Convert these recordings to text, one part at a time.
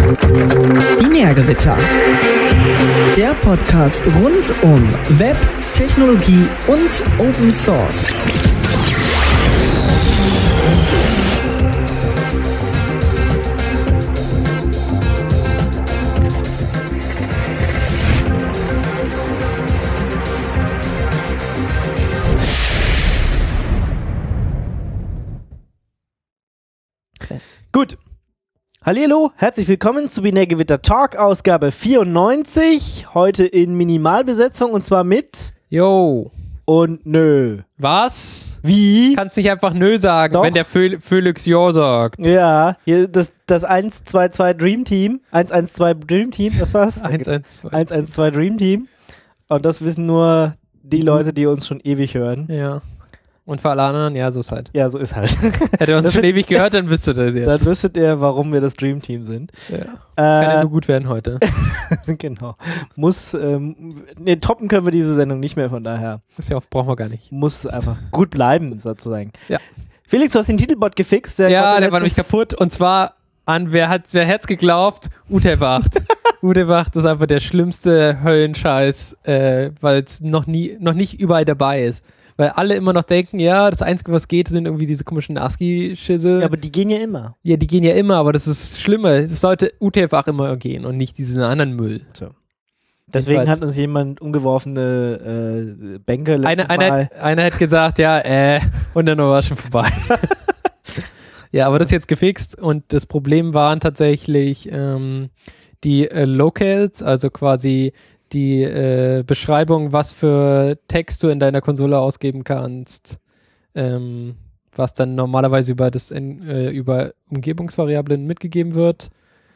Binärgewitter. Der Podcast rund um Web, Technologie und Open Source. Gut. Hallihallo, herzlich willkommen zu Binärgewitter Talk, Ausgabe 94. Heute in Minimalbesetzung und zwar mit Yo. Und nö. Was? Wie? Kannst nicht einfach nö sagen, Doch. wenn der Felix Jo sagt. Ja, hier das 122 Dream Team. 112 Dream Team, das war's? 112. 112 Dream Team. Und das wissen nur die Leute, die uns schon ewig hören. Ja. Und für alle anderen, ja, so ist halt. Ja, so ist halt. Hätte er uns schon ewig gehört, dann wüsstet ihr das jetzt. Dann wüsstet ihr, warum wir das Dream Team sind. Ja. Kann ja nur gut werden heute. Genau. Toppen können wir diese Sendung nicht mehr, von daher Das ja auch, brauchen wir gar nicht. muss es einfach gut bleiben, sozusagen. Ja. Felix, du hast den Titelbot gefixt. Der war nämlich kaputt. Und zwar an, wer hätt's geglaubt? Utewacht. Utewacht ist einfach der schlimmste Höllenscheiß, weil es noch nicht überall dabei ist. Weil alle immer noch denken, ja, das Einzige, was geht, sind irgendwie diese komischen ASCII-Schissel. Ja, aber die gehen ja immer. Ja, die gehen ja immer, aber das ist schlimmer. Es sollte UTF-8 immer gehen und nicht diesen anderen Müll. So. Deswegen hat uns jemand umgeworfene Bänke letztes Mal. Einer hat gesagt, ja, und dann war es schon vorbei. Ja, aber das ist jetzt gefixt und das Problem waren tatsächlich die Locals, also quasi die Beschreibung, was für Text du in deiner Konsole ausgeben kannst, was dann normalerweise über Umgebungsvariablen mitgegeben wird,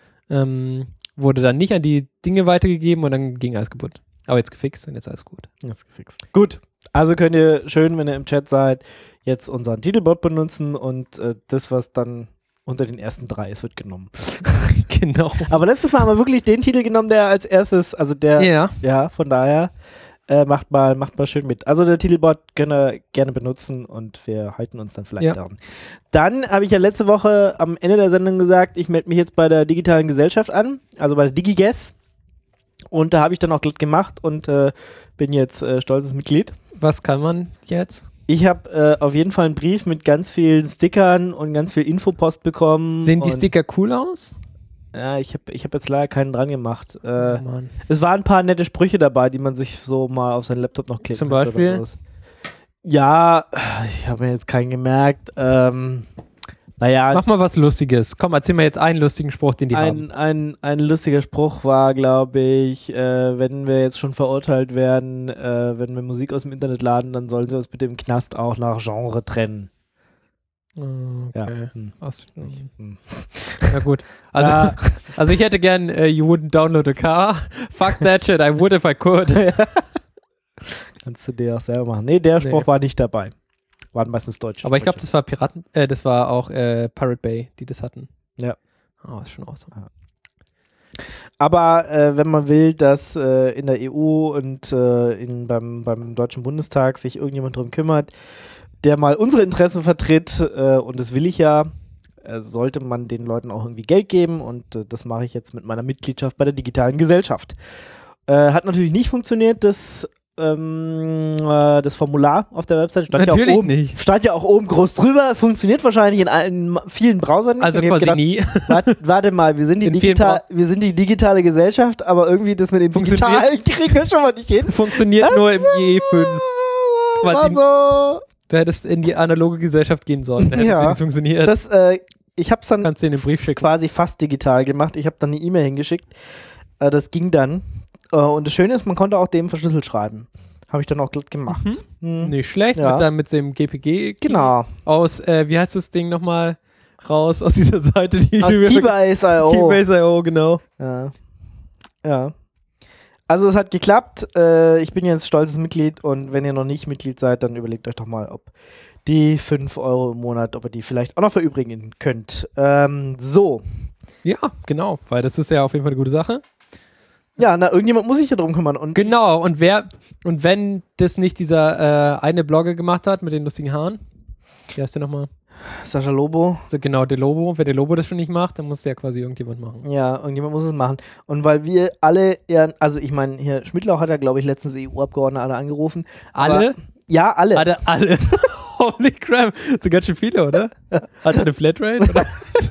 wurde dann nicht an die Dinge weitergegeben und dann ging alles kaputt. Aber jetzt gefixt und jetzt alles gut. Jetzt gefixt. Gut. Also könnt ihr schön, wenn ihr im Chat seid, jetzt unseren Titelbot benutzen und das, was dann unter den ersten 3 ist, wird genommen. Genau. Aber letztes Mal haben wir wirklich den Titel genommen, der als erstes, also der, ja, von daher, macht mal schön mit. Also der Titelbot könnt ihr gerne benutzen und wir halten uns dann vielleicht daran. Dann habe ich ja letzte Woche am Ende der Sendung gesagt, ich melde mich jetzt bei der digitalen Gesellschaft an, also bei der DigiGes. Und da habe ich dann auch glatt gemacht und bin jetzt stolzes Mitglied. Was kann man jetzt? Ich habe auf jeden Fall einen Brief mit ganz vielen Stickern und ganz viel Infopost bekommen. Sehen die Sticker cool aus? Ja, ich hab jetzt leider keinen dran gemacht. Mann. Es waren ein paar nette Sprüche dabei, die man sich so mal auf seinen Laptop noch klicken Zum Beispiel? Oder ja, ich habe mir jetzt keinen gemerkt. Naja. Mach mal was Lustiges. Komm, erzähl mir jetzt einen lustigen Spruch, den die haben. Ein lustiger Spruch war, glaube ich, wenn wir jetzt schon verurteilt werden, wenn wir Musik aus dem Internet laden, dann sollen sie uns bitte im Knast auch nach Genre trennen. Okay. Ja. Na gut. Also ich hätte gern you wouldn't download a car. Fuck that shit, I would if I could. Kannst du dir auch selber machen. Nee, der Spruch war nicht dabei. Waren meistens deutsche. Aber ich glaube, das war das war auch Pirate Bay, die das hatten. Ja. Oh, ist schon awesome. Ja. Aber wenn man will, dass in der EU und beim Deutschen Bundestag sich irgendjemand drum kümmert, der mal unsere Interessen vertritt, und das will ich ja, sollte man den Leuten auch irgendwie Geld geben und das mache ich jetzt mit meiner Mitgliedschaft bei der digitalen Gesellschaft. Hat natürlich nicht funktioniert, das Formular auf der Website stand ja auch oben groß drüber, funktioniert wahrscheinlich in vielen Browsern. Also quasi gedacht, nie. Warte mal, wir sind die digitale Gesellschaft, aber irgendwie das mit dem Digitalen kriegen wir schon mal nicht hin. Funktioniert nur im IE5. Du hättest in die analoge Gesellschaft gehen sollen, dann hätte es funktioniert. Ich habe es dann Kannst du in den Brief schicken. Quasi fast digital gemacht. Ich habe dann eine E-Mail hingeschickt. Das ging dann. Und das Schöne ist, man konnte auch dem verschlüsselt schreiben. Habe ich dann auch glatt gemacht. Nicht schlecht, mit dem GPG. Genau. Aus, wie heißt das Ding nochmal? Raus aus dieser Seite. Keybase.io. Keybase.io, genau. Ja. Also es hat geklappt. Ich bin jetzt stolzes Mitglied und wenn ihr noch nicht Mitglied seid, dann überlegt euch doch mal, ob die 5 Euro im Monat, ob ihr die vielleicht auch noch verübrigen könnt. So. Ja, genau, weil das ist ja auf jeden Fall eine gute Sache. Ja, irgendjemand muss sich darum kümmern. Und genau, und wenn das nicht dieser eine Blogger gemacht hat mit den lustigen Haaren, wie heißt der nochmal? Sascha Lobo. So, genau, der Lobo. Wenn der Lobo das schon nicht macht, dann muss ja quasi irgendjemand machen. Ja, irgendjemand muss es machen. Und weil wir alle, also ich meine, hier Schmidtlauch hat ja, glaube ich, letztens EU-Abgeordnete alle angerufen. Alle? Ja, alle. Alle. Holy crap. Das sind ganz schön viele, oder? Hat er eine Flatrate? Oder?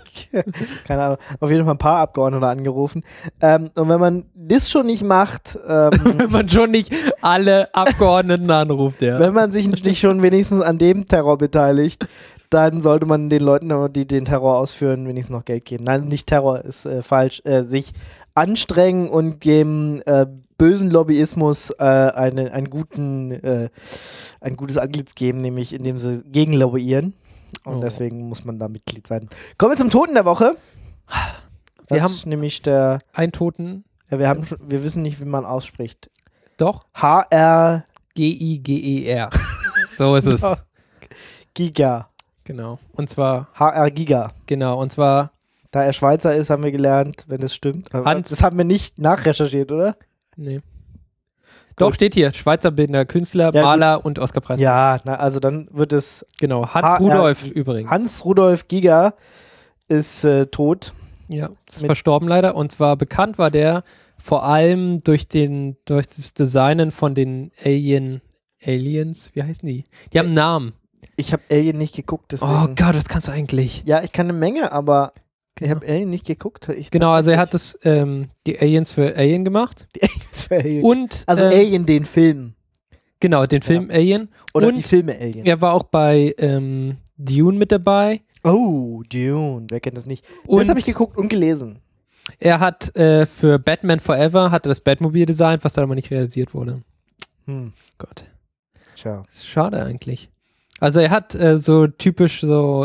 Keine Ahnung. Auf jeden Fall ein paar Abgeordnete angerufen. Und wenn man das schon nicht macht. Wenn man schon nicht alle Abgeordneten anruft, ja. Wenn man sich nicht schon wenigstens an dem Terror beteiligt, dann sollte man den Leuten, die den Terror ausführen, wenigstens noch Geld geben. Nein, nicht Terror ist falsch. Sich anstrengen und dem bösen Lobbyismus ein gutes Antlitz geben, nämlich indem sie gegen lobbyieren. Und deswegen muss man da Mitglied sein. Kommen wir zum Toten der Woche. Wir haben nämlich einen Toten. Ja, wir wissen nicht, wie man ausspricht. Doch. H-R G-I-G-E-R. So ist es. Giga. Genau. Und zwar HR Giga. Genau. Und zwar da er Schweizer ist, haben wir gelernt, wenn das stimmt. Das haben wir nicht nachrecherchiert, oder? Nee. Doch, steht hier. Schweizer bildender Künstler, ja, Maler und Oscar-Preis. Ja, also dann wird es... Genau, Hans Rudolf übrigens. Hans Rudolf Giga ist tot. Ja, ist verstorben leider. Und zwar bekannt war der vor allem durch das Designen von den Aliens. Wie heißen die? Die haben einen Namen. Ich habe Alien nicht geguckt, deswegen. Oh Gott, was kannst du eigentlich? Ja, ich kann eine Menge, aber ich habe Alien nicht geguckt. Genau, also er hat die Aliens für Alien gemacht. Die Aliens für Alien. Und, also Alien, den Film. Genau, den Film Alien. Oder die Filme Alien. Er war auch bei Dune mit dabei. Oh, Dune, wer kennt das nicht? Und das habe ich geguckt und gelesen. Er hat für Batman Forever das Batmobil designt, was dann aber nicht realisiert wurde. Gott. Tja. Das ist schade eigentlich. Also er hat so typisch so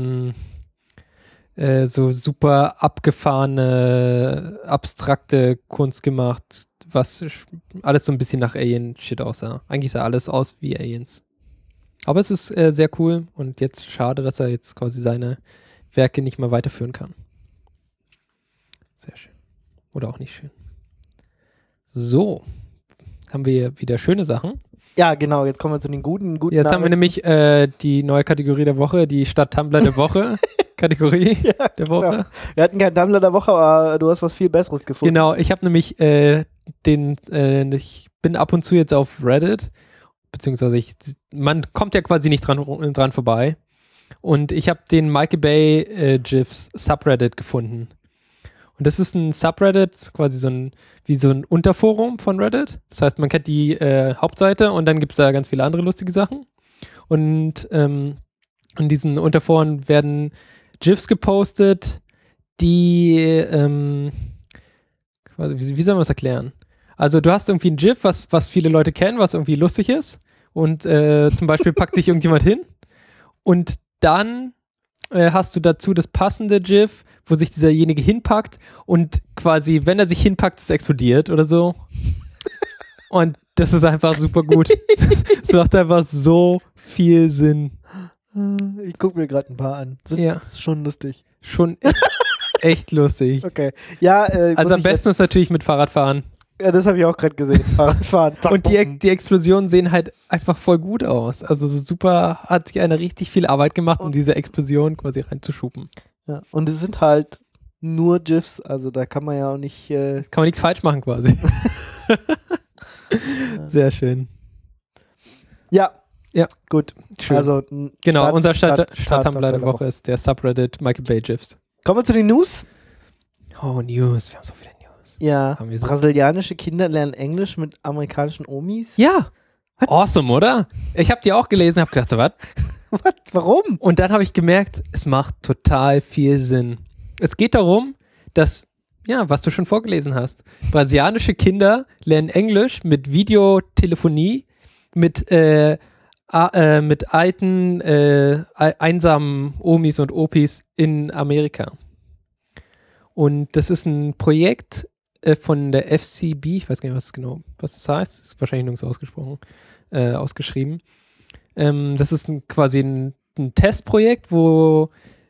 super abgefahrene, abstrakte Kunst gemacht, was alles so ein bisschen nach Alien-Shit aussah. Eigentlich sah alles aus wie Aliens. Aber es ist sehr cool und jetzt schade, dass er jetzt quasi seine Werke nicht mehr weiterführen kann. Sehr schön. Oder auch nicht schön. So. Haben wir wieder schöne Sachen. Ja, genau. Jetzt kommen wir zu den guten Jetzt haben wir nämlich die neue Kategorie der Woche, die Stadt-Tumblr der Woche. Kategorie der Woche. Genau. Wir hatten keinen Tumblr der Woche, aber du hast was viel Besseres gefunden. Genau. Ich habe nämlich ich bin ab und zu jetzt auf Reddit, beziehungsweise man kommt ja quasi nicht dran vorbei. Und ich habe den Michael Bay GIFs Subreddit gefunden. Und das ist ein Subreddit, quasi wie so ein Unterforum von Reddit. Das heißt, man kennt die Hauptseite und dann gibt es da ganz viele andere lustige Sachen. Und in diesen Unterforen werden GIFs gepostet, die quasi, wie soll man das erklären? Also du hast irgendwie ein GIF, was viele Leute kennen, was irgendwie lustig ist. Und zum Beispiel packt sich irgendjemand hin. Und dann hast du dazu das passende GIF, wo sich dieserjenige hinpackt und quasi, wenn er sich hinpackt, es explodiert oder so. Und das ist einfach super gut. Es macht einfach so viel Sinn. Ich gucke mir gerade ein paar an. Das ist schon lustig. Schon echt lustig. Okay. Ja, also am besten ist natürlich mit Fahrradfahren. Ja, das habe ich auch gerade gesehen. Fahrradfahren. Und die Explosionen sehen halt einfach voll gut aus. Also so super, hat sich einer richtig viel Arbeit gemacht, um diese Explosion quasi reinzuschuppen. Ja, und es sind halt nur GIFs, also da kann man ja auch nicht... kann man nichts falsch machen quasi. Sehr schön. Ja, gut. Schön. Also, genau, unser Stadt-Tumblr der Woche ist der Subreddit Michael Bay GIFs. Kommen wir zu den News. Oh, News, wir haben so viele News. Ja, brasilianische Kinder lernen Englisch mit amerikanischen Omis. Ja, awesome, oder? Ich habe die auch gelesen, habe gedacht, so was? Warum? Und dann habe ich gemerkt, es macht total viel Sinn. Es geht darum, dass, ja, was du schon vorgelesen hast, brasilianische Kinder lernen Englisch mit Videotelefonie, mit alten, einsamen Omis und Opis in Amerika. Und das ist ein Projekt von der FCB, ich weiß gar nicht, was das heißt, ist wahrscheinlich nirgends ausgeschrieben. Das ist quasi ein Testprojekt, wo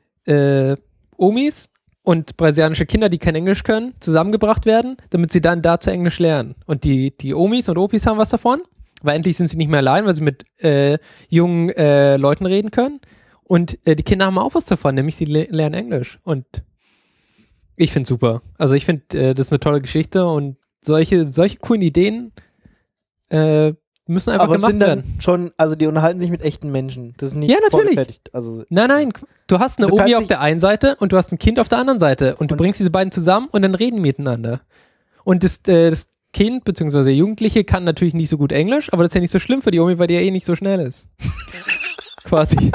Omis und brasilianische Kinder, die kein Englisch können, zusammengebracht werden, damit sie dann dazu Englisch lernen. Und die Omis und Opis haben was davon, weil endlich sind sie nicht mehr allein, weil sie mit jungen Leuten reden können. Und die Kinder haben auch was davon, nämlich sie lernen Englisch. Und ich finde es super. Also ich finde, das ist eine tolle Geschichte und solche coolen Ideen müssen einfach gemacht werden. Aber schon, also die unterhalten sich mit echten Menschen. Das ist nicht vorgefertigt. Also nein, du hast eine Omi auf der einen Seite und du hast ein Kind auf der anderen Seite und du bringst diese beiden zusammen und dann reden die miteinander. Und das Kind bzw. der Jugendliche kann natürlich nicht so gut Englisch, aber das ist ja nicht so schlimm für die Omi, weil die ja nicht so schnell ist. Quasi.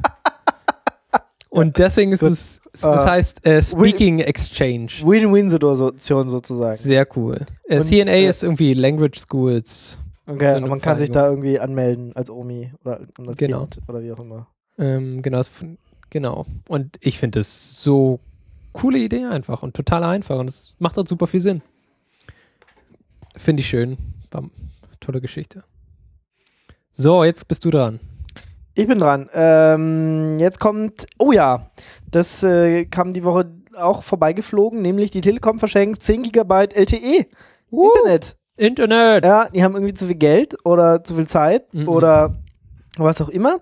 Und deswegen ist es heißt Speaking Exchange. Win-Win-Situation sozusagen. Sehr cool. CNA ist irgendwie Language Schools. Okay, und man kann sich da irgendwie anmelden als Omi oder als Kind oder wie auch immer. Genau. Und ich finde das so coole Idee einfach und total einfach und es macht auch super viel Sinn. Finde ich schön. Tolle Geschichte. So, jetzt bist du dran. Ich bin dran. Jetzt kommt, das kam die Woche auch vorbeigeflogen, nämlich die Telekom verschenkt 10 GB LTE. Internet. Ja, die haben irgendwie zu viel Geld oder zu viel Zeit oder was auch immer.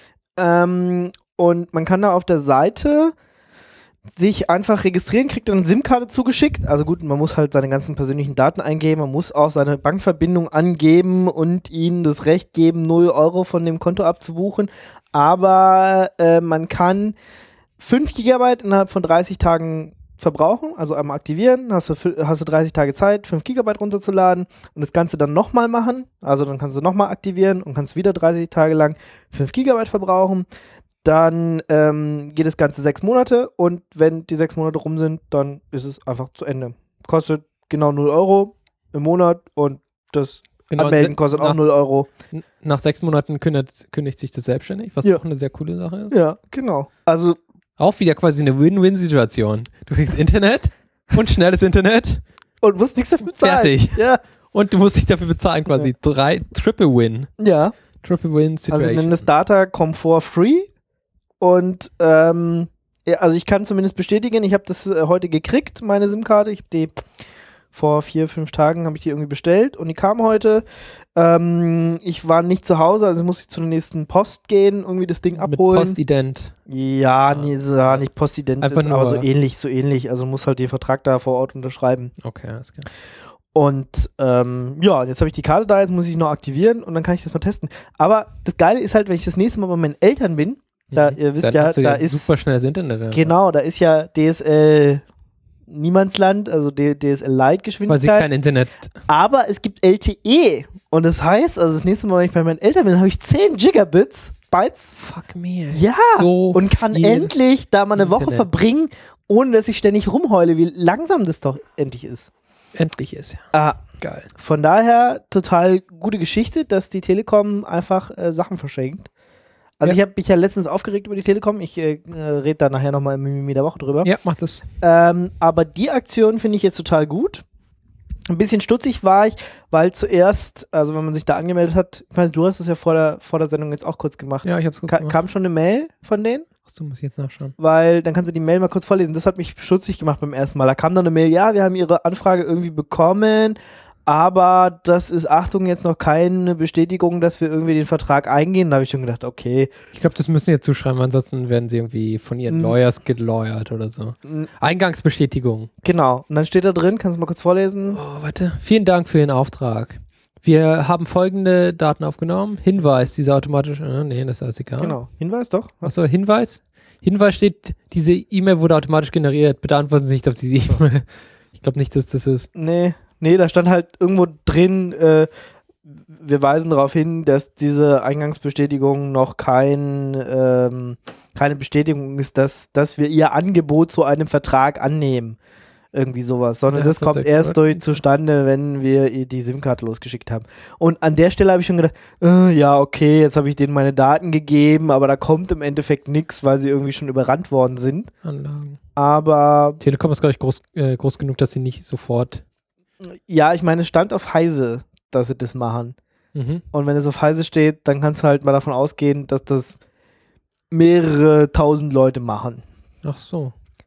Und man kann da auf der Seite sich einfach registrieren, kriegt dann eine SIM-Karte zugeschickt. Also gut, man muss halt seine ganzen persönlichen Daten eingeben, man muss auch seine Bankverbindung angeben und ihnen das Recht geben, 0 € von dem Konto abzubuchen. Aber man kann 5 GB innerhalb von 30 Tagen verbrauchen, also einmal aktivieren, hast du 30 Tage Zeit, 5 GB runterzuladen und das Ganze dann nochmal machen. Also dann kannst du nochmal aktivieren und kannst wieder 30 Tage lang 5 GB verbrauchen. Dann geht das Ganze 6 Monate und wenn die 6 Monate rum sind, dann ist es einfach zu Ende. Kostet genau 0 € im Monat und das Anmelden kostet auch 0 €. Nach 6 Monaten kündigt sich das selbstständig, was auch eine sehr coole Sache ist. Ja, genau. Also auch wieder quasi eine Win-Win-Situation. Du kriegst Internet und schnelles Internet. Und musst nichts dafür bezahlen. Fertig. Ja. Und du musst nicht dafür bezahlen, quasi. Triple Win. Ja. Triple Win Situation. Also nennen das Data Comfort Free. Und also ich kann zumindest bestätigen, ich habe das heute gekriegt, meine SIM-Karte. Ich habe die vor 4-5 Tagen habe ich die irgendwie bestellt und die kam heute. Ich war nicht zu Hause, also musste ich zu der nächsten Post gehen, irgendwie das Ding abholen. Mit Postident. Ja, nicht Postident, einfach ist aber so ähnlich. Also muss halt den Vertrag da vor Ort unterschreiben. Okay, alles klar. Und jetzt habe ich die Karte da, jetzt muss ich noch aktivieren und dann kann ich das mal testen. Aber das Geile ist halt, wenn ich das nächste Mal bei meinen Eltern bin, da, ihr wisst dann ja, da ist super schnelles Internet. Genau, da ist ja DSL Niemandsland, also DSL Light Geschwindigkeit. Quasi kein Internet. Aber es gibt LTE und das heißt, also das nächste Mal, wenn ich bei meinen Eltern bin, habe ich 10 Bytes. Fuck me. Ja, so und kann endlich da mal eine Woche verbringen, ohne dass ich ständig rumheule, wie langsam das doch endlich ist. Endlich ist, ja. Geil. Von daher total gute Geschichte, dass die Telekom einfach Sachen verschenkt. Also ich habe mich ja letztens aufgeregt über die Telekom. Ich rede da nachher nochmal im Mimimi der Woche drüber. Ja, mach das. Aber die Aktion finde ich jetzt total gut. Ein bisschen stutzig war ich, weil zuerst, also wenn man sich da angemeldet hat, ich meine, du hast es ja vor der Sendung jetzt auch kurz gemacht. Ja, ich hab's kurz gemacht. Kam schon eine Mail von denen? Achso, muss ich jetzt nachschauen. Weil, dann kannst du die Mail mal kurz vorlesen. Das hat mich stutzig gemacht beim ersten Mal. Da kam dann eine Mail, ja, wir haben Ihre Anfrage irgendwie bekommen, aber das ist, Achtung, jetzt noch keine Bestätigung, dass wir irgendwie den Vertrag eingehen. Da habe ich schon gedacht, okay. Ich glaube, das müssen sie jetzt zuschreiben, ansonsten werden sie irgendwie von ihren Lawyers gelawyert oder so. Eingangsbestätigung. Genau. Und dann steht da drin, kannst du mal kurz vorlesen? Oh, warte. Vielen Dank für Ihren Auftrag. Wir haben folgende Daten aufgenommen. Hinweis, diese automatische, nee, das ist alles egal. Genau. Hinweis doch. Achso, Hinweis. Hinweis steht, diese E-Mail wurde automatisch generiert. Bitte antworten Sie nicht auf diese E-Mail. Ich glaube nicht, dass das ist. Nee, da stand halt irgendwo drin, wir weisen darauf hin, dass diese Eingangsbestätigung noch keine Bestätigung ist, dass wir ihr Angebot zu einem Vertrag annehmen. Irgendwie sowas. Sondern das kommt erst zustande, wenn wir die SIM-Karte losgeschickt haben. Und an der Stelle habe ich schon gedacht, ja, okay, jetzt habe ich denen meine Daten gegeben, aber da kommt im Endeffekt nichts, weil sie irgendwie schon überrannt worden sind. Anlagen. Aber Telekom ist, glaube ich, groß genug, dass sie nicht sofort. Ja, ich meine, es stand auf Heise, dass sie das machen. Und wenn es auf Heise steht, dann kannst du halt mal davon ausgehen, dass das mehrere tausend Leute machen. Ach so.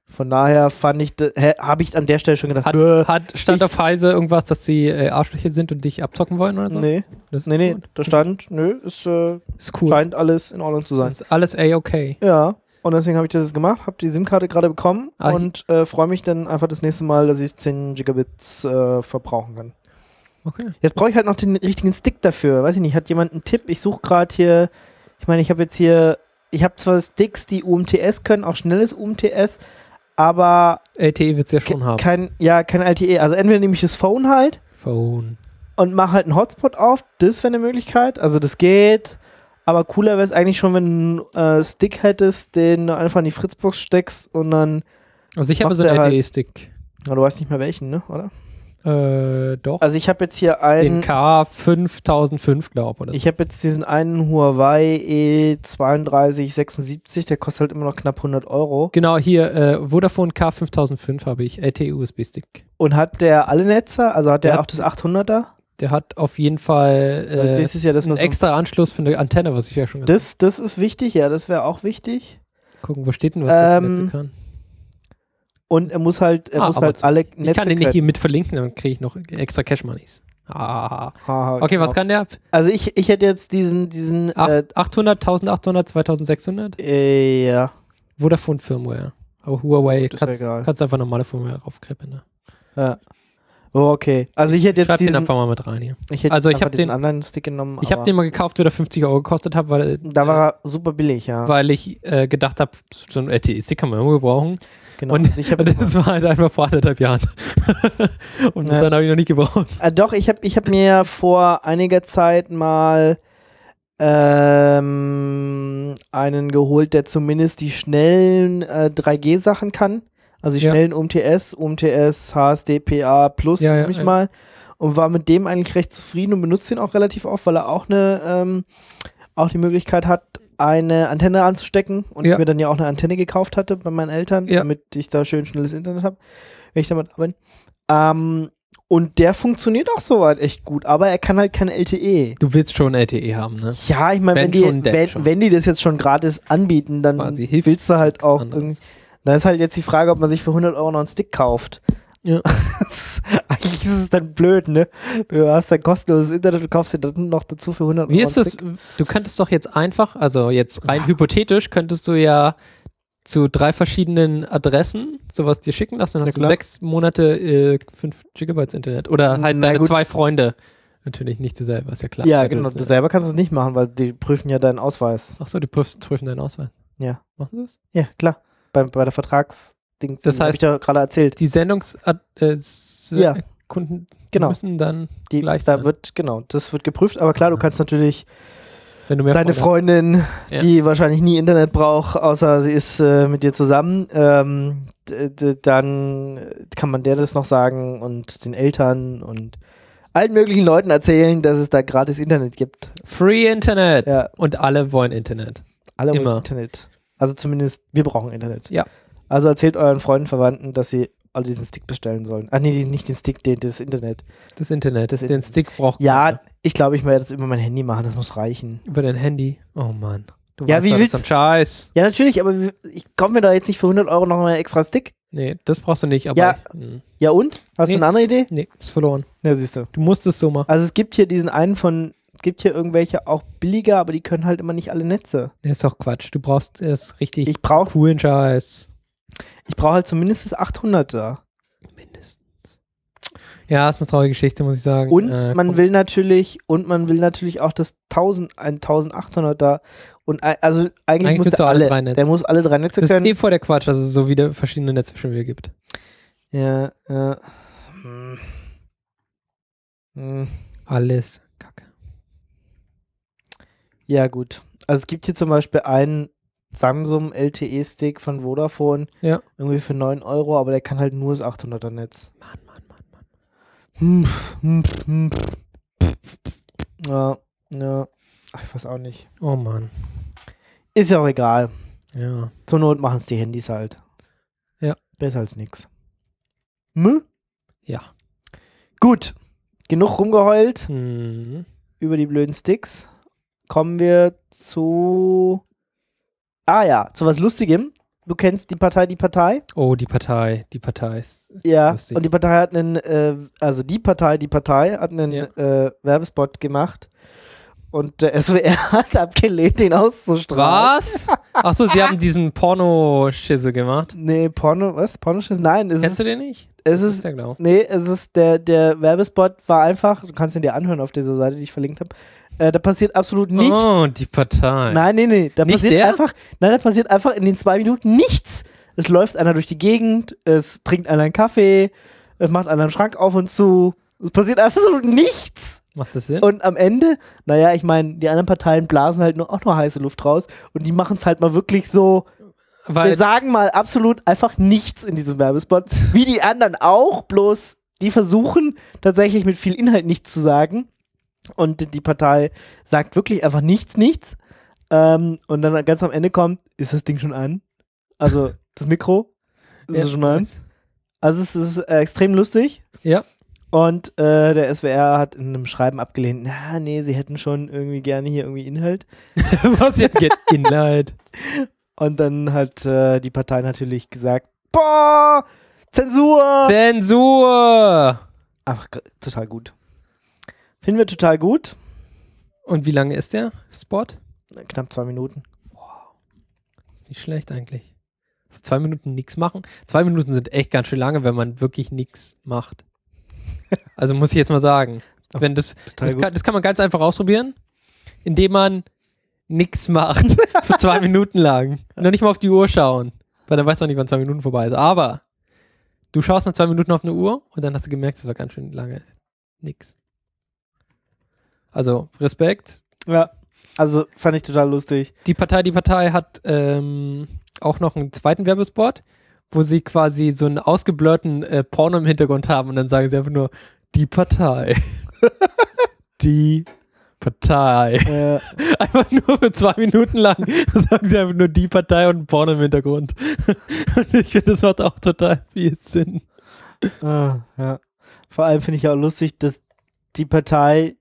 Von daher habe ich an der Stelle schon gedacht, stand auf Heise irgendwas, dass sie Arschlöcher sind und dich abzocken wollen oder so? Nee, da stand, ist cool. Scheint alles in Ordnung zu sein. Ist alles A-okay. Ja, und deswegen habe ich das gemacht, habe die SIM-Karte gerade bekommen und freue mich dann einfach das nächste Mal, dass ich 10 Gigabits verbrauchen kann. Okay. Jetzt brauche ich halt noch den richtigen Stick dafür. Weiß ich nicht, hat jemand einen Tipp? Ich suche gerade hier, ich meine, ich habe zwar Sticks, die UMTS können, auch schnelles UMTS, aber LTE wird es ja schon haben. Kein LTE. Also entweder nehme ich das Phone halt und mache halt einen Hotspot auf. Das wäre eine Möglichkeit. Also das geht. Aber cooler wäre es eigentlich schon, wenn du einen Stick hättest, den du einfach in die Fritzbox steckst und dann. Also ich habe so einen LTE-Stick. Halt, du weißt nicht mehr welchen, ne? Oder? Doch. Also ich habe jetzt hier einen. Den K5005, glaube ich. Ich habe jetzt diesen einen Huawei E3276, der kostet halt immer noch knapp 100 €. Genau, hier Vodafone K5005 habe ich, LTE-USB-Stick. Und hat der alle Netze? Also hat der auch das 800er? Der hat auf jeden Fall das ist ja das, einen extra Anschluss für eine Antenne, was ich ja schon gesagt habe. Das ist wichtig, ja, das wäre auch wichtig. Gucken, wo steht denn, was der Netze kann. Und er muss halt alle Netze Ich kann den nicht hier mit verlinken, dann kriege ich noch extra Cash-Moneys. Okay, genau. Was kann der? Also ich hätte jetzt diesen 800, 1800, 2600? Ja. Vodafone Firmware. Aber Huawei kannst einfach normale Firmware raufkrippen, ne? Ja. Oh, okay. Also ich hätte jetzt Schreib den einfach mal mit rein hier. Ich habe den anderen Stick genommen. Ich habe den mal gekauft, der 50 € gekostet hat, weil da war er super billig, ja. Weil ich gedacht habe, so ein LTE-Stick kann man irgendwo brauchen. Genau. Und das war halt einfach vor 1,5 Jahren. Und dann habe ich noch nicht gebraucht. Doch, ich hab mir vor einiger Zeit mal einen geholt, der zumindest die schnellen 3G-Sachen kann. Also die schnellen UMTS, HSDPA Plus, mal. Und war mit dem eigentlich recht zufrieden und benutzt den auch relativ oft, weil er auch auch die Möglichkeit hat, eine Antenne anzustecken und ich mir dann ja auch eine Antenne gekauft hatte bei meinen Eltern, damit ich da schön schnelles Internet habe, wenn ich damit arbeite. Und der funktioniert auch soweit echt gut, aber er kann halt kein LTE. Du willst schon LTE haben, ne? Ja, ich meine, wenn die das jetzt schon gratis anbieten, dann willst du halt auch irgendwie. Da ist halt jetzt die Frage, ob man sich für 100 € noch einen Stick kauft. Ja. Eigentlich ist es dann blöd, ne? Du hast dann kostenloses Internet, du kaufst dir dann noch dazu für 100 €. Wie ist das? Du könntest doch jetzt einfach, also jetzt rein hypothetisch, könntest du ja zu 3 verschiedenen Adressen sowas dir schicken lassen und hast du 6 Monate 5 Gigabytes Internet. Oder halt deine 2 Freunde. Natürlich nicht du selber, ist ja klar. Ja, genau. Du selber kannst es nicht machen, weil die prüfen ja deinen Ausweis. Achso, die prüfen deinen Ausweis. Ja. Machen sie das? Ja, klar. Bei der Vertragsdings, das heißt, habe ich ja gerade erzählt. Die Kunden müssen dann gleich sein. Das wird geprüft, aber klar, du kannst natürlich wenn du mehr deine Freundin, die wahrscheinlich nie Internet braucht, außer sie ist mit dir zusammen, dann kann man der das noch sagen und den Eltern und allen möglichen Leuten erzählen, dass es da gratis Internet gibt. Free Internet! Ja. Und alle wollen Internet. Alle wollen Internet. Also zumindest, wir brauchen Internet. Ja. Also erzählt euren Freunden, Verwandten, dass sie alle diesen Stick bestellen sollen. Ach nee, nicht den Stick, das Internet. Den Stick braucht ja, ich glaube, ich werde das über mein Handy machen, das muss reichen. Über dein Handy? Oh Mann. Du weißt, wie willst du? Scheiß. Ja, natürlich, aber ich komme mir da jetzt nicht für 100 € noch mal einen extra Stick. Nee, das brauchst du nicht, aber... Ja und? Hast du eine andere Idee? Nee, ist verloren. Ja, siehst du. Du musst es so machen. Also es gibt hier diesen einen gibt hier irgendwelche auch billiger, aber die können halt immer nicht alle Netze. Das ist doch Quatsch. Du brauchst es richtig coolen Scheiß. Ich brauche halt zumindest das 800er. Mindestens. Ja, ist eine traurige Geschichte, muss ich sagen. Und man will natürlich auch das 1800er. Und also eigentlich muss der der muss alle 3 Netze können. Das ist voll der Quatsch, dass es so wieder verschiedene Netze schon wieder gibt. Ja. Alles Kacke. Ja, gut. Also es gibt hier zum Beispiel einen Samsung LTE-Stick von Vodafone. Ja. Irgendwie für 9 €, aber der kann halt nur das 800er Netz. Mann. Ja. Ach, ich weiß auch nicht. Oh Mann. Ist ja auch egal. Ja. Zur Not machen es die Handys halt. Ja. Besser als nix. Ja. Gut. Genug rumgeheult über die blöden Sticks. Kommen wir zu was Lustigem, du kennst die Partei. Oh, die Partei ist ja, lustig. Und die Partei hat die Partei hat einen Werbespot gemacht. Und der SWR hat abgelehnt, den auszustrahlen. Was? Achso, sie haben diesen Pornoschisse gemacht? Nee, Pornoschisse? Nein. Kennst du den nicht? Es ist der Werbespot war einfach, du kannst ihn dir anhören auf dieser Seite, die ich verlinkt habe. Da passiert absolut nichts. Oh, die Partei. Nein. Da passiert einfach in den 2 Minuten nichts. Es läuft einer durch die Gegend, es trinkt einer einen Kaffee, es macht einer einen Schrank auf und zu. Es passiert absolut nichts. Macht das Sinn? Und am Ende, naja, ich meine, die anderen Parteien blasen halt auch nur heiße Luft raus und die machen es halt mal wirklich so, wir sagen mal absolut einfach nichts in diesem Werbespot, wie die anderen auch, bloß die versuchen tatsächlich mit viel Inhalt nichts zu sagen und die Partei sagt wirklich einfach nichts. Und dann ganz am Ende kommt, ist das Ding schon an? Also das Mikro, ist es schon an? Also es ist extrem lustig. Ja. Und der SWR hat in einem Schreiben abgelehnt, sie hätten schon irgendwie gerne hier irgendwie Inhalt. Was jetzt Inhalt? Und dann hat die Partei natürlich gesagt, boah, Zensur! Einfach total gut. Finden wir total gut. Und wie lange ist der Spot? Knapp 2 Minuten. Wow. Ist nicht schlecht eigentlich. 2 Minuten nichts machen. 2 Minuten sind echt ganz schön lange, wenn man wirklich nichts macht. Also muss ich jetzt mal sagen. Wenn das kann man ganz einfach ausprobieren, indem man nichts macht. Für 2 Minuten lang. Und noch nicht mal auf die Uhr schauen. Weil dann weiß man nicht, wann 2 Minuten vorbei ist. Aber du schaust nach 2 Minuten auf eine Uhr und dann hast du gemerkt, es war ganz schön lange nix. Also Respekt. Ja, also fand ich total lustig. Die Partei hat auch noch einen zweiten Werbespot, wo sie quasi so einen ausgeblurrten Porno im Hintergrund haben und dann sagen sie einfach nur, die Partei. Die Partei. Einfach nur für 2 Minuten lang sagen sie einfach nur die Partei und ein Porno im Hintergrund. Und ich finde, das macht auch total viel Sinn. Ja. Vor allem finde ich auch lustig, dass die Partei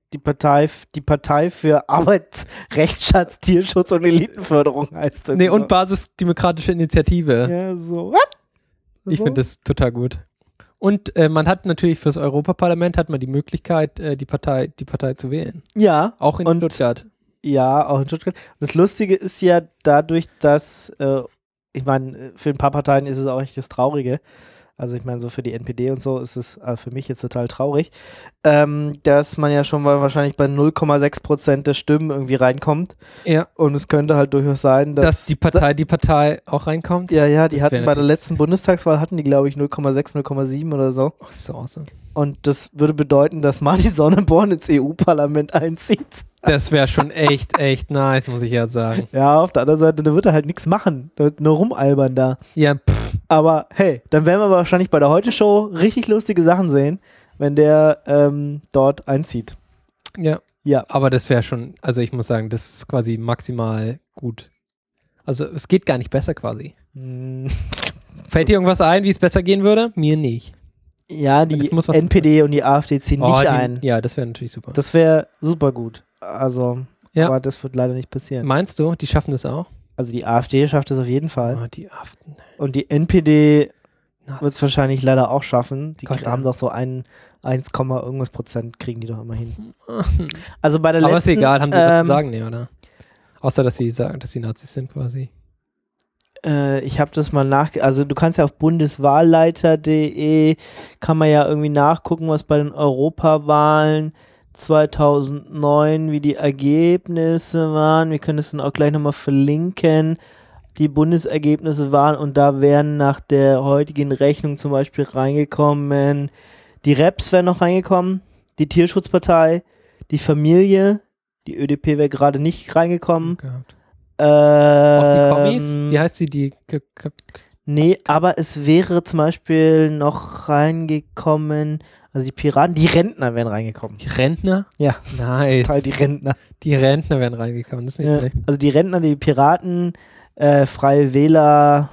für Arbeitsrechtsschutz, Tierschutz und Elitenförderung heißt. Nee, und Basisdemokratische Initiative. Ja, so. What? Ich finde das total gut. Und man hat natürlich fürs Europaparlament hat man die Möglichkeit, die Partei zu wählen. Ja. Auch in Stuttgart. Ja, auch in Stuttgart. Und das Lustige ist ja dadurch, dass, ich meine, für ein paar Parteien ist es auch echt das Traurige. Also ich meine, so für die NPD und so ist es für mich jetzt total traurig, dass man ja schon mal wahrscheinlich bei 0,6% der Stimmen irgendwie reinkommt. Ja. Und es könnte halt durchaus sein, dass die Partei auch reinkommt. Ja, die hatten bei der letzten Bundestagswahl, glaube ich, 0,6, 0,7 oder so. Oh, so awesome. Und das würde bedeuten, dass Martin Sonneborn ins EU-Parlament einzieht. Das wäre schon echt nice, muss ich ja sagen. Ja, auf der anderen Seite, da wird er halt nichts machen. Der wird nur rumalbern da. Ja, Aber hey, dann werden wir wahrscheinlich bei der Heute-Show richtig lustige Sachen sehen, wenn der dort einzieht. Ja. Aber das wäre schon, also ich muss sagen, das ist quasi maximal gut. Also es geht gar nicht besser quasi. Fällt dir irgendwas ein, wie es besser gehen würde? Mir nicht. Ja, die NPD und die AfD ziehen nicht ein. Ja, das wäre natürlich super. Das wäre super gut. Also, aber das wird leider nicht passieren. Meinst du, die schaffen das auch? Also die AfD schafft es auf jeden Fall. Oh, die AfD. Und die NPD wird es wahrscheinlich leider auch schaffen. Die haben doch so 1, irgendwas Prozent kriegen die doch immer hin. Also bei der letzten... Aber ist egal, haben die was zu sagen? Nee, oder? Außer, dass sie sagen, dass sie Nazis sind quasi. Ich habe das mal also du kannst ja auf bundeswahlleiter.de kann man ja irgendwie nachgucken, was bei den Europawahlen 2009, wie die Ergebnisse waren. Wir können das dann auch gleich nochmal verlinken. Die Bundesergebnisse waren und da wären nach der heutigen Rechnung zum Beispiel reingekommen, die Reps wären noch reingekommen, die Tierschutzpartei, die Familie, die ÖDP wäre gerade nicht reingekommen. Auch die Kommis? Wie heißt sie? Nee, aber es wäre zum Beispiel noch reingekommen, also die Piraten, die Rentner wären reingekommen. Die Rentner? Ja. Nice. Die Rentner. Die Rentner wären reingekommen, das ist nicht schlecht. Also die Rentner, die Piraten, Freie Wähler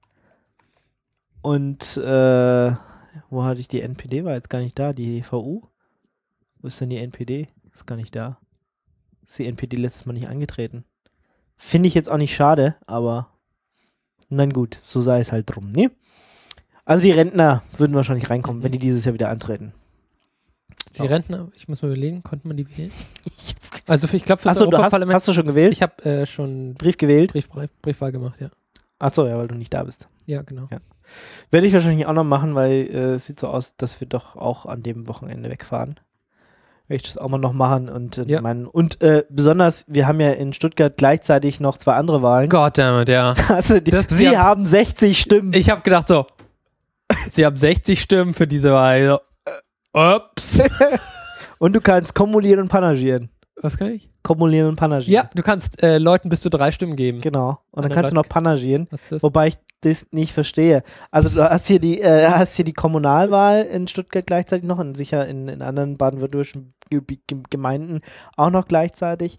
und wo hatte ich die NPD? War jetzt gar nicht da. Die VU? Wo ist denn die NPD? Ist gar nicht da. Ist die NPD letztes Mal nicht angetreten. Finde ich jetzt auch nicht schade, aber Na gut, so sei es halt drum, ne? Also die Rentner würden wahrscheinlich reinkommen, wenn die dieses Jahr wieder antreten. Die Rentner, ich muss mal überlegen, konnte man die wählen? Also ich glaube für das Europaparlament. Hast du schon gewählt? Ich habe schon Brief gewählt? Briefwahl gemacht, ja. Achso, ja, weil du nicht da bist. Ja, genau. Ja. Werde ich wahrscheinlich auch noch machen, weil es sieht so aus, dass wir doch auch an dem Wochenende wegfahren. Werde ich das auch mal noch machen und besonders, wir haben ja in Stuttgart gleichzeitig noch 2 andere Wahlen. Goddammit, ja. Also Sie haben 60 Stimmen. Ich habe gedacht so, Sie haben 60 Stimmen für diese Wahl. Ups. Und du kannst kumulieren und panagieren. Was kann ich? Kumulieren und panagieren. Ja, du kannst Leuten bis zu 3 Stimmen geben. Genau. Und dann kannst du noch panagieren. Was ist das? Wobei ich das nicht verstehe. Also du hast hier die Kommunalwahl in Stuttgart gleichzeitig noch und sicher in anderen baden-württembergischen Gemeinden auch noch gleichzeitig.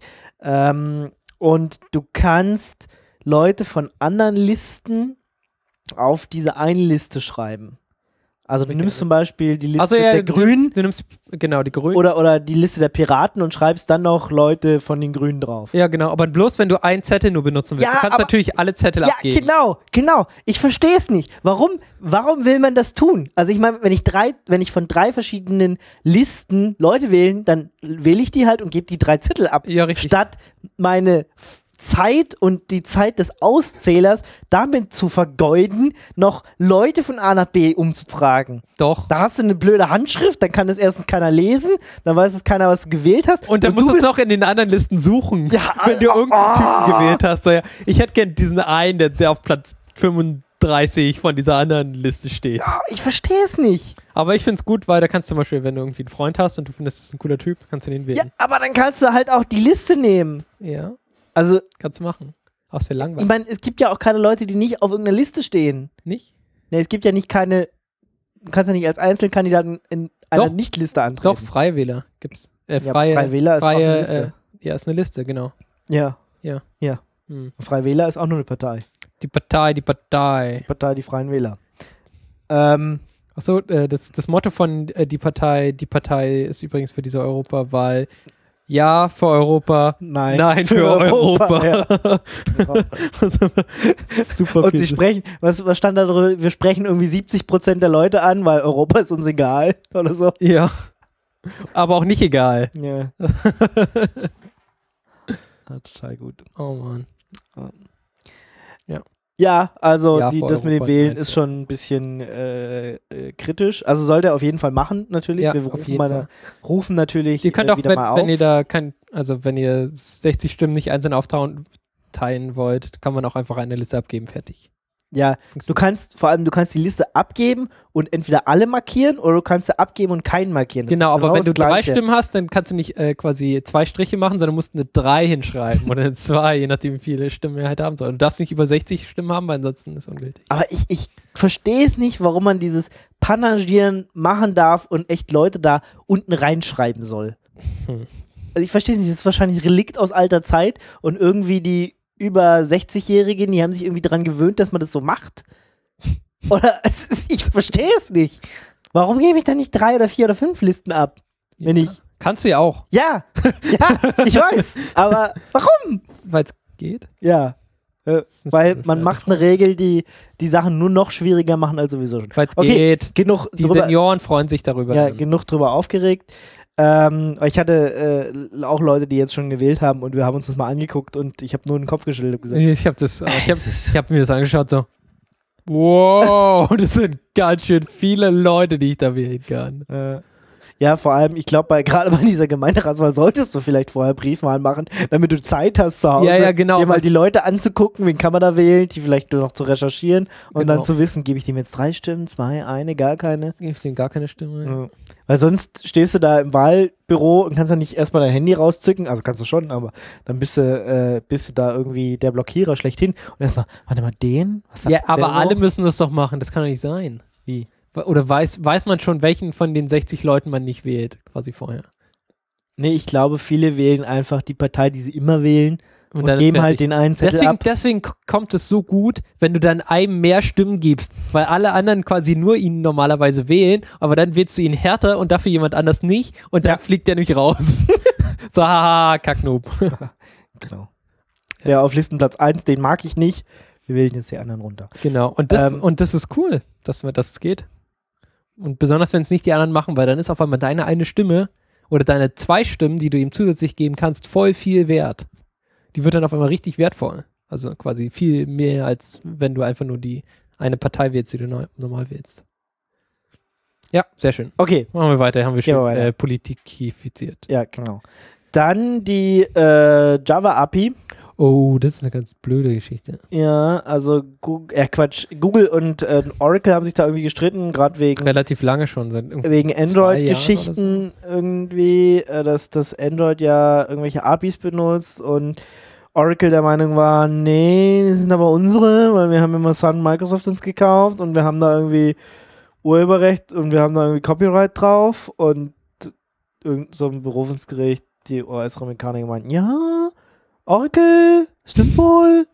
Und du kannst Leute von anderen Listen auf diese eine Liste schreiben. Also du nimmst zum Beispiel die Liste der Grünen. Du nimmst, genau, die Grünen. Oder die Liste der Piraten und schreibst dann noch Leute von den Grünen drauf. Ja, genau. Aber bloß, wenn du einen Zettel nur benutzen willst. Ja, du kannst natürlich alle Zettel abgeben. Ja, genau. Ich verstehe es nicht. Warum will man das tun? Also ich meine, wenn ich von 3 verschiedenen Listen Leute wählen, dann wähle ich die halt und gebe die 3 Zettel ab. Ja, richtig. Statt meine Zeit und die Zeit des Auszählers damit zu vergeuden, noch Leute von A nach B umzutragen. Doch. Da hast du eine blöde Handschrift, dann kann das erstens keiner lesen, dann weiß es keiner, was du gewählt hast. Und dann musst du es noch in den anderen Listen suchen, ja, wenn du irgendeinen Typen gewählt hast. So, ja. Ich hätte gern diesen einen, der auf Platz 35 von dieser anderen Liste steht. Ja, ich verstehe es nicht. Aber ich finde es gut, weil da kannst du zum Beispiel, wenn du irgendwie einen Freund hast und du findest, das ist ein cooler Typ, kannst du den wählen. Ja, aber dann kannst du halt auch die Liste nehmen. Ja. Also, kannst du machen. Auch für langweilig. Ich meine, es gibt ja auch keine Leute, die nicht auf irgendeiner Liste stehen. Nicht? Ne, es gibt ja nicht keine. Du kannst ja nicht als Einzelkandidaten in einer Nicht-Liste antreten. Doch, Freiwähler gibt's. Freiwähler ist auch eine Liste. Ja, ist eine Liste, genau. Ja. Hm. Freiwähler ist auch nur eine Partei. Die Partei. Die Partei, die Freien Wähler. Achso, das Motto von die Partei ist übrigens für diese Europawahl: Ja für Europa, nein für Europa. Ja. Super. Und sie sprechen, was stand da drüber? Wir sprechen irgendwie 70% der Leute an, weil Europa ist uns egal oder so. Ja. Aber auch nicht egal. Ja. Total gut. Oh Mann. Ja. Ja, also das mit dem Wählen ist schon ein bisschen kritisch. Also sollte er auf jeden Fall machen, natürlich. Ja, wir rufen natürlich ihr könnt auch, wieder mal auf. Wenn ihr da wenn ihr 60 Stimmen nicht einzeln aufteilen wollt, kann man auch einfach eine Liste abgeben, fertig. Ja, du kannst die Liste abgeben und entweder alle markieren oder du kannst sie abgeben und keinen markieren. Genau, aber wenn du 3 Stimmen hast, dann kannst du nicht quasi 2 Striche machen, sondern musst eine 3 hinschreiben oder eine 2, je nachdem wie viele Stimmen er halt haben soll. Und du darfst nicht über 60 Stimmen haben, weil ansonsten ist es ungültig. Aber ich verstehe es nicht, warum man dieses Panagieren machen darf und echt Leute da unten reinschreiben soll. Also ich verstehe es nicht, das ist wahrscheinlich Relikt aus alter Zeit und irgendwie die über 60-Jährigen, die haben sich irgendwie daran gewöhnt, dass man das so macht. Oder ich verstehe es nicht. Warum gebe ich da nicht 3 oder 4 oder 5 Listen ab? Wenn ich. Kannst du ja auch. Ja, ich weiß. Aber warum? Weil es geht? Ja. Weil man macht eine Regel, die Sachen nur noch schwieriger machen als sowieso schon. Weil es geht. Genug die Senioren freuen sich darüber. Ja, genug drüber aufgeregt. Ich hatte auch Leute, die jetzt schon gewählt haben und wir haben uns das mal angeguckt und ich habe nur den Kopf geschüttelt und gesagt. Ich hab mir das angeschaut so, wow, das sind ganz schön viele Leute, die ich da wählen kann. Ja, vor allem, ich glaube, gerade bei dieser Gemeinderatswahl solltest du vielleicht vorher Briefwahl machen, damit du Zeit hast zu Hause, ja, genau, dir mal die Leute anzugucken, wen kann man da wählen, die vielleicht nur noch zu recherchieren und dann zu wissen, gebe ich dem jetzt 3 Stimmen, 2, eine, gar keine. Gebe ich dem gar keine Stimme. Ja. Weil sonst stehst du da im Wahlbüro und kannst dann nicht erstmal dein Handy rauszücken, also kannst du schon, aber dann bist du da irgendwie der Blockierer schlechthin und erstmal, warte mal, den? Was sagt ja, aber alle müssen das doch machen, das kann doch nicht sein. Wie? Oder weiß man schon, welchen von den 60 Leuten man nicht wählt, quasi vorher? Nee, ich glaube, viele wählen einfach die Partei, die sie immer wählen und geben halt den einen Zettel ab. Deswegen kommt es so gut, wenn du dann einem mehr Stimmen gibst, weil alle anderen quasi nur ihn normalerweise wählen, aber dann wählst du ihn härter und dafür jemand anders nicht und dann fliegt der nämlich raus. So, haha, Kacknoob. Genau. Der auf Listenplatz 1, den mag ich nicht. Wir wählen jetzt die anderen runter. Genau, und das ist cool, dass es geht. Und besonders, wenn es nicht die anderen machen, weil dann ist auf einmal deine eine Stimme oder deine 2 Stimmen, die du ihm zusätzlich geben kannst, voll viel wert. Die wird dann auf einmal richtig wertvoll. Also quasi viel mehr, als wenn du einfach nur die eine Partei wählst, die du normal wählst. Ja, sehr schön. Okay. Machen wir weiter, haben wir schon politikifiziert. Ja, genau. Dann die Java-API. Oh, das ist eine ganz blöde Geschichte. Ja, also Google und Oracle haben sich da irgendwie gestritten, gerade wegen relativ lange schon, wegen Android-Geschichten so. Irgendwie, dass Android ja irgendwelche APIs benutzt und Oracle der Meinung war, nee, die sind aber unsere, weil wir haben immer Sun Microsoft uns gekauft und wir haben da irgendwie Urheberrecht und wir haben da irgendwie Copyright drauf und irgend so ein Berufungsgericht, die US-Amerikaner meinten, ja, Oracle, stimmt wohl.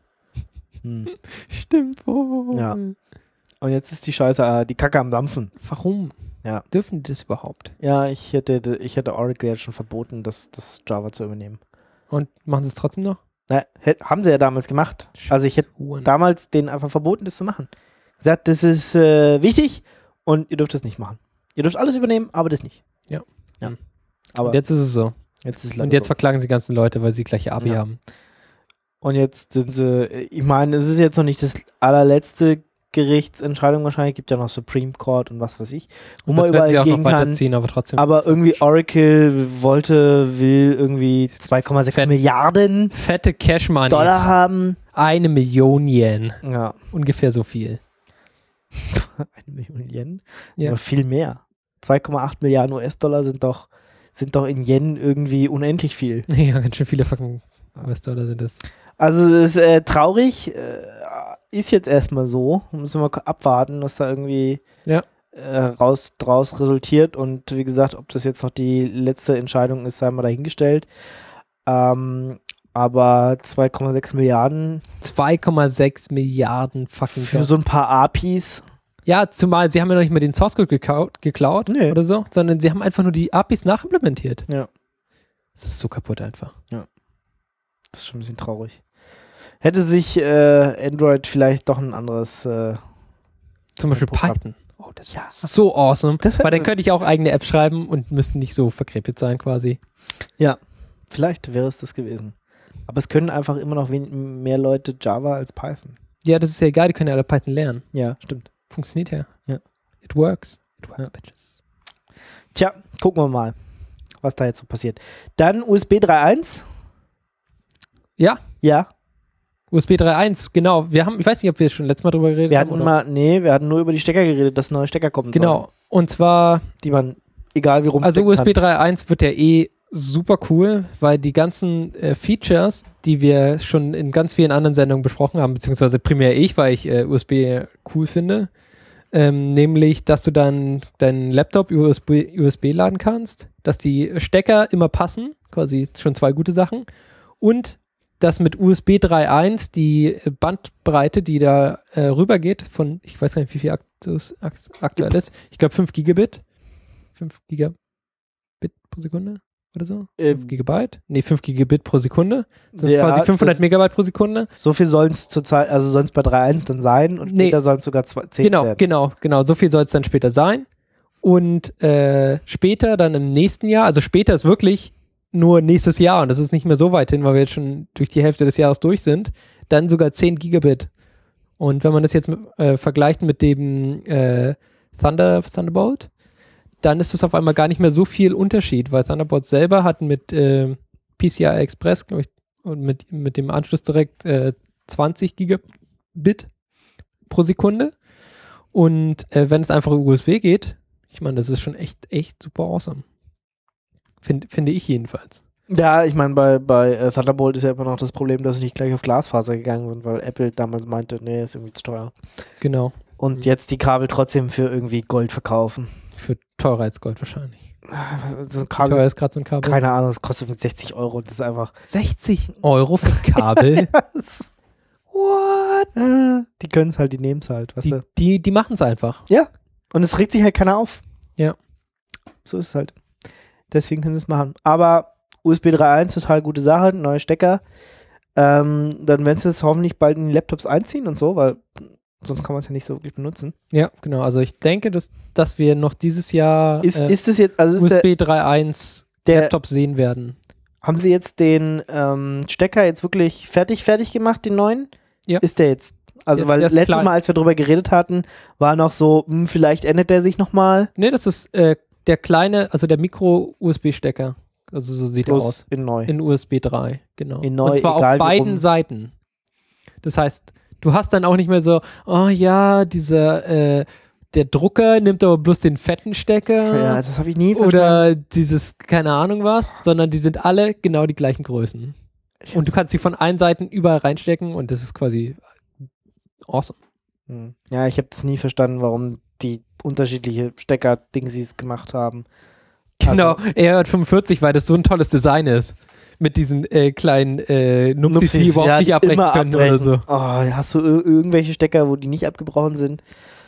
Stimmt wohl. Ja. Und jetzt ist die Scheiße, die Kacke am Dampfen. Warum? Ja. Dürfen die das überhaupt? Ja, ich hätte Oracle jetzt schon verboten, das Java zu übernehmen. Und machen sie es trotzdem noch? Na, haben sie ja damals gemacht. Also ich hätte damals denen einfach verboten, das zu machen. Gesagt, das ist wichtig und ihr dürft das nicht machen. Ihr dürft alles übernehmen, aber das nicht. Ja. Aber und jetzt ist es so. Und jetzt verklagen sie die ganzen Leute, weil sie gleiche API haben. Und jetzt sind sie, ich meine, es ist jetzt noch nicht das allerletzte Gerichtsentscheidung wahrscheinlich, gibt ja noch Supreme Court und was weiß ich, wo man überall gehen kann. Aber trotzdem. Aber irgendwie Oracle will irgendwie 2,6 Milliarden fette Cash-Money Dollar haben. 1 Million Yen. Ja. Ungefähr so viel. 1 Million Yen? Ja. Aber viel mehr. 2,8 Milliarden US-Dollar sind doch in Yen irgendwie unendlich viel. Ja, ganz schön viele fucking US-Dollar sind das. Also es ist traurig, ist jetzt erstmal so. Müssen wir mal abwarten, was da irgendwie draus resultiert. Und wie gesagt, ob das jetzt noch die letzte Entscheidung ist, sei mal dahingestellt. Aber 2,6 Milliarden. 2,6 Milliarden fucking für so ein paar APIs. Ja, zumal sie haben ja noch nicht mal den Source Code geklaut oder so, sondern sie haben einfach nur die APIs nachimplementiert. Ja. Das ist so kaputt einfach. Ja. Das ist schon ein bisschen traurig. Hätte sich Android vielleicht doch ein anderes zum Beispiel Python. Oh, das ist so awesome. Weil dann könnte ich auch eigene Apps schreiben und müssten nicht so verkrepelt sein quasi. Ja, vielleicht wäre es das gewesen. Aber es können einfach immer noch mehr Leute Java als Python. Ja, das ist ja egal, die können ja alle Python lernen. Ja, stimmt. Funktioniert ja. Ja. It works. It works, bitches. Tja, gucken wir mal, was da jetzt so passiert. Dann USB 3.1. Ja. Ja. USB 3.1, genau. Ich weiß nicht, ob wir schon letztes Mal drüber geredet haben. Wir hatten nur über die Stecker geredet, dass neue Stecker kommen sollen. Genau. Und zwar die man, egal wie rum. Also USB 3.1 wird ja super cool, weil die ganzen Features, die wir schon in ganz vielen anderen Sendungen besprochen haben, beziehungsweise primär ich, weil ich USB cool finde, nämlich, dass du dann deinen Laptop über USB laden kannst, dass die Stecker immer passen, quasi schon 2 gute Sachen, und dass mit USB 3.1 die Bandbreite, die da rübergeht, von, ich weiß gar nicht, wie viel aktuell ist, ich glaube 5 Gigabit. 5 Gigabit pro Sekunde oder so? 5 Gigabyte? Nee, 5 Gigabit pro Sekunde. Das sind quasi 500 Megabyte pro Sekunde. So viel sollen es zurzeit, also sollen es bei 3.1 dann sein und später sollen es sogar 10 werden. Genau. So viel soll es dann später sein. Und später dann im nächsten Jahr, also später ist wirklich nur nächstes Jahr und das ist nicht mehr so weit hin, weil wir jetzt schon durch die Hälfte des Jahres durch sind, dann sogar 10 Gigabit. Und wenn man das jetzt vergleicht mit dem Thunderbolt, dann ist es auf einmal gar nicht mehr so viel Unterschied, weil Thunderbolt selber hat mit PCI Express, glaube ich, und mit dem Anschluss direkt 20 Gigabit pro Sekunde. Und wenn es einfach über USB geht, ich meine, das ist schon echt super awesome. Finde ich jedenfalls. Ja, ich meine, bei Thunderbolt ist ja immer noch das Problem, dass sie nicht gleich auf Glasfaser gegangen sind, weil Apple damals meinte, nee, ist irgendwie zu teuer. Genau. Und jetzt die Kabel trotzdem für irgendwie Gold verkaufen. Für teurer als Gold wahrscheinlich. So ein Kabel, teuer ist gerade so ein Kabel? Keine Ahnung, das kostet 60 Euro. Das ist einfach 60 Euro für ein Kabel? What? Die können es halt, die nehmen es halt, weißt du? Die machen es einfach. Ja, und es regt sich halt keiner auf. Ja. So ist es halt. Deswegen können sie es machen. Aber USB 3.1, total gute Sache, neue Stecker. Dann werden sie es hoffentlich bald in die Laptops einziehen und so, weil sonst kann man es ja nicht so wirklich benutzen. Ja, genau. Also ich denke, dass wir noch dieses Jahr ist das jetzt, also USB 3.1 Laptops sehen werden. Haben sie jetzt den Stecker jetzt wirklich fertig gemacht, den neuen? Ja. Ist der jetzt? Also, weil letztes Mal, als wir drüber geredet hatten, war noch so, vielleicht ändert der sich nochmal. Nee, das ist der kleine, also der Micro-USB-Stecker. Also so sieht er aus. In neu. In USB 3, genau. In neu, und zwar egal auf beiden Seiten. Das heißt, du hast dann auch nicht mehr so, oh ja, der Drucker nimmt aber bloß den fetten Stecker. Ja, das habe ich nie verstanden. Oder dieses, keine Ahnung was, sondern die sind alle genau die gleichen Größen. Und du kannst sie von allen Seiten überall reinstecken und das ist quasi awesome. Ja, ich habe das nie verstanden, warum die unterschiedliche Stecker-Dingsies gemacht haben. Genau, RJ45, weil das so ein tolles Design ist. Mit diesen kleinen Nupsis, die überhaupt nicht abbrechen können oder so. Oh, hast du irgendwelche Stecker, wo die nicht abgebrochen sind?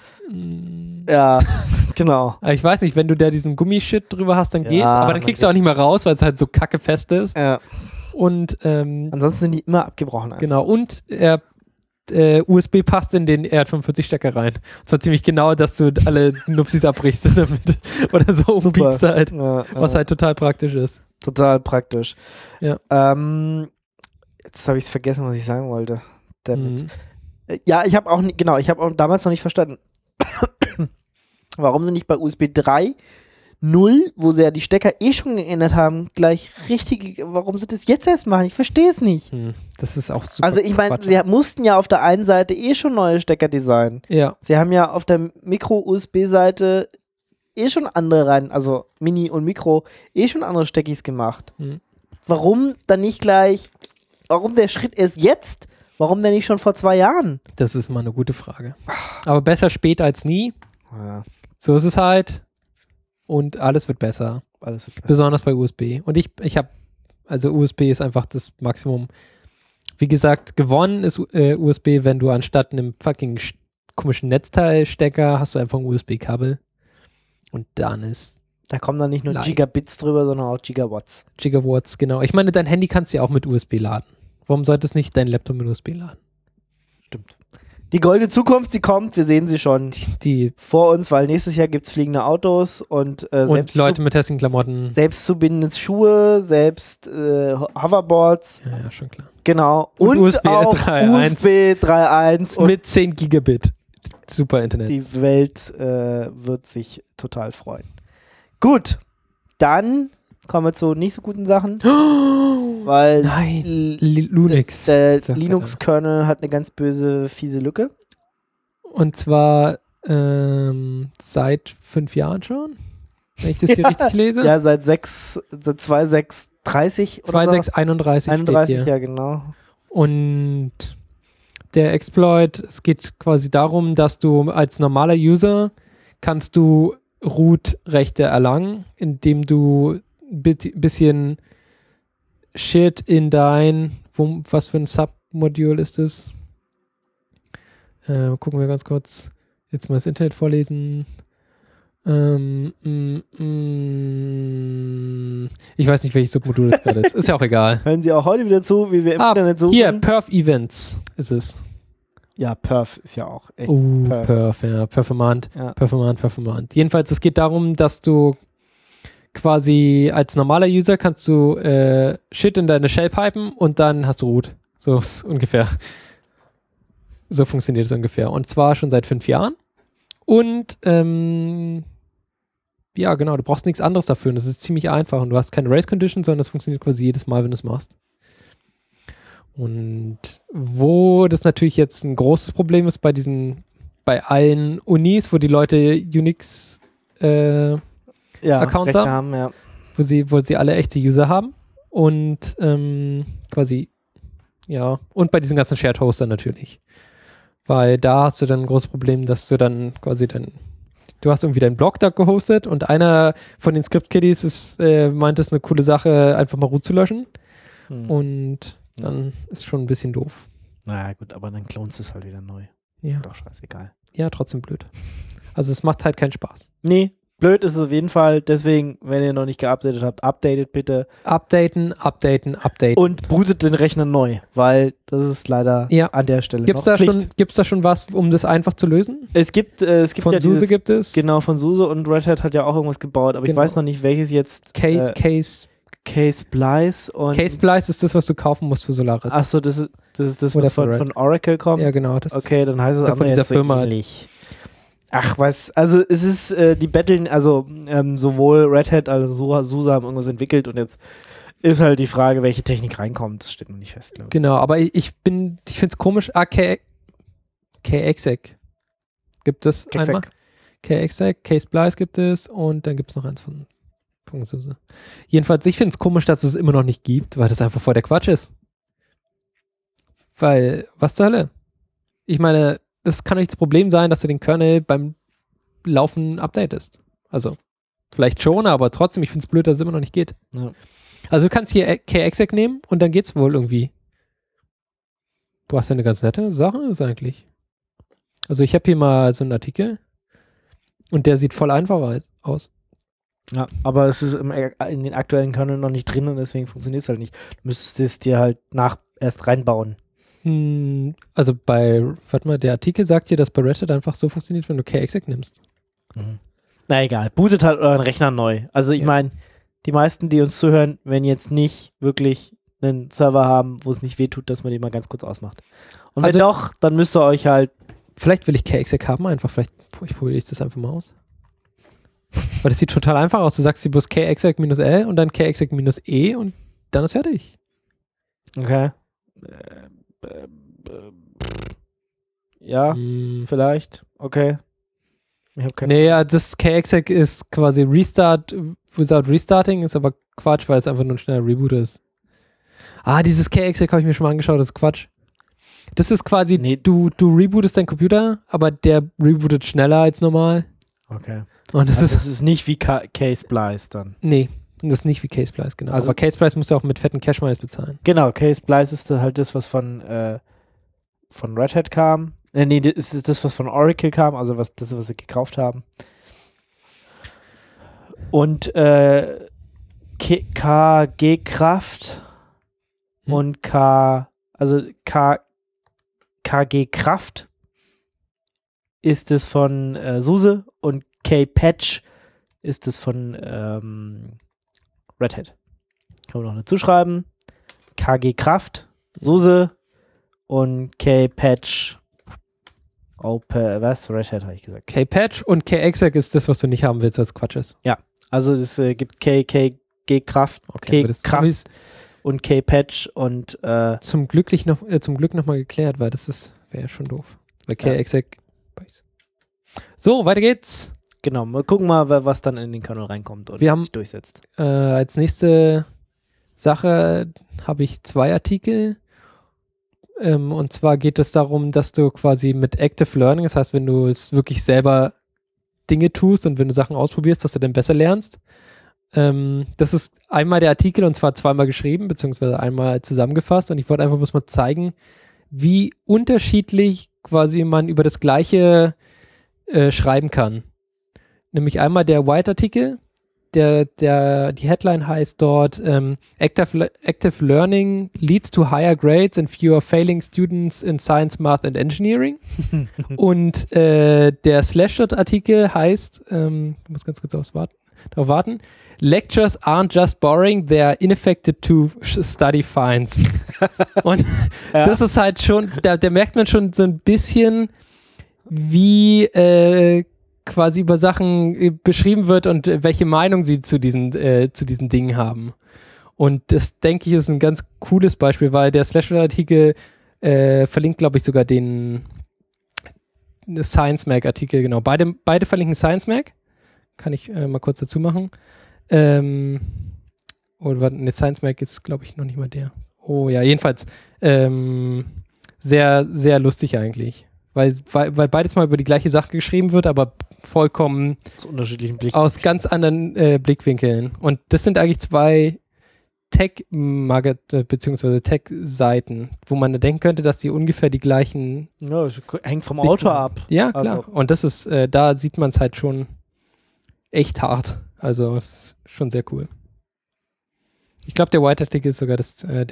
Ja, genau. Aber ich weiß nicht, wenn du da diesen Gummishit drüber hast, dann geht's. Aber dann kriegst du auch nicht mehr raus, weil es halt so kacke fest ist. Ja. Und ansonsten sind die immer abgebrochen. Einfach. Genau, und USB passt in den RJ45-Stecker rein. Und zwar ziemlich genau, dass du alle Nupsis abbrichst damit. Oder so umbiegst halt. Ja, was halt total praktisch ist. Total praktisch. Ja. Jetzt habe ich es vergessen, was ich sagen wollte. Ja, ich habe auch damals noch nicht verstanden, warum sie nicht bei USB 3.0, wo sie ja die Stecker schon geändert haben, gleich warum sie das jetzt erst machen? Ich verstehe es nicht. Das ist auch super. Also ich meine, sie mussten ja auf der einen Seite schon neue Stecker designen. Ja. Sie haben ja auf der Micro-USB-Seite schon andere rein, also Mini und Micro, schon andere Steckis gemacht. Warum dann nicht gleich, warum der Schritt erst jetzt? Warum denn nicht schon vor 2 Jahren? Das ist mal eine gute Frage. Aber besser spät als nie. Ja. So ist es halt. Und alles wird besser. Besonders bei USB. Und ich habe, also USB ist einfach das Maximum. Wie gesagt, gewonnen ist USB, wenn du anstatt einem fucking komischen Netzteilstecker hast du einfach ein USB-Kabel. Und dann ist... Da kommen dann nicht nur Gigabits drüber, sondern auch Gigawatts. Gigawatts, genau. Ich meine, dein Handy kannst du ja auch mit USB laden. Warum sollte es nicht dein Laptop mit USB laden? Stimmt. Die goldene Zukunft, sie kommt, wir sehen sie schon die vor uns, weil nächstes Jahr gibt es fliegende Autos und Leute mit hässlichen Klamotten. Selbstzubindende Schuhe, Hoverboards. Ja, schon klar. Genau. Und USB auch 3.1. USB 3.1. Mit 10 Gigabit. Super Internet. Die Welt wird sich total freuen. Gut, dann kommen wir zu nicht so guten Sachen. Weil Linux. Der Linux-Kernel hat eine ganz böse, fiese Lücke. Und zwar seit 5 Jahren schon, wenn ich das hier richtig lese. Ja, seit 2.6.30 2.6.31 31, ja genau. Und der Exploit, es geht quasi darum, dass du als normaler User kannst du Root-Rechte erlangen, indem du ein bisschen Shit in was für ein Submodul ist das? Gucken wir ganz kurz. Jetzt mal das Internet vorlesen. Ich weiß nicht, welches Submodul das gerade ist. Ist ja auch egal. Hören Sie auch heute wieder zu, wie wir im Internet suchen. Hier, Perf Events ist es. Ja, Perf ist ja auch echt. Perf, ja. Performant. Ja. Performant. Jedenfalls, es geht darum, dass du quasi als normaler User kannst du Shit in deine Shell pipen und dann hast du Root. So ist ungefähr. So funktioniert es ungefähr. Und zwar schon seit 5 Jahren. Und ja, genau, du brauchst nichts anderes dafür. Und das ist ziemlich einfach. Und du hast keine Race Condition, sondern das funktioniert quasi jedes Mal, wenn du es machst. Und wo das natürlich jetzt ein großes Problem ist bei allen Unis, wo die Leute Unix Accounts haben, ja. wo sie alle echte User haben und quasi, ja, und bei diesen ganzen Shared Hoster natürlich. Weil da hast du dann ein großes Problem, dass du dann quasi du hast irgendwie deinen Blog da gehostet und einer von den Script-Kiddies meint, es ist eine coole Sache, einfach mal Root zu löschen. Und dann ist schon ein bisschen doof. Naja, gut, aber dann klonst es halt wieder neu. Ja. Ist doch scheißegal. Ja, trotzdem blöd. Also es macht halt keinen Spaß. Nee, blöd ist es auf jeden Fall. Deswegen, wenn ihr noch nicht geupdatet habt, updatet bitte. Updaten. Und bootet den Rechner neu, weil das ist leider an der Stelle Gibt's da schon was, um das einfach zu lösen? Es gibt von SUSE gibt es. Genau, von SUSE, und Red Hat hat ja auch irgendwas gebaut, aber ich weiß noch nicht, welches jetzt. K-Splice und. K-Splice ist das, was du kaufen musst für Solaris. Achso, das ist das, was von Oracle kommt? Ja, genau. Okay, dann heißt es auch von dieser Firma. Ähnlich. Ach, also es ist, die betteln, also sowohl Red Hat als auch SUSE haben irgendwas entwickelt, und jetzt ist halt die Frage, welche Technik reinkommt. Das steht noch nicht fest, glaube ich. Genau, aber ich finde es komisch. K-Exec gibt es einmal. K-Exec, K-Splice gibt es, und dann gibt es noch eins von SUSE. Jedenfalls, ich finde es komisch, dass es immer noch nicht gibt, weil das einfach voll der Quatsch ist. Weil, was zur Hölle? Ich meine, das kann nicht das Problem sein, dass du den Kernel beim Laufen updatest. Also, vielleicht schon, aber trotzdem, ich finde es blöd, dass es immer noch nicht geht. Ja. Also, du kannst hier K-Exec nehmen und dann geht's wohl irgendwie. Du hast ja eine ganz nette Sache, ist eigentlich. Also, ich habe hier mal so einen Artikel und der sieht voll einfach aus. Ja, aber es ist in den aktuellen Kernel noch nicht drin, und deswegen funktioniert es halt nicht. Du müsstest es dir halt erst reinbauen. Also der Artikel sagt dir, dass bei Red Hat einfach so funktioniert, wenn du K-Exec nimmst. Mhm. Na egal, bootet halt euren Rechner neu. Also ich meine, die meisten, die uns zuhören, wenn jetzt nicht wirklich einen Server haben, wo es nicht wehtut, dass man den mal ganz kurz ausmacht. Und wenn doch, dann müsst ihr euch halt... Vielleicht will ich K-Exec haben einfach, ich probiere das einfach mal aus. Weil das sieht total einfach aus. Du sagst dir bloß K-Exec-L und dann K-Exec-E und dann ist fertig. Okay. Ja, vielleicht. Okay. Ich hab keine das K-Exec ist quasi Restart without Restarting, ist aber Quatsch, weil es einfach nur ein schneller Reboot ist. Dieses K-Exec habe ich mir schon mal angeschaut, das ist Quatsch. Das ist quasi, du rebootest deinen Computer, aber der rebootet schneller als normal. Okay. Und das ist nicht wie K-Splice dann. Nee, das ist nicht wie K-Splice, genau. Also, aber K-Splice musst du auch mit fetten Cache-Miles bezahlen. Genau, K-Splice ist halt das, was von Red Hat kam. Nee, das ist das, was von Oracle kam, also was sie gekauft haben. Und KG Kraft und KG Kraft ist es von SUSE, und K-Patch ist es von Red Hat. Kann man noch dazu schreiben. KG Kraft, SUSE, und K-Patch Red Hat habe ich gesagt. K-Patch und K-Exec ist das, was du nicht haben willst, als Quatsch ist. Ja, also es gibt KG Kraft, K-Kraft und K-Patch und zum Glück nochmal geklärt, weil wäre ja schon doof. Weil K-Exec So, weiter geht's. Genau, wir gucken mal, was dann in den Kernel reinkommt und was sich durchsetzt. Als nächste Sache habe ich 2 Artikel. Und zwar geht es darum, dass du quasi mit Active Learning, das heißt, wenn du es wirklich selber Dinge tust und wenn du Sachen ausprobierst, dass du dann besser lernst. Das ist einmal der Artikel, und zwar 2-mal geschrieben, beziehungsweise einmal zusammengefasst, und ich wollte einfach bloß mal zeigen, wie unterschiedlich quasi man über das Gleiche schreiben kann. Nämlich einmal der White-Artikel, die Headline heißt dort Active Learning leads to higher grades and fewer failing students in Science, Math and Engineering. Und der Slashdot-Artikel heißt, ich muss ganz kurz darauf warten, Lectures aren't just boring, they're ineffective to study fines. Und das ist halt schon, da merkt man schon so ein bisschen, wie quasi über Sachen beschrieben wird und welche Meinung sie zu diesen Dingen haben. Und das, denke ich, ist ein ganz cooles Beispiel, weil der Slashdot-Artikel verlinkt, glaube ich, sogar den Science-Mag-Artikel, genau. Beide verlinken Science-Mag. Kann ich mal kurz dazu machen. Science-Mag ist, glaube ich, noch nicht mal der. Oh ja, jedenfalls sehr, sehr lustig eigentlich. Weil beides mal über die gleiche Sache geschrieben wird, aber vollkommen aus unterschiedlichen Blickwinkeln. Aus ganz anderen Blickwinkeln. Und das sind eigentlich 2 bzw. Tech-Seiten, wo man denken könnte, dass die ungefähr die gleichen... Ja, hängt vom Autor ab. Ja, klar. Also. Und das ist, da sieht man es halt schon echt hart. Also ist schon sehr cool. Ich glaube, der White-Artikel ist sogar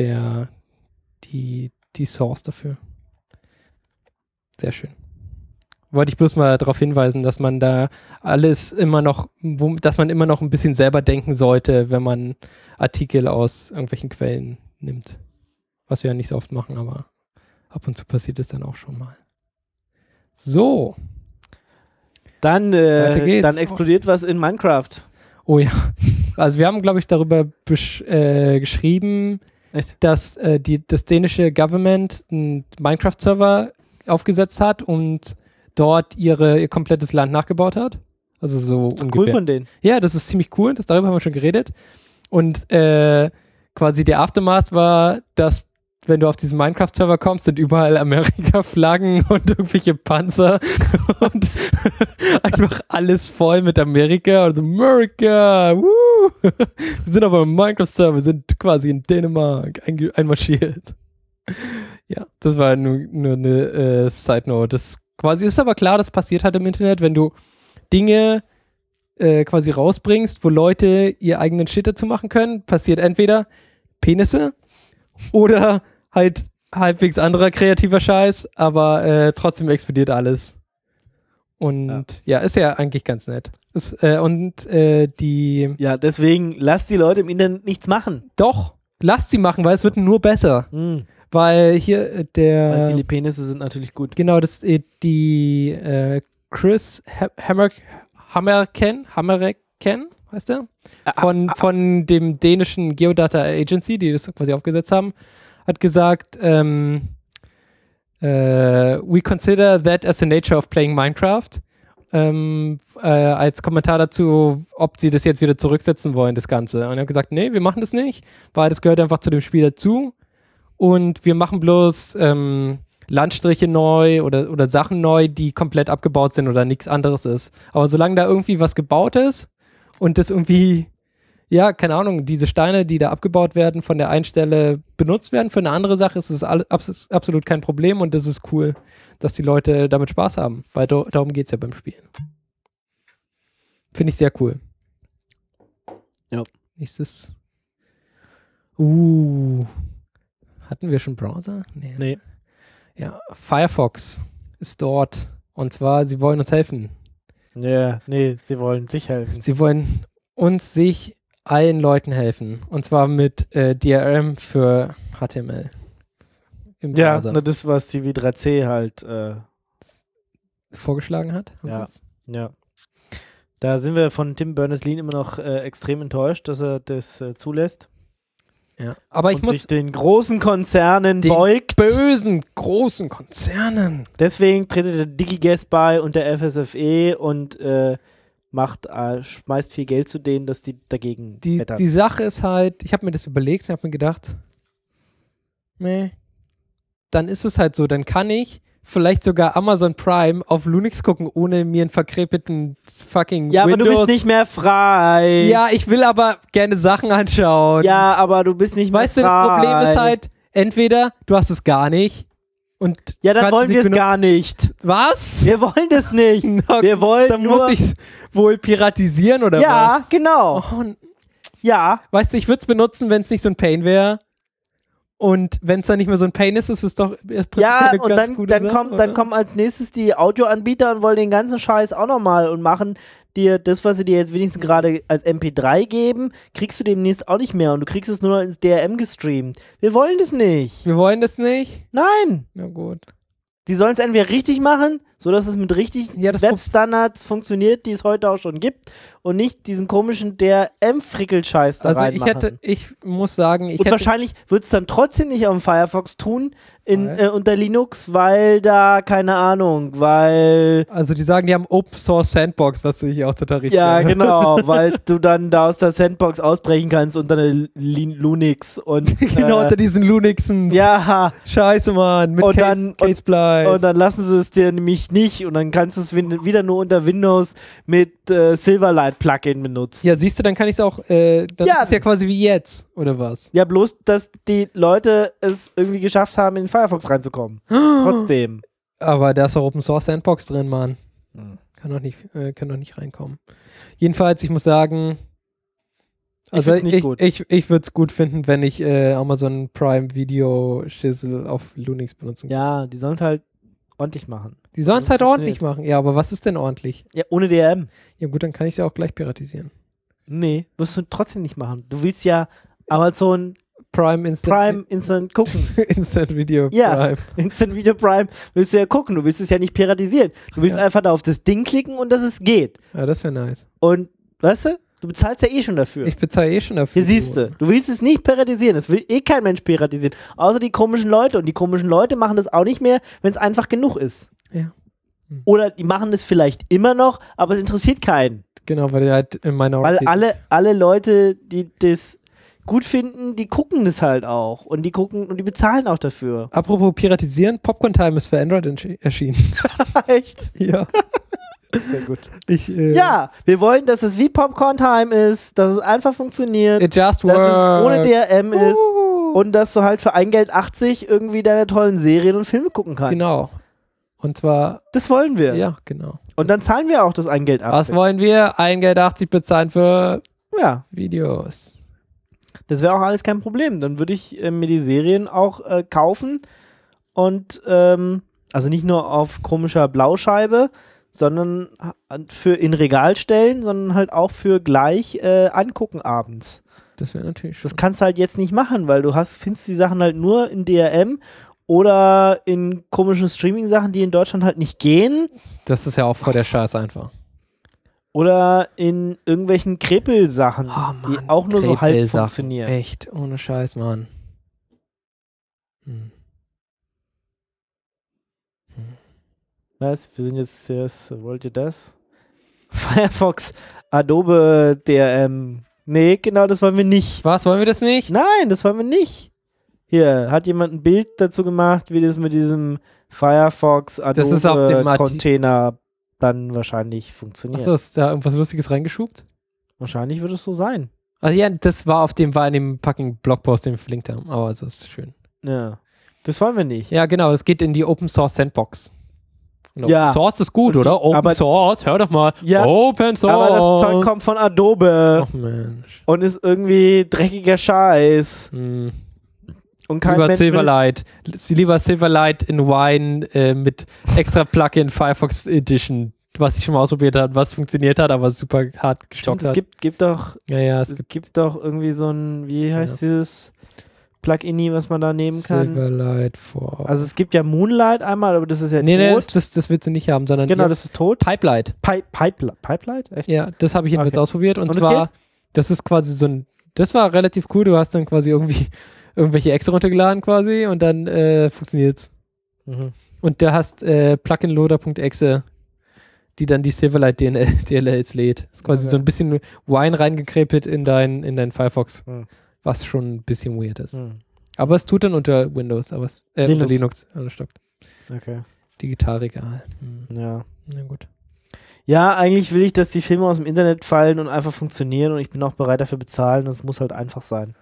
die Source dafür. Sehr schön. Wollte ich bloß mal darauf hinweisen, dass man da alles immer noch, dass man immer noch ein bisschen selber denken sollte, wenn man Artikel aus irgendwelchen Quellen nimmt. Was wir ja nicht so oft machen, aber ab und zu passiert es dann auch schon mal. So. Dann explodiert was in Minecraft. Oh ja. Also wir haben, glaube ich, darüber geschrieben, dass das dänische Government einen Minecraft-Server aufgesetzt hat und dort ihr komplettes Land nachgebaut hat. Also so ungefähr. Cool von denen. Ja, das ist ziemlich cool. Darüber haben wir schon geredet. Und quasi der Aftermath war, dass wenn du auf diesen Minecraft-Server kommst, sind überall Amerika-Flaggen und irgendwelche Panzer und einfach alles voll mit Amerika. Und America! Woo! Wir sind auf einem Minecraft-Server, wir sind quasi in Dänemark einmarschiert. Ja, das war nur eine Side-Note. Das quasi ist aber klar, das passiert halt im Internet, wenn du Dinge quasi rausbringst, wo Leute ihr eigenen Shit dazu machen können, passiert entweder Penisse oder halt halbwegs anderer kreativer Scheiß, aber trotzdem explodiert alles. Und ja, ist ja eigentlich ganz nett. Ja, deswegen lasst die Leute im Internet nichts machen. Doch, lasst sie machen, weil es wird nur besser. Weil hier weil viele Penisse sind natürlich gut. Genau, das die Chris Hammerken, heißt der? Von dem dänischen Geodata Agency, die das quasi aufgesetzt haben, hat gesagt, we consider that as the nature of playing Minecraft. Als Kommentar dazu, ob sie das jetzt wieder zurücksetzen wollen, das Ganze. Und er hat gesagt, nee, wir machen das nicht, weil das gehört einfach zu dem Spiel dazu. Und wir machen bloß Landstriche neu oder Sachen neu, die komplett abgebaut sind oder nichts anderes ist. Aber solange da irgendwie was gebaut ist und das irgendwie, ja, keine Ahnung, diese Steine, die da abgebaut werden, von der einen Stelle benutzt werden für eine andere Sache, ist es absolut kein Problem und das ist cool, dass die Leute damit Spaß haben, weil darum geht es ja beim Spielen. Finde ich sehr cool. Ja. Nächstes. Hatten wir schon Browser? Nee. Ja, Firefox ist dort und zwar, sie wollen uns helfen. Ja, nee, sie wollen sich helfen. Sie wollen sich allen Leuten helfen. Und zwar mit DRM für HTML. Im Browser. Ja, das, was die W3C halt vorgeschlagen hat. Ja. Da sind wir von Tim Berners-Lee immer noch extrem enttäuscht, dass er das zulässt. Ja. Aber ich muss sich den großen Konzernen beugt. Bösen großen Konzernen. Deswegen tretet der DigiGuess bei und der FSFE und schmeißt viel Geld zu denen, dass die dagegen wettern. Die Sache ist halt, ich habe mir das überlegt und habe mir gedacht, dann ist es halt so, dann kann ich vielleicht sogar Amazon Prime auf Linux gucken, ohne mir einen verkrepelten fucking Ja, Windows. aber du bist nicht mehr frei. Ja, ich will aber gerne Sachen anschauen. Ja, aber du bist nicht mehr frei. Weißt du, das Problem ist halt, entweder du hast es gar nicht und ja, dann wollen wir es gar nicht. Was? Wir wollen das nicht. Wir wollen dann muss ich es wohl piratisieren oder was? Ja, genau. Ja. Weißt du, ich würde es benutzen, wenn es nicht so ein Pain wäre. Und wenn es dann nicht mehr so ein Pain ist, ist es doch ja, und dann kommen als nächstes die Audioanbieter und wollen den ganzen Scheiß auch nochmal und machen dir das, was sie dir jetzt wenigstens gerade als MP3 geben, kriegst du demnächst auch nicht mehr und du kriegst es nur noch ins DRM gestreamt. Wir wollen das nicht. Wir wollen das nicht? Nein. Na gut. Die sollen es entweder richtig machen, sodass es mit richtigen Webstandards funktioniert, die es heute auch schon gibt und nicht diesen komischen DRM-Frickel-Scheiß da reinmachen. Ich muss sagen, wahrscheinlich wird es dann trotzdem nicht auf dem Firefox tun, unter Linux, weil also die sagen, die haben Open Source Sandbox, was ich auch total richtig ja, genau, weil du dann da aus der Sandbox ausbrechen kannst unter eine Lunix und genau, unter diesen Lunixen. Ja. Scheiße, Mann, mit Caseply. Und dann lassen sie es dir nämlich nicht und dann kannst du es wieder nur unter Windows mit Silverlight Plugin benutzen. Ja, siehst du, dann kann ich es auch, dann ist es ja quasi wie jetzt, oder was? Ja, bloß, dass die Leute es irgendwie geschafft haben, in Firefox reinzukommen. Trotzdem. Aber da ist auch Open Source Sandbox drin, Mann. Kann doch nicht reinkommen. Jedenfalls, ich muss sagen, also ich würde es gut finden, wenn ich Amazon Prime Video Schissel auf Lunix benutzen kann. Ja, die sollen es halt ordentlich machen. Die sollen es halt ordentlich machen. Ja, aber was ist denn ordentlich? Ja, ohne DRM. Ja gut, dann kann ich es ja auch gleich piratisieren. Nee, wirst du trotzdem nicht machen. Du willst ja Amazon Prime Instant gucken. Instant Video Prime. Ja, Instant Video Prime willst du ja gucken. Du willst es ja nicht piratisieren. Du willst einfach da auf das Ding klicken und dass es geht. Ja, das wäre nice. Und, weißt du, du bezahlst ja eh schon dafür. Ich bezahle eh schon dafür. Hier siehst du, du willst es nicht piratisieren. Es will eh kein Mensch piratisieren. Außer die komischen Leute. Und die komischen Leute machen das auch nicht mehr, wenn es einfach genug ist. Ja. Oder die machen es vielleicht immer noch, aber es interessiert keinen. Genau, weil halt in meiner Weil alle Leute, die das gut finden, die gucken das halt auch. Und die gucken und die bezahlen auch dafür. Apropos piratisieren, Popcorn Time ist für Android erschienen. Echt? Ja. Sehr gut. Ja, wir wollen, dass es wie Popcorn Time ist, dass es einfach funktioniert, It just dass works. es ohne DRM ist und dass du halt für 1,80 Geld irgendwie deine tollen Serien und Filme gucken kannst. Genau. Und zwar... Das wollen wir. Ja, genau. Und dann zahlen wir auch das 1,80 Geld. Was wollen wir? 1,80 Geld bezahlen für Videos. Das wäre auch alles kein Problem. Dann würde ich mir die Serien auch kaufen und also nicht nur auf komischer Blauscheibe, sondern für in Regal stellen, sondern halt auch für gleich angucken abends. Das wäre natürlich schön. Das kannst du halt jetzt nicht machen, weil du findest die Sachen halt nur in DRM oder in komischen Streaming-Sachen, die in Deutschland halt nicht gehen. Das ist ja auch voll der Scheiß einfach. Oder in irgendwelchen Krepel-Sachen, die auch nur so halb funktionieren. Echt, ohne Scheiß, Mann. Was? Wir sind jetzt, wollt ihr das? Firefox, Adobe, DRM. Nee, genau, das wollen wir nicht. Was, wollen wir das nicht? Nein, das wollen wir nicht. Hier, hat jemand ein Bild dazu gemacht, wie das mit diesem Firefox, Adobe Container dann wahrscheinlich funktioniert. Achso, ist da irgendwas Lustiges reingeschubt? Wahrscheinlich wird es so sein. Also ja, das war in dem fucking Blogpost, den wir verlinkt haben. Aber also ist schön. Ja, das wollen wir nicht. Ja, genau, es geht in die Open Source Sandbox. Und ja. Open Source ist gut, oder? Open Source, hör doch mal. Ja, Open Source. Aber das Zeug kommt von Adobe. Ach Mensch. Und ist irgendwie dreckiger Scheiß. Und kein lieber Mensch Silverlight. Lieber Silverlight in Wine mit extra Plugin Firefox Edition, was ich schon mal ausprobiert habe, was funktioniert hat, aber super hart gestockt hat. Es gibt doch es gibt doch irgendwie so ein, wie heißt dieses Plugin, was man da nehmen kann? Silverlight for... Also es gibt ja Moonlight einmal, aber das ist ja tot. Nee, das willst du nicht haben, sondern... Genau, das ist tot. Pipelight. Pipelight? Echt? Ja, das habe ich jedenfalls ausprobiert. Und zwar, das ist quasi so ein... Das war relativ cool. Du hast dann quasi irgendwelche Exe runtergeladen quasi und dann funktioniert's. Und da hast pluginloader.exe, die dann die Silverlight DLLs lädt. Das ist quasi so ein bisschen Wine reingekrepelt in dein Firefox, was schon ein bisschen weird ist. Aber es tut dann unter Windows, aber unter Linux stockt. Okay. Digitalregal. Ja. Na gut. Ja, eigentlich will ich, dass die Filme aus dem Internet fallen und einfach funktionieren und ich bin auch bereit dafür bezahlen und es muss halt einfach sein.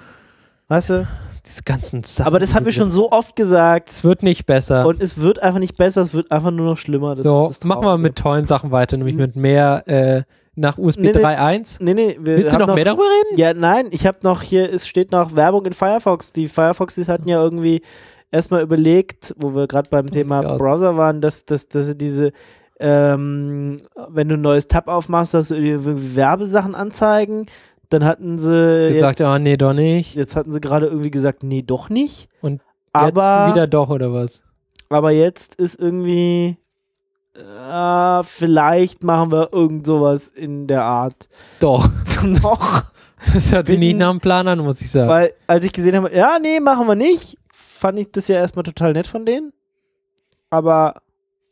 Weißt du? Diese ganzen Sachen. Aber das haben wir schon so oft gesagt. Es wird nicht besser. Und es wird einfach nicht besser, es wird einfach nur noch schlimmer. Machen wir mit tollen Sachen weiter, nämlich mit mehr nach USB 3.1. Nee. Willst du noch mehr darüber reden? Ja, nein, ich habe noch hier, es steht noch Werbung in Firefox. Die Firefoxes hatten ja irgendwie erstmal überlegt, wo wir gerade beim Thema Browser waren, dass sie diese, wenn du ein neues Tab aufmachst, dass du irgendwie Werbesachen anzeigen. Dann hatten sie gesagt, nee, doch nicht. Jetzt hatten sie gerade irgendwie gesagt, nee, doch nicht. Und jetzt wieder doch, oder was? Aber jetzt ist irgendwie vielleicht machen wir irgend sowas in der Art. Doch. Doch. Das hört sich nicht nach einem Plan an, muss ich sagen. Weil, als ich gesehen habe, ja, nee, machen wir nicht, fand ich das ja erstmal total nett von denen. Aber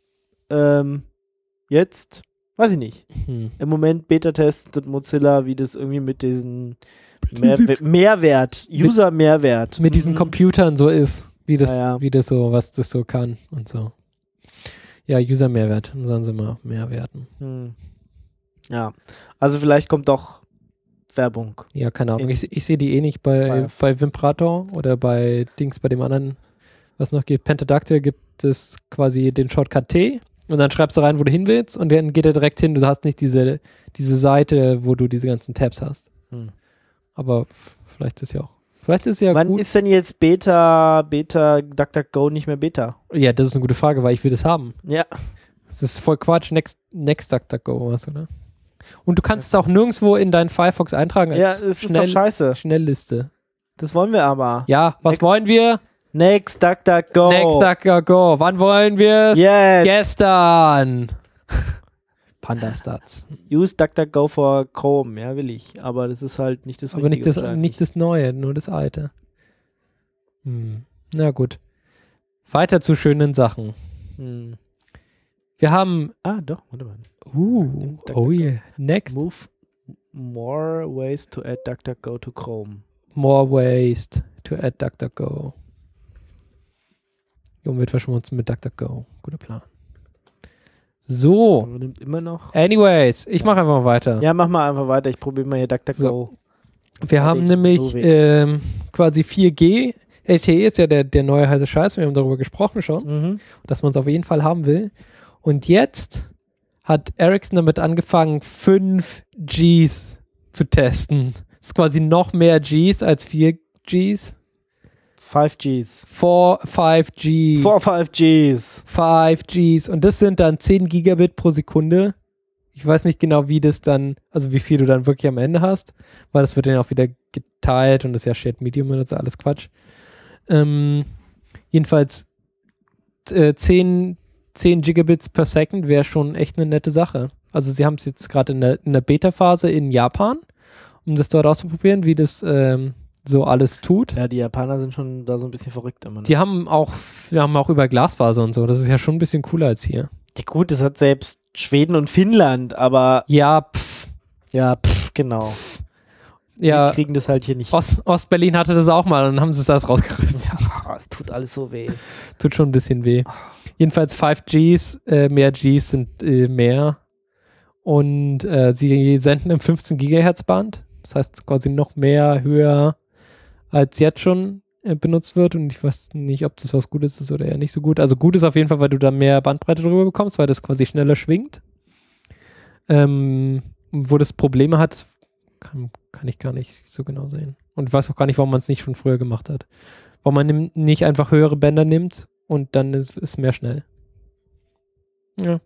jetzt, weiß ich nicht. Im Moment Beta-testet Mozilla, wie das irgendwie mit diesen Mehrwert, User-Mehrwert. Mit diesen Computern so ist, wie das so, was das so kann und so. Ja, User-Mehrwert, dann sollen sie mal mehr werten. Ja, also vielleicht kommt doch Werbung. Ja, keine Ahnung. Ich sehe die nicht bei Vimprator oder bei Dings, bei dem anderen, was noch gibt. Pentadactyl gibt es quasi den Shortcut T. Und dann schreibst du rein, wo du hin willst und dann geht er direkt hin. Du hast nicht diese Seite, wo du diese ganzen Tabs hast. Aber vielleicht ist ja Wann gut. ist denn jetzt Beta DuckDuckGo nicht mehr Beta? Ja, das ist eine gute Frage, weil ich will das haben. Ja. Das ist voll Quatsch. Next DuckDuckGo was, oder? Und du kannst es auch nirgendwo in deinen Firefox eintragen als ist doch scheiße. Schnellliste. Das wollen wir aber. Ja, was wollen wir? Next DuckDuckGo. Next DuckDuckGo. Wann wollen wir? Jetzt. Gestern. Pandastats. Use DuckDuckGo for Chrome. Ja, will ich. Aber das ist halt nicht das Richtige. Aber nicht das Neue, nur das Alte. Na gut. Weiter zu schönen Sachen. Wir haben... doch, warte mal. Oh yeah. Next. Move more ways to add DuckDuckGo to Chrome. More ways to add DuckDuckGo. Womit waschen wir uns mit DuckDuckGo? Guter Plan. So. Nimmt immer noch. Anyways, ich mache einfach mal weiter. Ja, mach mal einfach weiter. Ich probiere mal hier DuckDuckGo. So. Wir haben nämlich quasi 4G. LTE ist ja der neue heiße Scheiß. Wir haben darüber gesprochen schon, dass man es auf jeden Fall haben will. Und jetzt hat Ericsson damit angefangen, 5 Gs zu testen. Das ist quasi noch mehr Gs als 4 Gs. 5 Gs. 5G. 5 Gs. 5 Gs. Und das sind dann 10 Gigabit pro Sekunde. Ich weiß nicht genau, wie das dann, also wie viel du dann wirklich am Ende hast, weil das wird dann auch wieder geteilt und das ist ja Shared Medium und das ist alles Quatsch. Jedenfalls 10 Gigabits per Second wäre schon echt eine nette Sache. Also sie haben es jetzt gerade in der Beta-Phase in Japan, um das dort auszuprobieren, wie das so alles tut. Ja, die Japaner sind schon da so ein bisschen verrückt immer. Wir haben auch über Glasfaser und so. Das ist ja schon ein bisschen cooler als hier. Ja gut, das hat selbst Schweden und Finnland, aber... Ja, genau. Ja, wir kriegen das halt hier nicht. Ostberlin hatte das auch mal und dann haben sie das rausgerissen. Ja, es tut alles so weh. Tut schon ein bisschen weh. Jedenfalls 5 Gs, mehr Gs sind mehr. Und sie senden im 15 Gigahertz Band. Das heißt quasi noch mehr höher als jetzt schon benutzt wird. Und ich weiß nicht, ob das was Gutes ist oder eher nicht so gut. Also gut ist auf jeden Fall, weil du da mehr Bandbreite drüber bekommst, weil das quasi schneller schwingt. Wo das Probleme hat, kann ich gar nicht so genau sehen. Und ich weiß auch gar nicht, warum man es nicht schon früher gemacht hat. Warum man nicht einfach höhere Bänder nimmt und dann ist mehr schnell. Ja.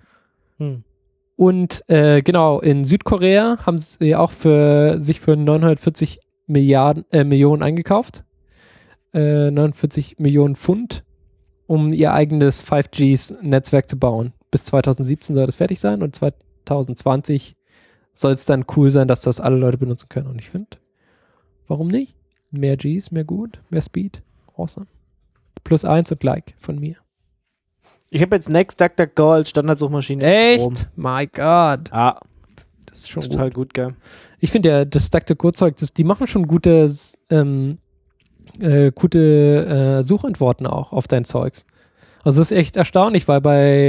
Und genau, in Südkorea haben sie auch sich für 940 Millionen eingekauft. 49 Millionen Pfund, um ihr eigenes 5G-Netzwerk zu bauen. Bis 2017 soll das fertig sein und 2020 soll es dann cool sein, dass das alle Leute benutzen können. Und ich finde, warum nicht? Mehr Gs, mehr gut, mehr Speed. Awesome. +1 und Like von mir. Ich habe jetzt Next DuckDuckGo als Standardsuchmaschine. Echt? My God. Ja. Das ist schon total gut, gell? Ich finde ja, das DuckDuckGo-Zeug, die machen schon gute Suchantworten auch auf dein Zeugs. Also das ist echt erstaunlich, weil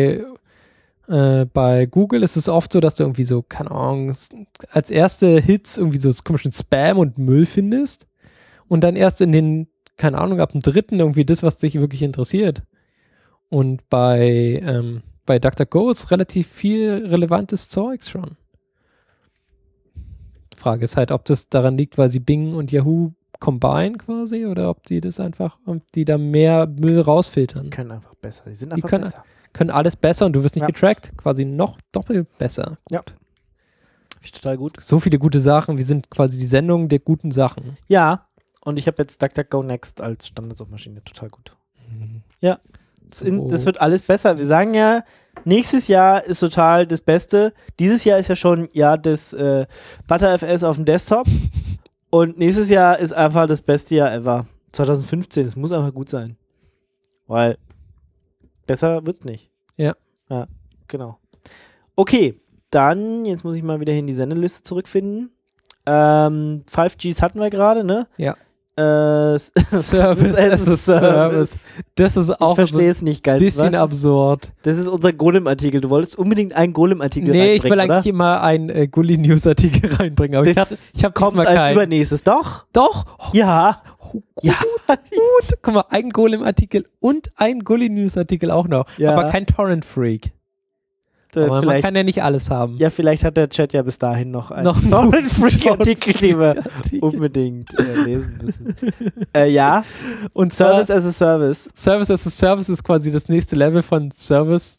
bei Google ist es oft so, dass du irgendwie so, keine Ahnung, als erste Hits irgendwie so komischen Spam und Müll findest und dann erst in den, keine Ahnung, ab dem 3. irgendwie das, was dich wirklich interessiert. Und bei DuckDuckGo ist relativ viel relevantes Zeugs schon. Die Frage ist halt, ob das daran liegt, weil sie Bing und Yahoo combine quasi oder ob die das einfach, die da mehr Müll rausfiltern. Die können einfach besser. Die sind einfach besser. Können alles besser und du wirst nicht getrackt. Quasi noch doppelt besser. Gut. Ja. Finde ich total gut. So viele gute Sachen. Wir sind quasi die Sendung der guten Sachen. Ja. Und ich habe jetzt DuckDuckGo Next als Standardsuchmaschine. Total gut. Ja. Das wird alles besser. Wir sagen ja, nächstes Jahr ist total das Beste. Dieses Jahr ist ja schon das ButterFS auf dem Desktop. Und nächstes Jahr ist einfach das beste Jahr ever. 2015. Es muss einfach gut sein. Weil besser wird's nicht. Ja. Ja, genau. Okay, dann, jetzt muss ich mal wieder in die Sendeliste zurückfinden. 5Gs hatten wir gerade, ne? Ja. Service as a Service. Das ist auch ich verstehe es nicht ganz. Bisschen absurd. Das ist unser Golem-Artikel. Du wolltest unbedingt einen Golem-Artikel reinbringen, Nee, ich will eigentlich immer einen Gulli-News-Artikel reinbringen. Aber das ich hab kommt mal als keinen. Übernächstes. Doch? Doch? Ja. Gut. Guck mal, ein Golem-Artikel und ein Gulli-News-Artikel auch noch. Ja. Aber kein Torrent-Freak. Aber man kann ja nicht alles haben. Ja, vielleicht hat der Chat ja bis dahin noch einen Freak-Artikel, den wir unbedingt lesen müssen. Ja, und Service as a Service. Service as a Service ist quasi das nächste Level von Service.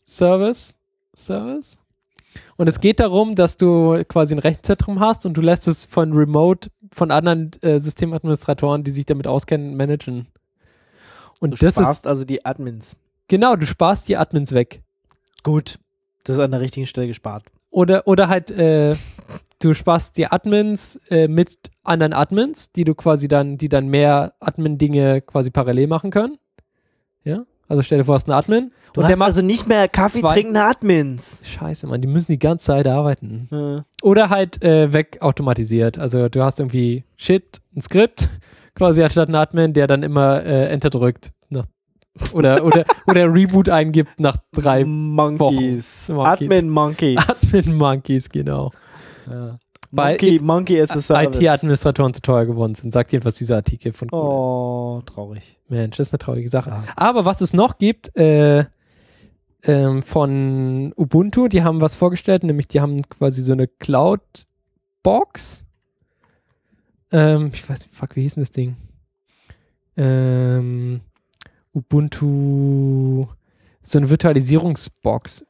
Und es geht darum, dass du quasi ein Rechenzentrum hast und du lässt es von Remote, von anderen Systemadministratoren, die sich damit auskennen, managen. Und du sparst also die Admins. Genau, du sparst die Admins weg. Gut, das ist an der richtigen Stelle gespart. Oder halt, du sparst die Admins mit anderen Admins, die dann mehr Admin-Dinge quasi parallel machen können. Ja? Also stell dir vor, du hast einen Admin. Du hast also nicht mehr Kaffee trinkende Admins. Scheiße, Mann, die müssen die ganze Zeit arbeiten. Ja. Oder halt wegautomatisiert. Also du hast irgendwie ein Skript, quasi anstatt einen Admin, der dann immer Enter drückt. Oder Reboot eingibt nach 3 Monkeys. Wochen. Admin-Monkeys. Admin-Monkeys, genau. Ja. Monkey as a Service. IT-Administratoren zu teuer geworden sind, sagt jedenfalls dieser Artikel von Google. Oh, traurig. Mensch, das ist eine traurige Sache. Ja. Aber was es noch gibt, von Ubuntu, die haben was vorgestellt, nämlich die haben quasi so eine Cloud-Box. Ich weiß nicht, wie hieß denn das Ding? Ubuntu, so eine Virtualisierungsbox.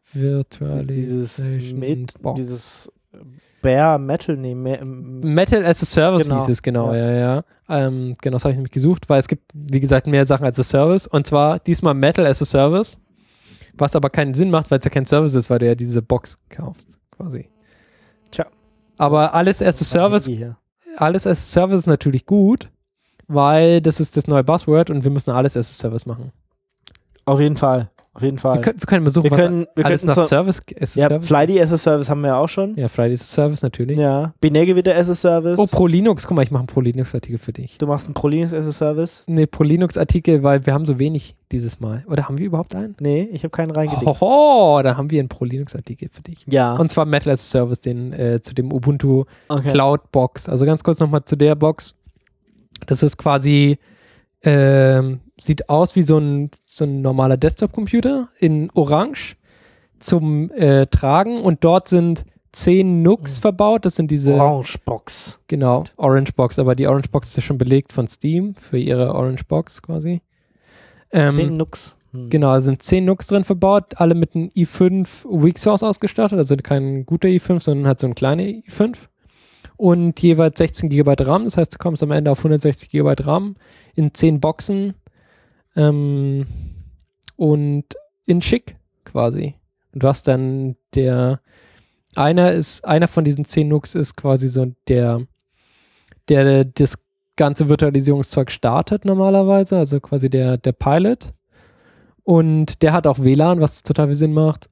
Dieses Bare Metal, Metal as a Service hieß es, genau, ja. Genau, das habe ich nämlich gesucht, weil es gibt, wie gesagt, mehr Sachen als a Service und zwar diesmal Metal as a Service, was aber keinen Sinn macht, weil es ja kein Service ist, weil du ja diese Box kaufst, quasi. Tja. Aber alles as a Service ist natürlich gut, weil das ist das neue Buzzword und wir müssen alles as a Service machen. Auf jeden Fall. Wir können mal suchen, alles nach Service. Flighty as a Service haben wir ja auch schon. Ja, Flighty as a Service natürlich. Ja, Binärgewitter as a Service. Oh, Pro Linux. Guck mal, ich mache einen Pro Linux Artikel für dich. Du machst einen Pro Linux as a Service? Nee, Pro Linux Artikel, weil wir haben so wenig dieses Mal. Oder haben wir überhaupt einen? Nee, ich habe keinen reingedicht. Da haben wir einen Pro Linux Artikel für dich. Ja. Und zwar Metal as a Service, zu dem Ubuntu Cloud Box. Also ganz kurz nochmal zu der Box. Das ist quasi sieht aus wie so ein normaler Desktop-Computer in Orange zum Tragen und dort sind 10 NUCs verbaut. Das sind diese Orange-Box. Genau, Orange-Box. Aber die Orange-Box ist ja schon belegt von Steam für ihre Orange-Box quasi. 10 NUCs. Genau, da sind 10 NUCs drin verbaut, alle mit einem i5 Weak Source ausgestattet, also kein guter i5, sondern halt so ein kleiner i5. Und jeweils 16 GB RAM, das heißt, du kommst am Ende auf 160 GB RAM in 10 Boxen und in schick quasi. Und du hast dann einer von diesen 10 NUCs ist quasi so der das ganze Virtualisierungszeug startet normalerweise, also quasi der Pilot. Und der hat auch WLAN, was total viel Sinn macht.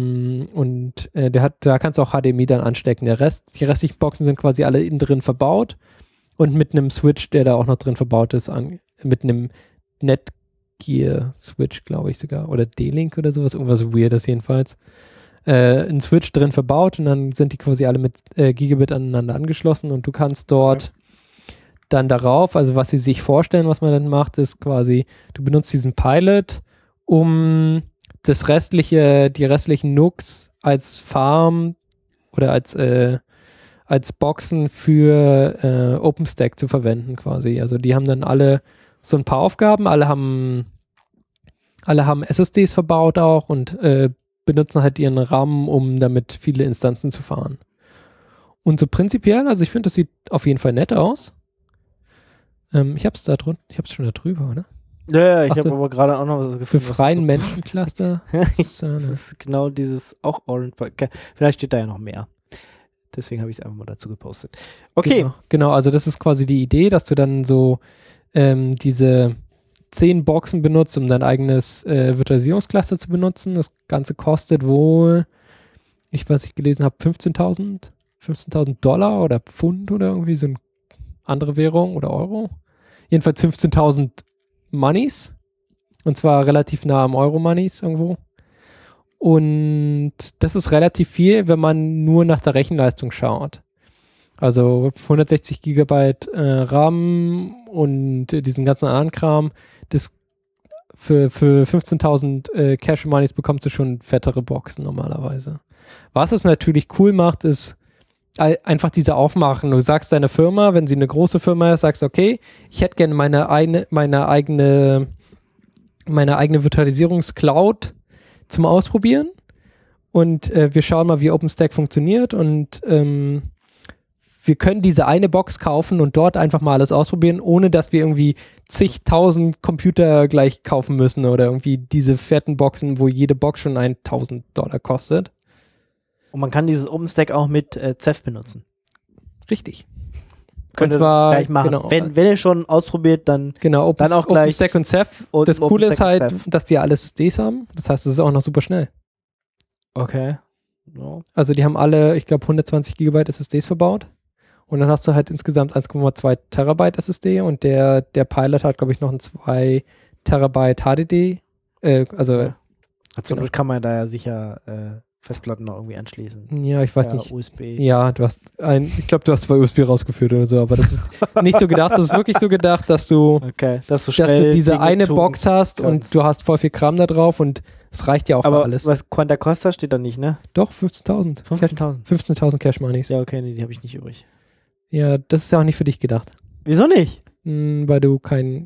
Da kannst du auch HDMI dann anstecken. Die restlichen Boxen sind quasi alle innen drin verbaut und mit einem Switch, der da auch noch drin verbaut ist, mit einem Netgear-Switch, glaube ich sogar, oder D-Link oder sowas, irgendwas Weirdes jedenfalls. Ein Switch drin verbaut und dann sind die quasi alle mit Gigabit aneinander angeschlossen und du kannst dort dann darauf, also was sie sich vorstellen, was man dann macht, ist quasi, du benutzt diesen Pilot, um die restlichen NUCs als Farm oder als Boxen für OpenStack zu verwenden quasi. Also die haben dann alle so ein paar Aufgaben, alle haben SSDs verbaut auch und benutzen halt ihren RAM, um damit viele Instanzen zu fahren. Und so prinzipiell, also ich finde, das sieht auf jeden Fall nett aus. Ich hab's schon da drüber, oder? Ja, ich habe aber gerade auch noch was gefunden. Für freien Menschencluster. Das ist genau dieses auch Orange. Vielleicht steht da ja noch mehr. Deswegen habe ich es einfach mal dazu gepostet. Okay. Genau, also das ist quasi die Idee, dass du dann so diese 10 Boxen benutzt, um dein eigenes Virtualisierungscluster zu benutzen. Das Ganze kostet wohl, ich gelesen habe, $15.000 oder Pfund oder irgendwie so eine andere Währung oder Euro. Jedenfalls 15.000 Moneys. Und zwar relativ nah am Euro-Moneys irgendwo. Und das ist relativ viel, wenn man nur nach der Rechenleistung schaut. Also 160 GB RAM und diesen ganzen anderen Kram. Das für 15.000 Cache-Moneys bekommst du schon fettere Boxen normalerweise. Was es natürlich cool macht, ist einfach diese Aufmachen. Du sagst deiner Firma, wenn sie eine große Firma ist, sagst okay, ich hätte gerne meine eigene Virtualisierungscloud zum Ausprobieren und wir schauen mal, wie OpenStack funktioniert und wir können diese eine Box kaufen und dort einfach mal alles ausprobieren, ohne dass wir irgendwie zigtausend Computer gleich kaufen müssen oder irgendwie diese fetten Boxen, wo jede Box schon $1.000 kostet. Und man kann dieses OpenStack auch mit Ceph benutzen. Richtig. Könnt ihr gleich machen. Genau. Wenn ihr schon ausprobiert, dann, dann auch gleich OpenStack und Ceph. Und das Coole ist halt, dass die alle SSDs haben. Das heißt, es ist auch noch super schnell. Okay. No. Also die haben alle, ich glaube, 120 GB SSDs verbaut. Und dann hast du halt insgesamt 1,2 Terabyte SSD und der Pilot hat, glaube ich, noch ein 2 Terabyte HDD. Genau. Kann man da ja sicher Festplatten noch irgendwie anschließen. Ja, ich weiß nicht. USB. Ja, ich glaube, du hast 2 USB rausgeführt oder so, aber das ist nicht so gedacht. Das ist wirklich so gedacht, dass du diese eine Box hast und du hast voll viel Kram da drauf und es reicht ja auch für alles. Aber was Quanta Costa steht da nicht, ne? Doch, 15.000. 15.000 Cash Moneys. Ja, okay, nee, die habe ich nicht übrig. Ja, das ist ja auch nicht für dich gedacht. Wieso nicht? Weil du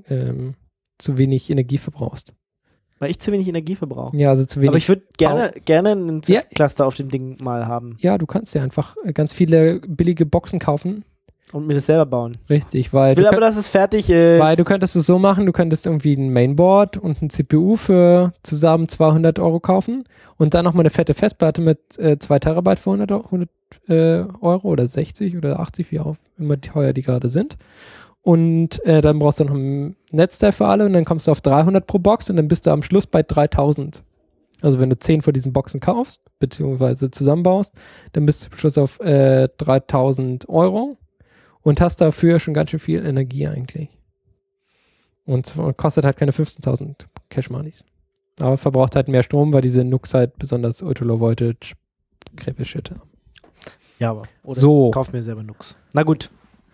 zu wenig Energie verbrauchst. Weil ich zu wenig Energie verbrauche. Ja, also zu wenig. Aber ich würde gerne einen Cluster auf dem Ding mal haben. Ja, du kannst ja einfach ganz viele billige Boxen kaufen. Und mir das selber bauen. Richtig, weil ich will aber, dass es fertig ist. Weil du könntest es so machen, du könntest irgendwie ein Mainboard und ein CPU für zusammen 200 Euro kaufen und dann nochmal eine fette Festplatte mit 2 Terabyte für 100 Euro oder 60 oder 80, wie auch immer teuer die gerade sind. Und dann brauchst du noch ein Netzteil für alle und dann kommst du auf 300 pro Box und dann bist du am Schluss bei 3000. Also wenn du 10 von diesen Boxen kaufst, beziehungsweise zusammenbaust, dann bist du am Schluss auf 3000 Euro und hast dafür schon ganz schön viel Energie eigentlich. Und kostet halt keine 15.000 Cash Moneys. Aber verbraucht halt mehr Strom, weil diese NUCs halt besonders Ultra-Low Voltage Krepeshit haben. Ja, aber oder kauf mir selber NUCs. Na gut.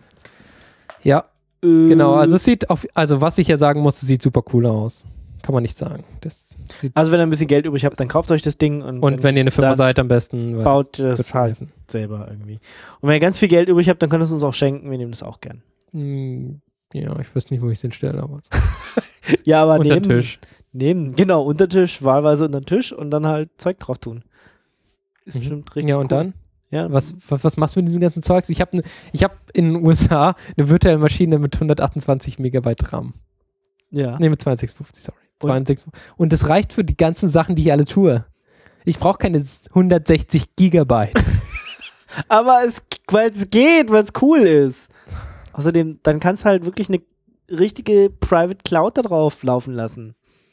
Ja, genau. Also es sieht was ich ja sagen muss, es sieht super cool aus. Kann man nicht sagen. Also wenn ihr ein bisschen Geld übrig habt, dann kauft euch das Ding. Und wenn ihr eine Firma seid, am besten baut das halt selber irgendwie. Und wenn ihr ganz viel Geld übrig habt, dann könnt ihr es uns auch schenken. Wir nehmen das auch gern. Ja, ich wüsste nicht, wo ich es hinstelle. Aber ja, aber unter Tisch. Genau, unter Tisch, wahlweise unter den Tisch und dann halt Zeug drauf tun. Ist bestimmt richtig Ja, und cool. dann? Ja. Was machst du mit diesem ganzen Zeugs? Ich hab in den USA eine virtuelle Maschine mit 128 Megabyte RAM. Ja. Nee, mit 256, sorry. 62. Und das reicht für die ganzen Sachen, die ich alle tue. Ich brauche keine 160 Gigabyte. Aber weil es geht, weil es cool ist. Außerdem, dann kannst du halt wirklich eine richtige Private Cloud da drauf laufen lassen.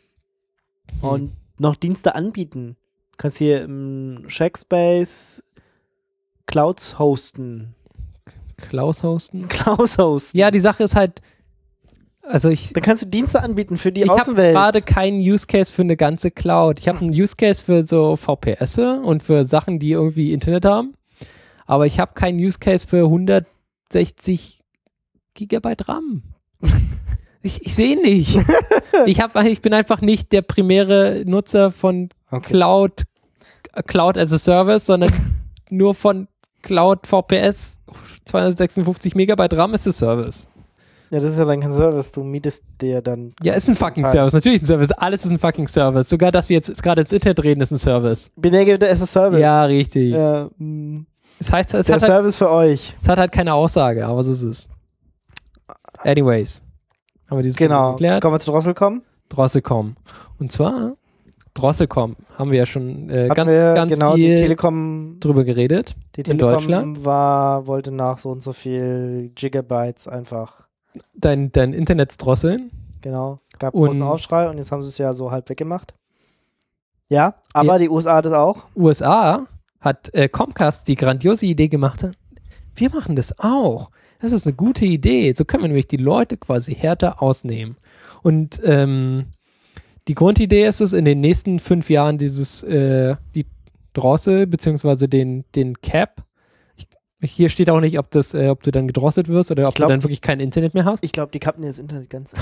Und noch Dienste anbieten. Du kannst hier im Shackspace Clouds hosten. Clouds hosten? Clouds hosten. Ja, die Sache ist halt, dann kannst du Dienste anbieten für die Außenwelt. Ich habe gerade keinen Use Case für eine ganze Cloud. Ich habe einen Use Case für so VPS und für Sachen, die irgendwie Internet haben. Aber ich habe keinen Use Case für 160 Gigabyte RAM. Ich sehe nicht. Ich bin einfach nicht der primäre Nutzer von Cloud as a Service, sondern nur von Cloud VPS. 256 Megabyte RAM ist a Service. Ja, das ist ja dann kein Service, du mietest dir dann... Ja, ist ein fucking Service, natürlich ist ein Service, alles ist ein fucking Service. Sogar, dass wir jetzt gerade ins Internet reden, ist ein Service. Benege as a Service. Ja, richtig. Ja, das heißt, es der hat Service für euch. Es hat halt keine Aussage, aber so ist es. Anyways. Haben wir dieses Problem geklärt? Kommen wir zu Drosselcom? Drosselcom. Und zwar, Drosselcom haben wir ja schon ganz viel die Telekom drüber geredet. Die Telekom in Deutschland. wollte nach so und so viel Gigabytes einfach dein Internet drosseln. Genau. Gab einen großen Aufschrei und jetzt haben sie es ja so halb weggemacht. Ja, aber die USA hat es auch. USA hat Comcast die grandiose Idee gemacht. Wir machen das auch. Das ist eine gute Idee. So können wir nämlich die Leute quasi härter ausnehmen. Und die Grundidee ist es, in den nächsten 5 Jahren die Drossel beziehungsweise den Cap, Hier steht auch nicht, ob du dann gedrosselt wirst oder ob du dann wirklich kein Internet mehr hast. Ich glaube, die kappen dir das Internet ganz.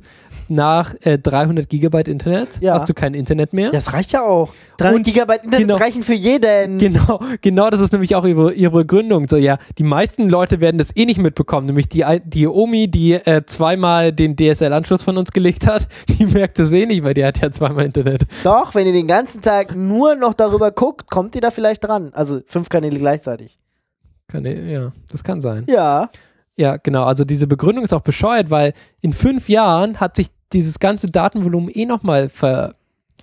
Nach 300 Gigabyte Internet hast du kein Internet mehr. Das reicht ja auch. 300 Gigabyte Internet reichen für jeden. Genau, das ist nämlich auch ihre Begründung. So, ja, die meisten Leute werden das eh nicht mitbekommen. Nämlich die Omi, die zweimal den DSL-Anschluss von uns gelegt hat, die merkt das eh nicht, weil die hat ja zweimal Internet. Doch, wenn ihr den ganzen Tag nur noch darüber guckt, kommt ihr da vielleicht dran. Also 5 Kanäle gleichzeitig. Ja, das kann sein. Ja. Ja, genau. Also diese Begründung ist auch bescheuert, weil in 5 Jahren hat sich dieses ganze Datenvolumen nochmal weil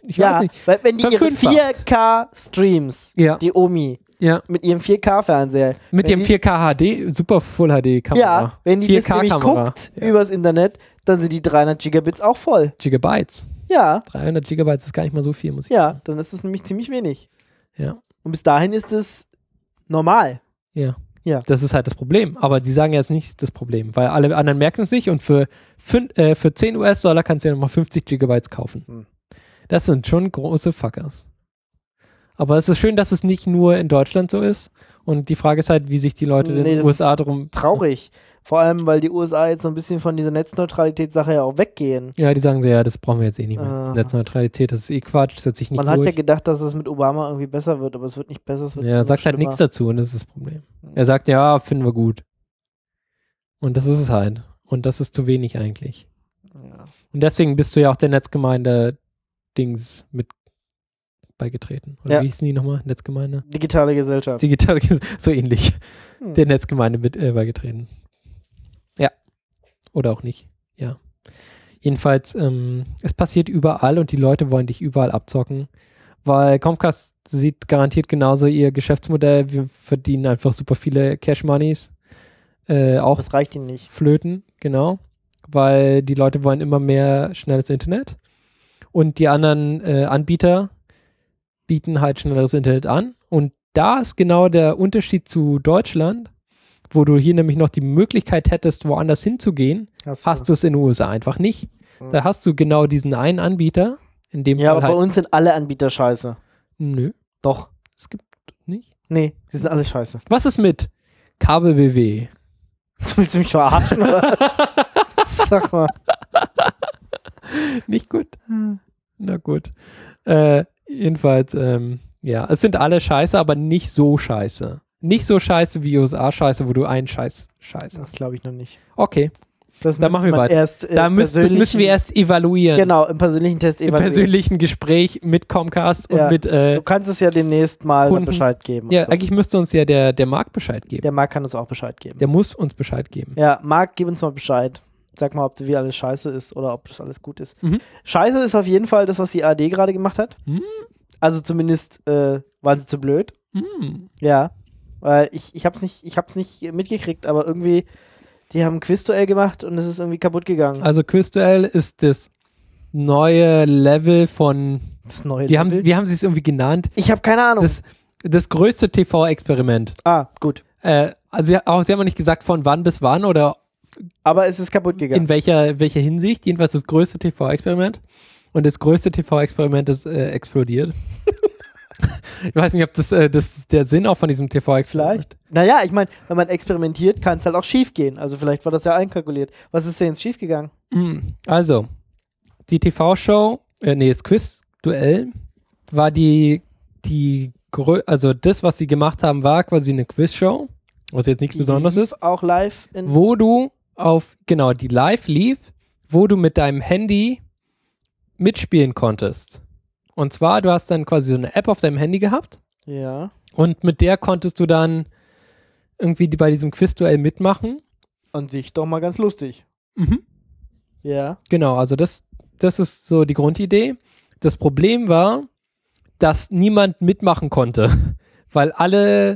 wenn die ihre 4K-Streams, die Omi, mit ihrem 4K-Fernseher. Mit ihrem 4K HD, super Full-HD-Kamera. Ja, wenn die das nämlich guckt übers Internet, dann sind die 300 Gigabits auch voll. Gigabytes? Ja. 300 Gigabytes ist gar nicht mal so viel, muss ich sagen. Ja, dann ist es nämlich ziemlich wenig. Ja. Und bis dahin ist es normal. Ja, das ist halt das Problem. Aber die sagen ja jetzt nicht das Problem, weil alle anderen merken es nicht und für 10 US-Dollar kannst du ja nochmal 50 Gigabytes kaufen. Das sind schon große Fuckers. Aber es ist schön, dass es nicht nur in Deutschland so ist. Und die Frage ist halt, wie sich die Leute in den USA darum... Traurig. Vor allem, weil die USA jetzt so ein bisschen von dieser Netzneutralität-Sache ja auch weggehen. Ja, die sagen so, ja, das brauchen wir jetzt eh nicht mehr. Das Netzneutralität, das ist eh Quatsch, das setzt sich nicht durch. Man hat ja gedacht, dass es mit Obama irgendwie besser wird, aber es wird nicht besser, es wird er sagt halt nichts dazu und das ist das Problem. Er sagt, ja, finden wir gut. Und das ist es halt. Und das ist zu wenig eigentlich. Ja. Und deswegen bist du ja auch der Netzgemeinde-Dings mit beigetreten. Oder wie hießen die nochmal? Netzgemeinde? Digitale Gesellschaft. So ähnlich. Der Netzgemeinde mit beigetreten. Ja. Oder auch nicht. Ja. Jedenfalls, es passiert überall und die Leute wollen dich überall abzocken, weil Comcast sieht garantiert genauso ihr Geschäftsmodell. Wir verdienen einfach super viele Cash-Moneys. Auch das reicht ihnen nicht. Flöten, genau. Weil die Leute wollen immer mehr schnelles Internet. Und die anderen Anbieter bieten halt schnelleres Internet an. Und da ist genau der Unterschied zu Deutschland, wo du hier nämlich noch die Möglichkeit hättest, woanders hinzugehen, hast du es in den USA einfach nicht. Da hast du genau diesen einen Anbieter. In dem Fall aber bei uns sind alle Anbieter scheiße. Nö. Doch. Es gibt nicht? Nee, sie sind alle scheiße. Was ist mit Kabel BW? Willst du mich verarschen oder was? Sag mal. Nicht gut? Na gut. Jedenfalls, es sind alle scheiße, aber nicht so scheiße. Nicht so scheiße wie USA-Scheiße, wo du einen Scheiß hast. Das glaube ich noch nicht. Okay. Das machen wir weiter. Das müssen wir erst evaluieren. Genau, im persönlichen Test evaluieren. Im persönlichen Gespräch mit Comcast und mit du kannst es ja demnächst mal Bescheid geben. Ja, eigentlich müsste uns ja der Marc Bescheid geben. Der Marc kann uns auch Bescheid geben. Der muss uns Bescheid geben. Ja, Marc, gib uns mal Bescheid. Sag mal, ob wie alles scheiße ist oder ob das alles gut ist. Scheiße ist auf jeden Fall das, was die ARD gerade gemacht hat. Also zumindest waren sie zu blöd. Ja, weil ich hab's nicht mitgekriegt, aber irgendwie die haben ein Quizduell gemacht und es ist irgendwie kaputt gegangen. Also Quizduell ist das neue Level von... Das neue Level? Wie haben sie es irgendwie genannt? Ich habe keine Ahnung. Das größte TV-Experiment. Ah, gut. Also sie haben auch nicht gesagt, von wann bis wann oder... Aber es ist kaputt gegangen. In welcher Hinsicht? Jedenfalls das größte TV-Experiment. Und das größte TV-Experiment ist explodiert. Ich weiß nicht, ob das der Sinn auch von diesem TV-Experiment. Vielleicht. Naja, ich meine, wenn man experimentiert, kann es halt auch schief gehen. Also vielleicht war das ja einkalkuliert. Was ist denn jetzt schief gegangen? Also, die TV-Show, das Quiz-Duell war also das, was sie gemacht haben, war quasi eine Quiz-Show, was jetzt nichts Besonderes ist. Auch live. Wo du die live lief, wo du mit deinem Handy mitspielen konntest. Und zwar, du hast dann quasi so eine App auf deinem Handy gehabt. Ja. Und mit der konntest du dann irgendwie bei diesem Quizduell mitmachen. An sich doch mal ganz lustig. Ja. Genau, also das ist so die Grundidee. Das Problem war, dass niemand mitmachen konnte, weil alle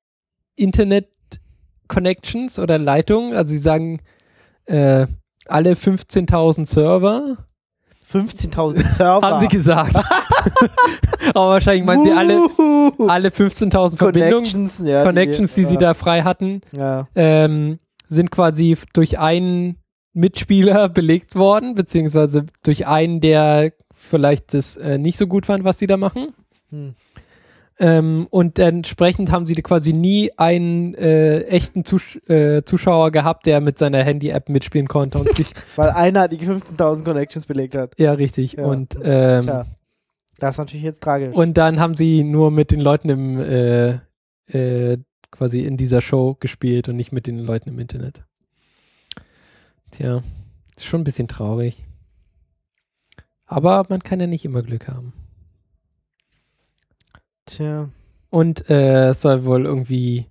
Internet-Connections oder Leitungen, also sie sagen, alle 15.000 Server 15.000 Server. Haben sie gesagt. Aber wahrscheinlich meinen sie alle 15.000 Verbindungen, Connections, die sie da frei hatten, sind quasi durch einen Mitspieler belegt worden, beziehungsweise durch einen, der vielleicht das nicht so gut fand, was die da machen. Und entsprechend haben sie quasi nie einen echten Zuschauer gehabt, der mit seiner Handy-App mitspielen konnte. Und sich weil einer die 15.000 Connections belegt hat. Ja, richtig. Ja. Und tja, das ist natürlich jetzt tragisch. Und dann haben sie nur mit den Leuten quasi in dieser Show gespielt und nicht mit den Leuten im Internet. Tja, ist schon ein bisschen traurig. Aber man kann ja nicht immer Glück haben. Tja. Und es soll wohl irgendwie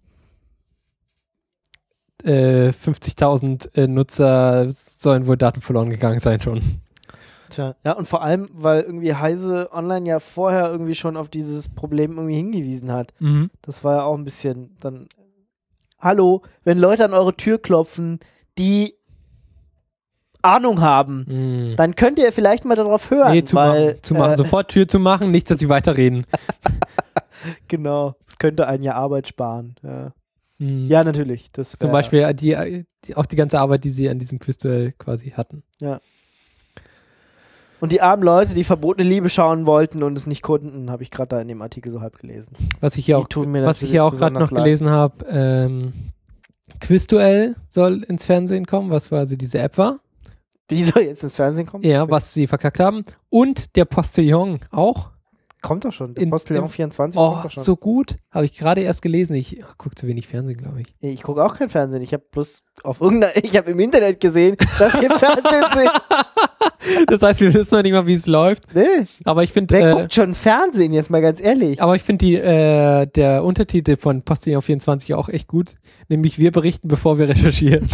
50.000 Nutzer sollen wohl Daten verloren gegangen sein schon. Tja, ja, und vor allem, weil irgendwie Heise Online ja vorher irgendwie schon auf dieses Problem irgendwie hingewiesen hat. Mhm. Das war ja auch ein bisschen dann, hallo, wenn Leute an eure Tür klopfen, die Ahnung haben, dann könnt ihr vielleicht mal darauf hören. Nee, zumachen. Sofort Tür zu machen, nicht, dass sie weiterreden. Genau, es könnte einen ja Arbeit sparen. Ja, ja natürlich. Das zum Beispiel auch die ganze Arbeit, die sie an diesem Quizduell quasi hatten. Ja. Und die armen Leute, die verbotene Liebe schauen wollten und es nicht konnten, habe ich gerade da in dem Artikel so halb gelesen. Was ich hier auch gerade noch gelesen habe, Quizduell soll ins Fernsehen kommen, was quasi diese App war. Die soll jetzt ins Fernsehen kommen? Ja, was sie verkackt haben. Und der Postillon auch. Kommt doch schon. Der Postillon 24 kommt doch schon. So gut. Habe ich gerade erst gelesen. Ich gucke zu wenig Fernsehen, glaube ich. Ich gucke auch kein Fernsehen. Ich habe bloß ich habe im Internet gesehen, dass wir Fernsehen sehen. Das heißt, wir wissen noch nicht mal, wie es läuft. Nee. Aber ich finde. Wer guckt schon Fernsehen, jetzt mal ganz ehrlich? Aber ich finde der Untertitel von Postillon 24 auch echt gut. Nämlich, wir berichten, bevor wir recherchieren.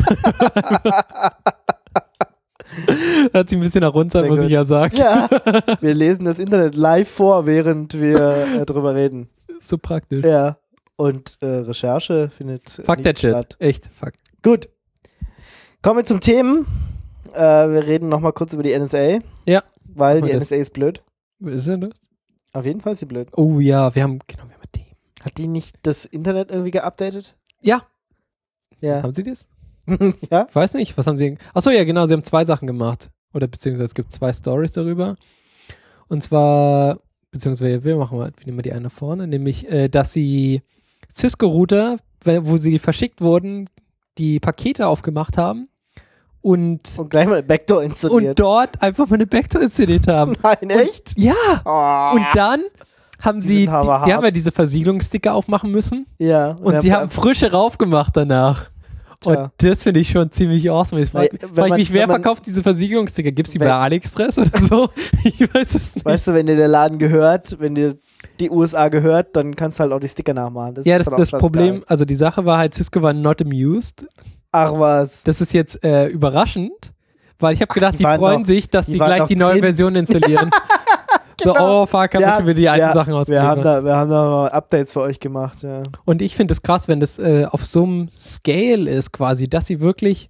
Hat sich ein bisschen herunter, muss ich ja sagen. Ja, wir lesen das Internet live vor, während wir drüber reden. So praktisch. Ja, und Recherche findet Fuck that shit. Echt, fuck. Gut. Kommen wir zum Themen. Wir reden nochmal kurz über die NSA. Ja. Weil die NSA ist blöd. Ist sie das? Auf jeden Fall ist sie blöd. Oh ja, wir haben Themen. Hat die nicht das Internet irgendwie geupdatet? Ja. Ja. Haben sie das? Ja? Ich weiß nicht, was haben sie... Achso, ja genau, sie haben 2 Sachen gemacht. Oder beziehungsweise es gibt 2 Stories darüber. Und zwar, beziehungsweise wir nehmen mal die eine vorne, nämlich, dass sie Cisco-Router, wo sie verschickt wurden, die Pakete aufgemacht haben und gleich mal eine Backdoor installiert. Und dort einfach mal eine Backdoor installiert haben. Nein, echt? Ja. Oh. Und dann haben die haben ja diese Versiegelungssticker aufmachen müssen. Ja. Und sie haben frische raufgemacht danach. Tja. Und das finde ich schon ziemlich awesome. Jetzt frage ich mich, wer verkauft diese Versiegelungssticker? Gibt es die bei AliExpress oder so? Ich weiß es nicht. Weißt du, wenn dir der Laden gehört, wenn dir die USA gehört, dann kannst du halt auch die Sticker nachmachen. Das Problem, geil. Also die Sache war halt, Cisco war not amused. Ach was. Das ist jetzt überraschend, weil ich habe gedacht, die freuen sich, dass die gleich die neue Version installieren. Genau. So, oh fuck, haben wir schon wieder die alten Sachen ausgeliefert. Wir haben da mal Updates für euch gemacht, ja. Und ich finde es krass, wenn das auf so einem Scale ist quasi, dass sie wirklich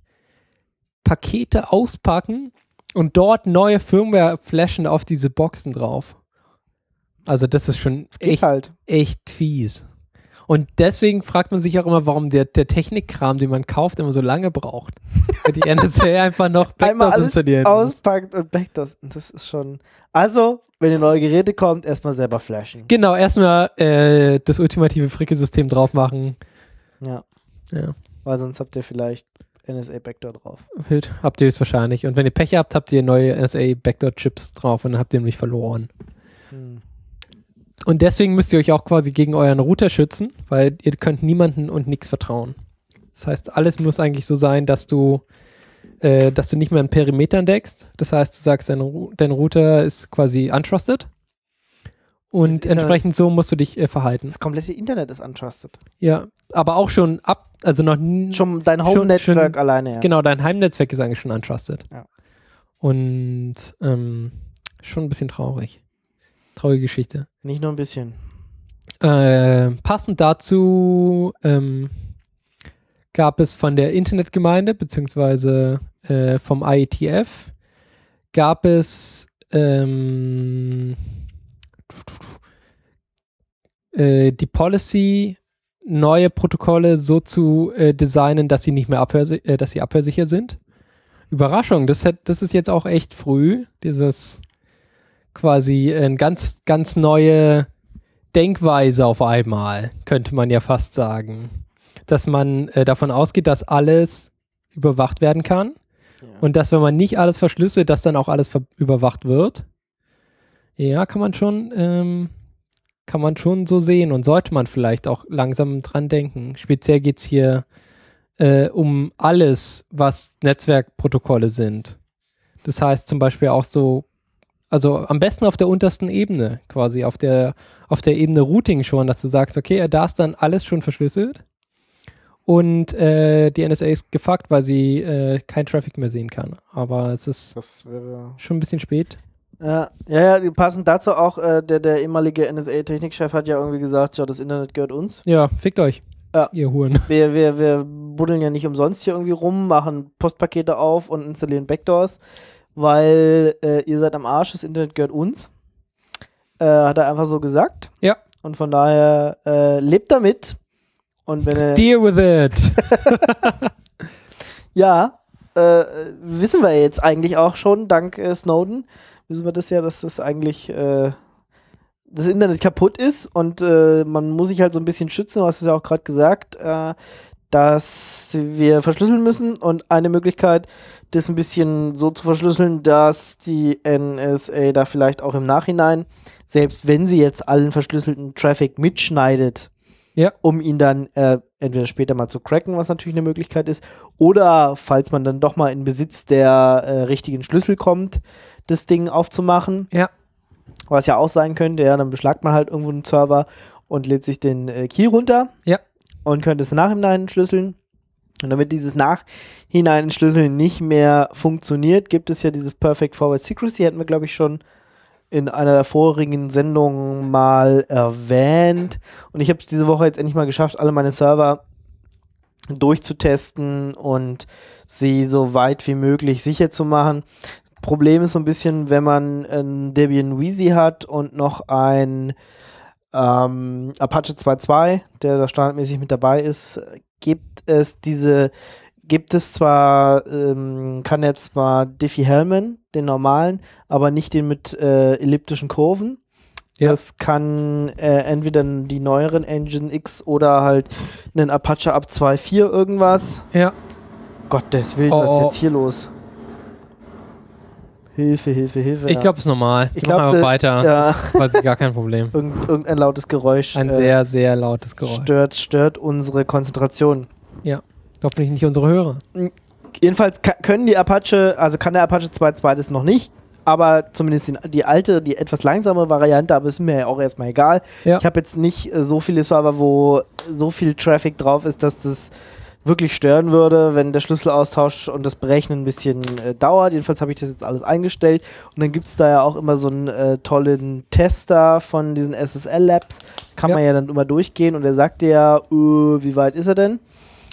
Pakete auspacken und dort neue Firmware flashen auf diese Boxen drauf. Also das ist schon echt fies. Und deswegen fragt man sich auch immer, warum der Technikkram, den man kauft, immer so lange braucht. Weil die NSA einfach noch Backdoors installieren auspackt und Backdoors. Das ist schon... Also, wenn ihr neue Geräte kommt, erstmal selber flashen. Genau, erstmal das ultimative Fricke-System drauf machen. Ja. Weil sonst habt ihr vielleicht NSA-Backdoor drauf. Habt ihr es wahrscheinlich. Und wenn ihr Pech habt, habt ihr neue NSA-Backdoor-Chips drauf und dann habt ihr nämlich verloren. Und deswegen müsst ihr euch auch quasi gegen euren Router schützen, weil ihr könnt niemanden und nichts vertrauen. Das heißt, alles muss eigentlich so sein, dass du nicht mehr einen Perimeter entdeckst. Das heißt, du sagst, dein Router ist quasi untrusted. Und entsprechend so musst du dich verhalten. Das komplette Internet ist untrusted. Ja, aber auch schon schon dein Home-Netzwerk alleine. Ja. Genau, dein Heimnetzwerk ist eigentlich schon untrusted. Ja. Und schon ein bisschen traurig. Traurige Geschichte. Nicht nur ein bisschen. Passend dazu gab es von der Internetgemeinde beziehungsweise vom IETF gab es die Policy, neue Protokolle so zu designen, dass sie nicht mehr abhörsicher sind. Überraschung, das ist jetzt auch echt früh, dieses quasi ganz, ganz neue Denkweise auf einmal, könnte man ja fast sagen. Dass man davon ausgeht, dass alles überwacht werden kann. Ja. Und dass, wenn man nicht alles verschlüsselt, dass dann auch alles überwacht wird. Ja, kann man schon so sehen und sollte man vielleicht auch langsam dran denken. Speziell geht es hier um alles, was Netzwerkprotokolle sind. Das heißt zum Beispiel auch so, also am besten auf der untersten Ebene, quasi auf der Ebene Routing schon, dass du sagst, okay, da ist dann alles schon verschlüsselt und die NSA ist gefuckt, weil sie keinen Traffic mehr sehen kann. Aber es ist schon ein bisschen spät. Ja, passend dazu auch, der ehemalige NSA-Technikchef hat ja irgendwie gesagt, ja, das Internet gehört uns. Ja, fickt euch, ihr Huren. Wir buddeln ja nicht umsonst hier irgendwie rum, machen Postpakete auf und installieren Backdoors, weil ihr seid am Arsch, das Internet gehört uns. Hat er einfach so gesagt. Ja. Und von daher lebt damit. Und wenn Deal with it. Ja, wissen wir jetzt eigentlich auch schon, dank Snowden, wissen wir das ja, dass das eigentlich das Internet kaputt ist und man muss sich halt so ein bisschen schützen, du hast es ja auch gerade gesagt, dass wir verschlüsseln müssen und eine Möglichkeit, das ein bisschen so zu verschlüsseln, dass die NSA da vielleicht auch im Nachhinein, selbst wenn sie jetzt allen verschlüsselten Traffic mitschneidet, um ihn dann entweder später mal zu cracken, was natürlich eine Möglichkeit ist, oder falls man dann doch mal in Besitz der richtigen Schlüssel kommt, das Ding aufzumachen. Ja. Was ja auch sein könnte, ja, dann beschlagt man halt irgendwo einen Server und lädt sich den Key runter. Ja. Und könnte es Nachhinein entschlüsseln. Und damit dieses Nachhinein entschlüsseln nicht mehr funktioniert, gibt es ja dieses Perfect Forward Secrecy, hatten wir, glaube ich, schon in einer der vorigen Sendungen mal erwähnt. Und ich habe es diese Woche jetzt endlich mal geschafft, alle meine Server durchzutesten und sie so weit wie möglich sicher zu machen. Problem ist so ein bisschen, wenn man ein Debian Wheezy hat und noch ein Apache 2.2, der da standardmäßig mit dabei ist, kann er zwar Diffie-Hellman, den normalen, aber nicht den mit elliptischen Kurven. Ja. Das kann entweder die neueren Nginx oder halt einen Apache ab 2.4 irgendwas. Ja. Gottes Willen, was ist jetzt hier los? Hilfe. Ich glaube, es ist normal. Ich glaube weiter. Ja. Das ist quasi gar kein Problem. Irgendein lautes Geräusch. Ein sehr, sehr lautes Geräusch. Stört unsere Konzentration. Ja. Hoffentlich nicht unsere Hörer. Jedenfalls kann der Apache 2.2 das noch nicht, aber zumindest die alte, die etwas langsame Variante, aber ist mir ja auch erstmal egal. Ja. Ich habe jetzt nicht so viele Server, wo so viel Traffic drauf ist, dass das wirklich stören würde, wenn der Schlüsselaustausch und das Berechnen ein bisschen dauert. Jedenfalls habe ich das jetzt alles eingestellt. Und dann gibt es da ja auch immer so einen tollen Tester von diesen SSL Labs. Kann man ja dann immer durchgehen und der sagt dir ja, wie weit ist er denn?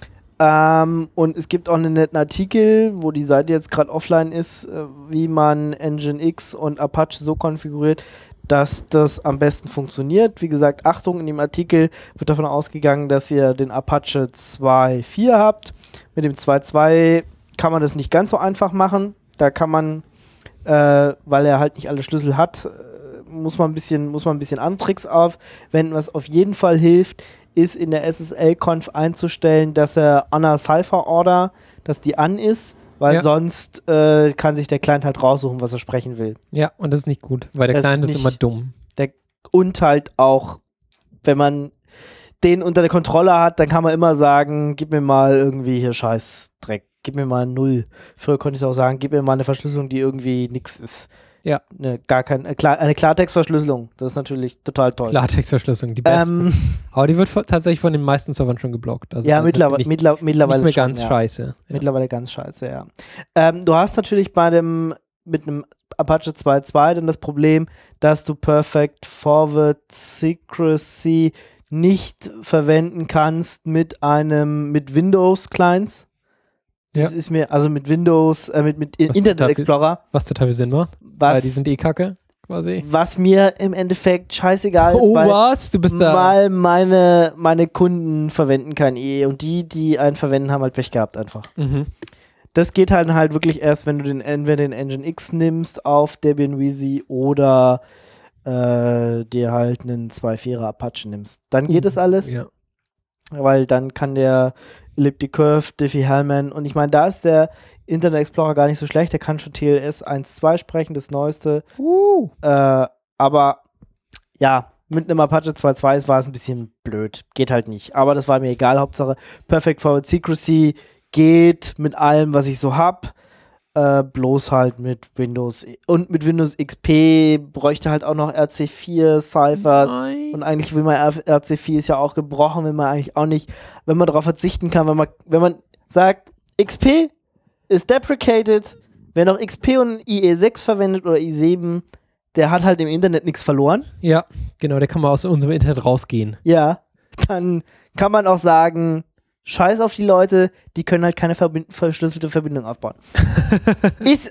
Und es gibt auch einen netten Artikel, wo die Seite jetzt gerade offline ist, wie man Nginx und Apache so konfiguriert, dass das am besten funktioniert. Wie gesagt, Achtung, in dem Artikel wird davon ausgegangen, dass ihr den Apache 2.4 habt. Mit dem 2.2 kann man das nicht ganz so einfach machen. Da kann man, weil er halt nicht alle Schlüssel hat, muss man ein bisschen andere Tricks aufwenden. Was auf jeden Fall hilft, ist in der SSL-Conf einzustellen, dass er on a Cipher Order, dass die an ist, weil sonst kann sich der Client halt raussuchen, was er sprechen will. Ja, und das ist nicht gut, weil der Client ist immer dumm. Und halt auch, wenn man den unter der Kontrolle hat, dann kann man immer sagen, gib mir mal irgendwie hier Scheißdreck, gib mir mal 0. Früher konnte ich auch sagen, gib mir mal eine Verschlüsselung, die irgendwie nix ist. Ja. Eine Klartextverschlüsselung. Das ist natürlich total toll. Klartextverschlüsselung, die beste. Aber die wird tatsächlich von den meisten Servern schon geblockt. Also ja, mittlerweile nicht mehr schon, ganz scheiße. Ja. Mittlerweile ganz scheiße, ja. Du hast natürlich mit einem Apache 2.2 dann das Problem, dass du Perfect Forward Secrecy nicht verwenden kannst mit Windows-Clients. Das ist mir, also mit Windows, mit Internet Explorer. Was total viel Sinn macht. Weil die sind kacke, quasi. Was mir im Endeffekt scheißegal ist, weil du bist da. Weil meine Kunden verwenden kein und die einen verwenden, haben halt Pech gehabt einfach. Mhm. Das geht halt wirklich erst, wenn du entweder den Nginx nimmst auf Debian Wheezy oder dir halt einen 2.4er Apache nimmst. Dann geht das alles, weil dann kann der Elliptic Curve, Diffie-Hellman und ich meine, da ist der Internet Explorer gar nicht so schlecht, der kann schon TLS 1.2 sprechen, das Neueste. Aber ja, mit einem Apache 2.2 war es ein bisschen blöd. Geht halt nicht. Aber das war mir egal. Hauptsache Perfect Forward Secrecy geht mit allem, was ich so hab. Bloß halt mit Windows. Und mit Windows XP bräuchte halt auch noch RC4 Ciphers. Nein. Und eigentlich will man RC4 ist ja auch gebrochen, will man eigentlich auch nicht, wenn man darauf verzichten kann, wenn man sagt, XP ist deprecated, wer noch XP und IE6 verwendet oder i7, der hat halt im Internet nichts verloren. Ja, genau, der kann mal aus unserem Internet rausgehen. Ja, dann kann man auch sagen, scheiß auf die Leute, die können halt keine verschlüsselte Verbindung aufbauen. Ist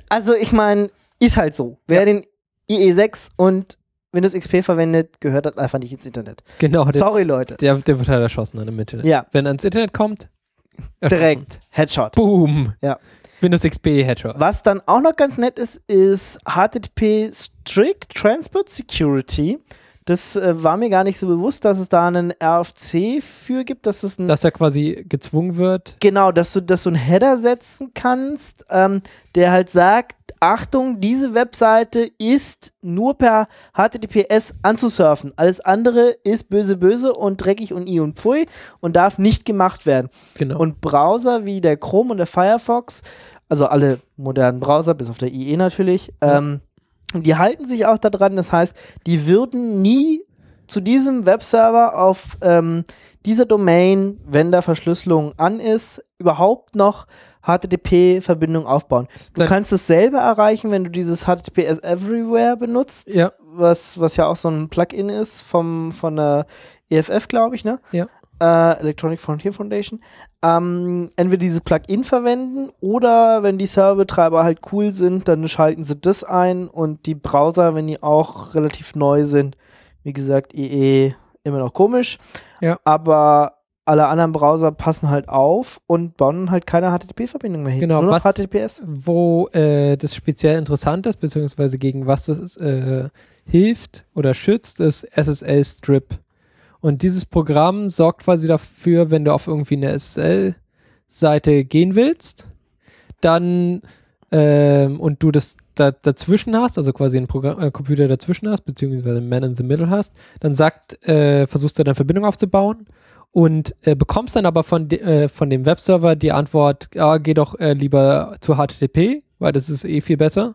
halt so. Wer den IE6 und Windows XP verwendet, gehört das einfach nicht ins Internet. Genau. Sorry, Leute. Der wird halt erschossen dann im Internet. Ja. Wenn er ins Internet kommt, direkt Headshot. Boom. Ja. Windows XP Headshot. Was dann auch noch ganz nett ist HTTP Strict Transport Security. Das war mir gar nicht so bewusst, dass es da einen RFC für gibt, dass er quasi gezwungen wird. Genau, dass du einen Header setzen kannst, der halt sagt, Achtung, diese Webseite ist nur per HTTPS anzusurfen. Alles andere ist böse, böse und dreckig und i und pfui und darf nicht gemacht werden. Genau. Und Browser wie der Chrome und der Firefox, also alle modernen Browser, bis auf der IE natürlich, die halten sich auch daran. Das heißt, die würden nie zu diesem Webserver auf dieser Domain, wenn da Verschlüsselung an ist, überhaupt noch HTTP-Verbindung aufbauen. Du kannst dasselbe erreichen, wenn du dieses HTTPS Everywhere benutzt, was ja auch so ein Plugin ist von der EFF, glaube ich, ne? Ja. Electronic Frontier Foundation. Entweder dieses Plugin verwenden oder wenn die Serverbetreiber halt cool sind, dann schalten sie das ein und die Browser, wenn die auch relativ neu sind, wie gesagt, IE immer noch komisch, aber alle anderen Browser passen halt auf und bauen halt keine HTTP-Verbindung mehr hin. Genau, nur noch HTTPS. Wo das speziell interessant ist, beziehungsweise gegen was das hilft oder schützt, ist SSL-Strip. Und dieses Programm sorgt quasi dafür, wenn du auf irgendwie eine SSL-Seite gehen willst, dann und du das dazwischen hast, also quasi einen Computer dazwischen hast, beziehungsweise einen Man in the Middle hast, dann versuchst du dann Verbindung aufzubauen und bekommst dann aber von dem Webserver die Antwort, geh doch lieber zu HTTP, weil das ist viel besser.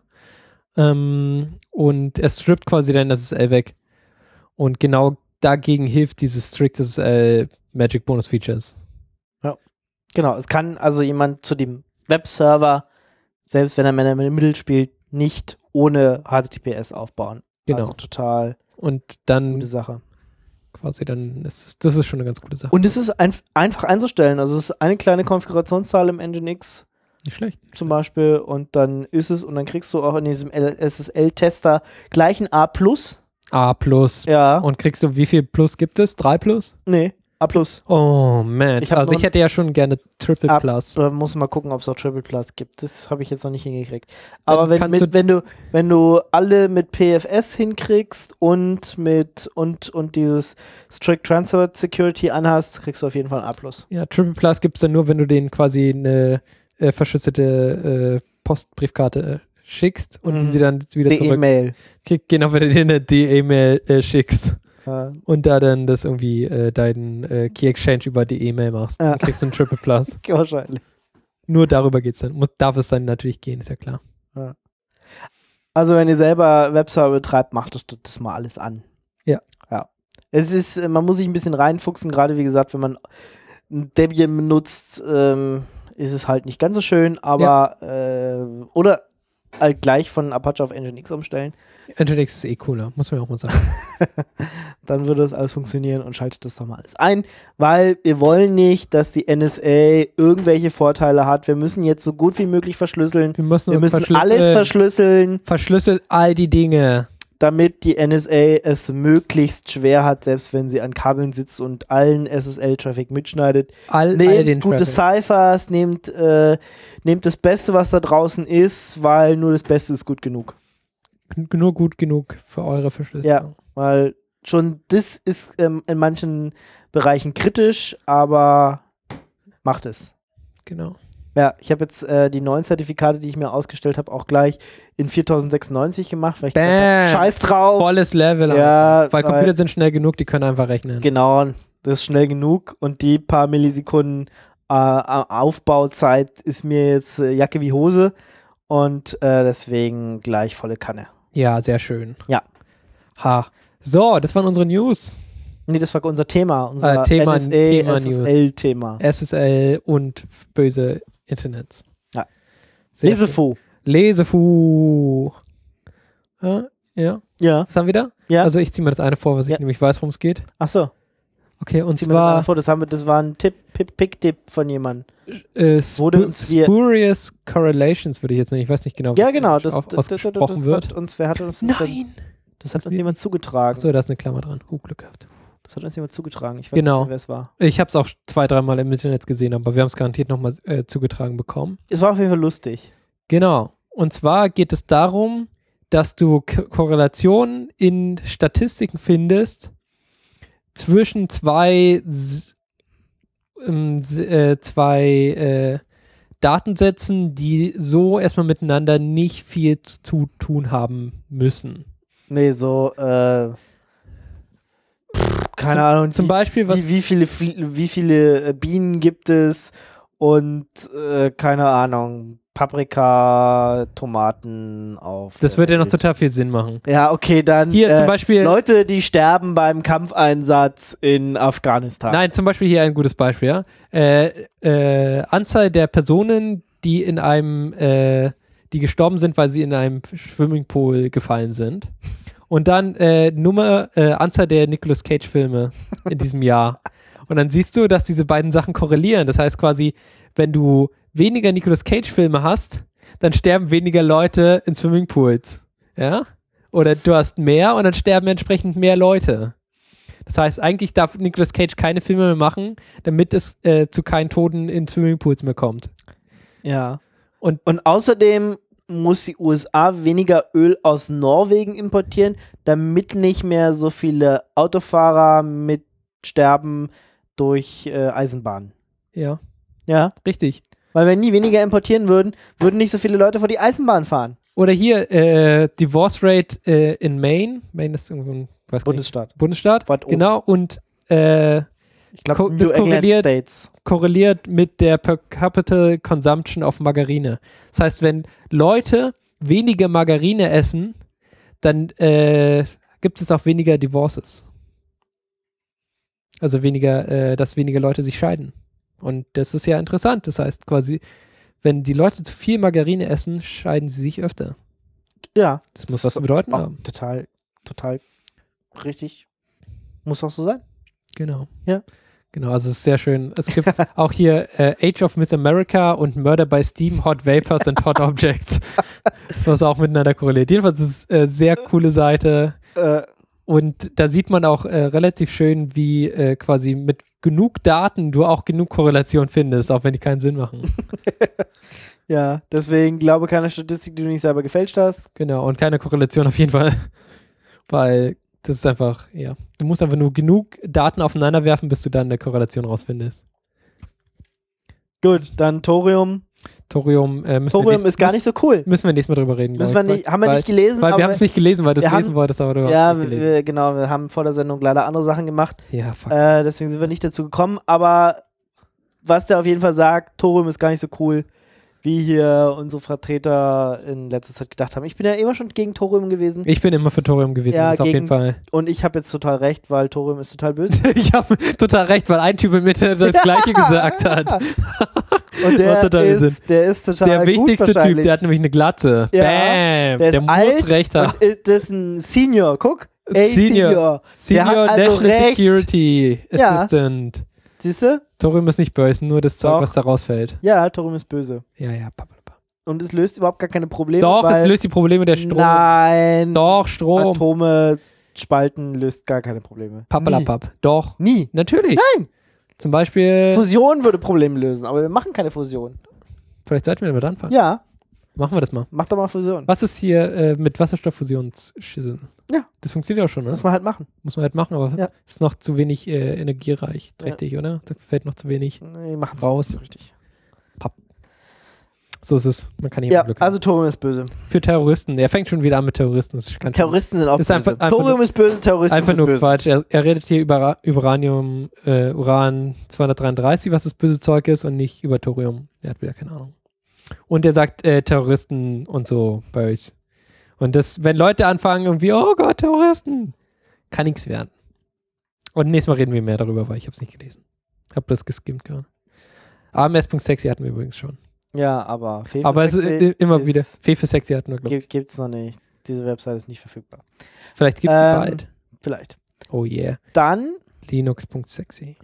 Und er strippt quasi dein SSL weg. Und genau dagegen hilft dieses Strict SSL Magic Bonus Features. Ja, genau. Es kann also jemand zu dem Webserver, selbst wenn er Man in the Middle spielt, nicht ohne HTTPS aufbauen. Genau. Also total und dann gute Sache. Quasi dann das ist schon eine ganz gute Sache. Und es ist einfach einzustellen. Also es ist eine kleine Konfigurationszahl im Nginx. Nicht schlecht. Zum Beispiel. Und dann ist es, und dann kriegst du auch in diesem SSL-Tester gleich ein A+. A+. Ja. Und kriegst du, wie viel Plus gibt es? 3+? Nee, A+. Oh man, also ich hätte ja schon gerne Triple Plus. Da muss mal gucken, ob es auch Triple Plus gibt. Das habe ich jetzt noch nicht hingekriegt. Aber wenn du alle mit PFS hinkriegst und dieses Strict Transport Security anhast, kriegst du auf jeden Fall ein A+. Ja, Triple Plus gibt es dann nur, wenn du denen quasi eine verschlüsselte Postbriefkarte schickst und sie dann wieder zurück. E-Mail. Genau, wenn du dir eine D-E-Mail schickst. Und da dann das irgendwie deinen Key Exchange über die E-Mail machst. Dann kriegst du einen Triple Plus. Wahrscheinlich. Nur darüber geht's dann. Darf es dann natürlich gehen, ist ja klar. Ja. Also wenn ihr selber Webserver betreibt, macht das mal alles an. Ja. Man muss sich ein bisschen reinfuchsen, gerade wie gesagt, wenn man Debian benutzt, ist es halt nicht ganz so schön, aber oder halt gleich von Apache auf Nginx umstellen. Nginx ist cooler, muss man auch mal sagen. Dann würde das alles funktionieren und schaltet das doch mal alles ein, weil wir wollen nicht, dass die NSA irgendwelche Vorteile hat. Wir müssen jetzt so gut wie möglich verschlüsseln. Wir müssen alles verschlüsseln. Verschlüsselt all die Dinge. Damit die NSA es möglichst schwer hat, selbst wenn sie an Kabeln sitzt und allen SSL-Traffic mitschneidet. Nehmt gute Ciphers, nehmt das Beste, was da draußen ist, weil nur das Beste ist gut genug. nur gut genug für eure Verschlüsselung. Ja, weil schon das ist in manchen Bereichen kritisch, aber macht es. Genau. Ja, ich habe jetzt die neuen Zertifikate, die ich mir ausgestellt habe, auch gleich in 4096 gemacht, weil ich gedacht, scheiß drauf. Volles Level. Ja, weil Computer sind schnell genug, die können einfach rechnen. Genau, das ist schnell genug und die paar Millisekunden Aufbauzeit ist mir jetzt Jacke wie Hose und deswegen gleich volle Kanne. Ja, sehr schön. Ja. Ha. So, das waren unsere News. Nee, das war unser Thema. Unser Thema SSL-Thema. SSL und böse Internets. Ja. Lesefu. Ja. Was haben wir da? Ja. Also ich ziehe mir das eine vor, was ich nämlich weiß, worum es geht. Ach so. Okay, und zwar... Das war ein Pick-Tipp von jemandem. Spurious Correlations würde ich jetzt nennen. Ich weiß nicht genau, wie das ausgesprochen wird. Wer hat uns das hat uns jemand zugetragen. Achso, da ist eine Klammer dran. Glück gehabt. Das hat uns jemand zugetragen. Ich weiß nicht, wer es war. Ich habe es auch 2-3 Mal im Internet gesehen, aber wir haben es garantiert nochmal zugetragen bekommen. Es war auf jeden Fall lustig. Genau. Und zwar geht es darum, dass du Korrelationen in Statistiken findest zwischen zwei Datensätzen, die so erstmal miteinander nicht viel zu tun haben müssen. Nee, keine Ahnung. Zum Beispiel, wie viele Bienen gibt es und keine Ahnung, Paprika, Tomaten auf. Das würde ja noch total viel Sinn machen. Ja, okay, dann hier zum Beispiel Leute, die sterben beim Kampfeinsatz in Afghanistan. Nein, zum Beispiel hier ein gutes Beispiel, ja. Anzahl der Personen, die die gestorben sind, weil sie in einem Swimmingpool gefallen sind. Und dann Anzahl der Nicolas Cage-Filme in diesem Jahr. Und dann siehst du, dass diese beiden Sachen korrelieren. Das heißt quasi, wenn du weniger Nicolas Cage-Filme hast, dann sterben weniger Leute in Swimmingpools. Ja? Oder du hast mehr und dann sterben entsprechend mehr Leute. Das heißt, eigentlich darf Nicolas Cage keine Filme mehr machen, damit es zu keinen Toten in Swimmingpools mehr kommt. Ja. Und außerdem muss die USA weniger Öl aus Norwegen importieren, damit nicht mehr so viele Autofahrer mitsterben durch Eisenbahn. Ja. Ja. Richtig. Weil wenn die weniger importieren würden nicht so viele Leute vor die Eisenbahn fahren. Oder hier, Divorce Rate in Maine. Maine ist irgendwo ein Bundesstaat. Genau. Und ich glaube, das korreliert mit der Per Capita Consumption of Margarine. Das heißt, wenn Leute weniger Margarine essen, dann gibt es auch weniger Divorces. Also dass weniger Leute sich scheiden. Und das ist ja interessant. Das heißt quasi, wenn die Leute zu viel Margarine essen, scheiden sie sich öfter. Ja. Das muss was zu bedeuten haben. Total richtig. Muss auch so sein. Genau. Ja. Genau, also es ist sehr schön. Es gibt auch hier Age of Miss America und Murder by Steam, Hot Vapors and Hot Objects. Das was auch miteinander korreliert. Jedenfalls ist es eine sehr coole Seite. Und da sieht man auch relativ schön, wie quasi mit genug Daten du auch genug Korrelation findest, auch wenn die keinen Sinn machen. Ja, deswegen glaube keine Statistik, die du nicht selber gefälscht hast. Genau, und keine Korrelation auf jeden Fall. Weil das ist einfach, ja. Du musst einfach nur genug Daten aufeinander werfen, bis du dann eine Korrelation rausfindest. Gut, dann Thorium. Thorium ist gar nicht so cool. Müssen wir nächstes Mal drüber reden. Haben wir nicht gelesen. Weil wir haben es nicht gelesen, weil du es lesen wolltest. Aber genau. Wir haben vor der Sendung leider andere Sachen gemacht. Ja, fuck. Deswegen sind wir nicht dazu gekommen. Aber was der auf jeden Fall sagt, Thorium ist gar nicht so cool, wie hier unsere Vertreter in letzter Zeit gedacht haben. Ich bin ja immer schon gegen Thorium gewesen. Ich bin immer für Thorium gewesen, ja, das auf jeden Fall. Und ich habe jetzt total recht, weil Thorium ist total böse. Ich habe total recht, weil ein Typ in Mitte das Gleiche gesagt hat. Und der ist total der wichtigste Typ, der hat nämlich eine Glatze. Ja, Bam, der muss recht haben. Das ist ein Senior, guck. Senior National Security Assistant. Siehst du? Thorium ist nicht böse, nur das Zeug, was da rausfällt. Ja, Thorium ist böse. Ja. Und es löst überhaupt gar keine Probleme. Doch, es löst die Probleme der Strom. Nein. Doch, Strom. Atome spalten löst gar keine Probleme. Pappalapapp. Doch. Nie. Natürlich. Nein. Zum Beispiel. Fusion würde Probleme lösen, aber wir machen keine Fusion. Vielleicht sollten wir damit anfangen. Ja. Machen wir das mal. Mach doch mal Fusion. Was ist hier mit Wasserstofffusionsschüssel? Ja. Das funktioniert auch schon, ne? Muss man halt machen. Aber ist noch zu wenig energiereich, trächtig, oder? Da fällt noch zu wenig raus. Nicht richtig. Papp. So ist es. Man kann hier Glück haben. Also Thorium ist böse. Für Terroristen. Er fängt schon wieder an mit Terroristen. Terroristen sind auch böse. Einfach Thorium ist böse, Terroristen einfach sind nur böse. Quatsch. Er redet hier über Uran 233, was das böse Zeug ist, und nicht über Thorium. Er hat wieder keine Ahnung. Und er sagt Terroristen und so Böse. Und das, wenn Leute anfangen irgendwie, oh Gott, Terroristen, kann nichts werden. Und nächstes Mal reden wir mehr darüber, weil ich habe es nicht gelesen. Hab das geskimmt gerade. AMS.sexy hatten wir übrigens schon. Ja, aber Fefe aber es ist immer wieder. Fefe Sexy hatten wir, glaube ich. Gibt's noch nicht. Diese Website ist nicht verfügbar. Vielleicht gibt es bald. Vielleicht. Oh yeah. Dann Linux.sexy.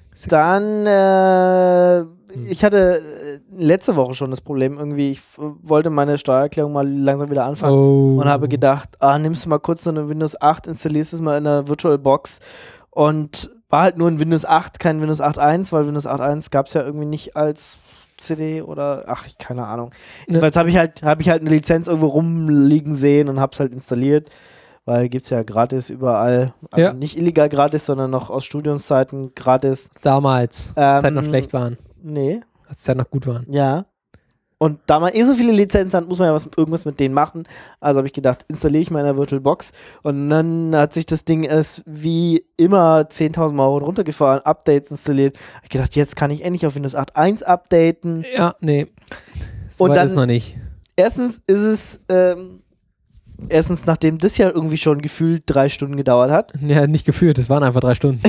Dann, ich hatte letzte Woche schon das Problem, irgendwie, ich wollte meine Steuererklärung mal langsam wieder anfangen und habe gedacht, nimmst du mal kurz so eine Windows 8, installierst es mal in einer VirtualBox und war halt nur ein Windows 8, kein Windows 8.1, weil Windows 8.1 gab es ja irgendwie nicht als CD oder, keine Ahnung. Jedenfalls habe ich halt eine Lizenz irgendwo rumliegen sehen und habe es halt installiert. Weil gibt es ja gratis überall. Also nicht illegal gratis, sondern noch aus Studiumszeiten gratis. Damals, als Zeiten noch schlecht waren. Nee. Als Zeiten noch gut waren. Ja. Und da man so viele Lizenzen hat, muss man ja irgendwas mit denen machen. Also habe ich gedacht, installiere ich mal in der VirtualBox. Und dann hat sich das Ding erst wie immer 10.000 Mal runtergefahren, Updates installiert. Hab ich gedacht, jetzt kann ich endlich auf Windows 8.1 updaten. Ja, nee. So weit ist noch nicht. Erstens ist es nachdem das ja irgendwie schon gefühlt 3 Stunden gedauert hat. Ja, nicht gefühlt, es waren einfach 3 Stunden.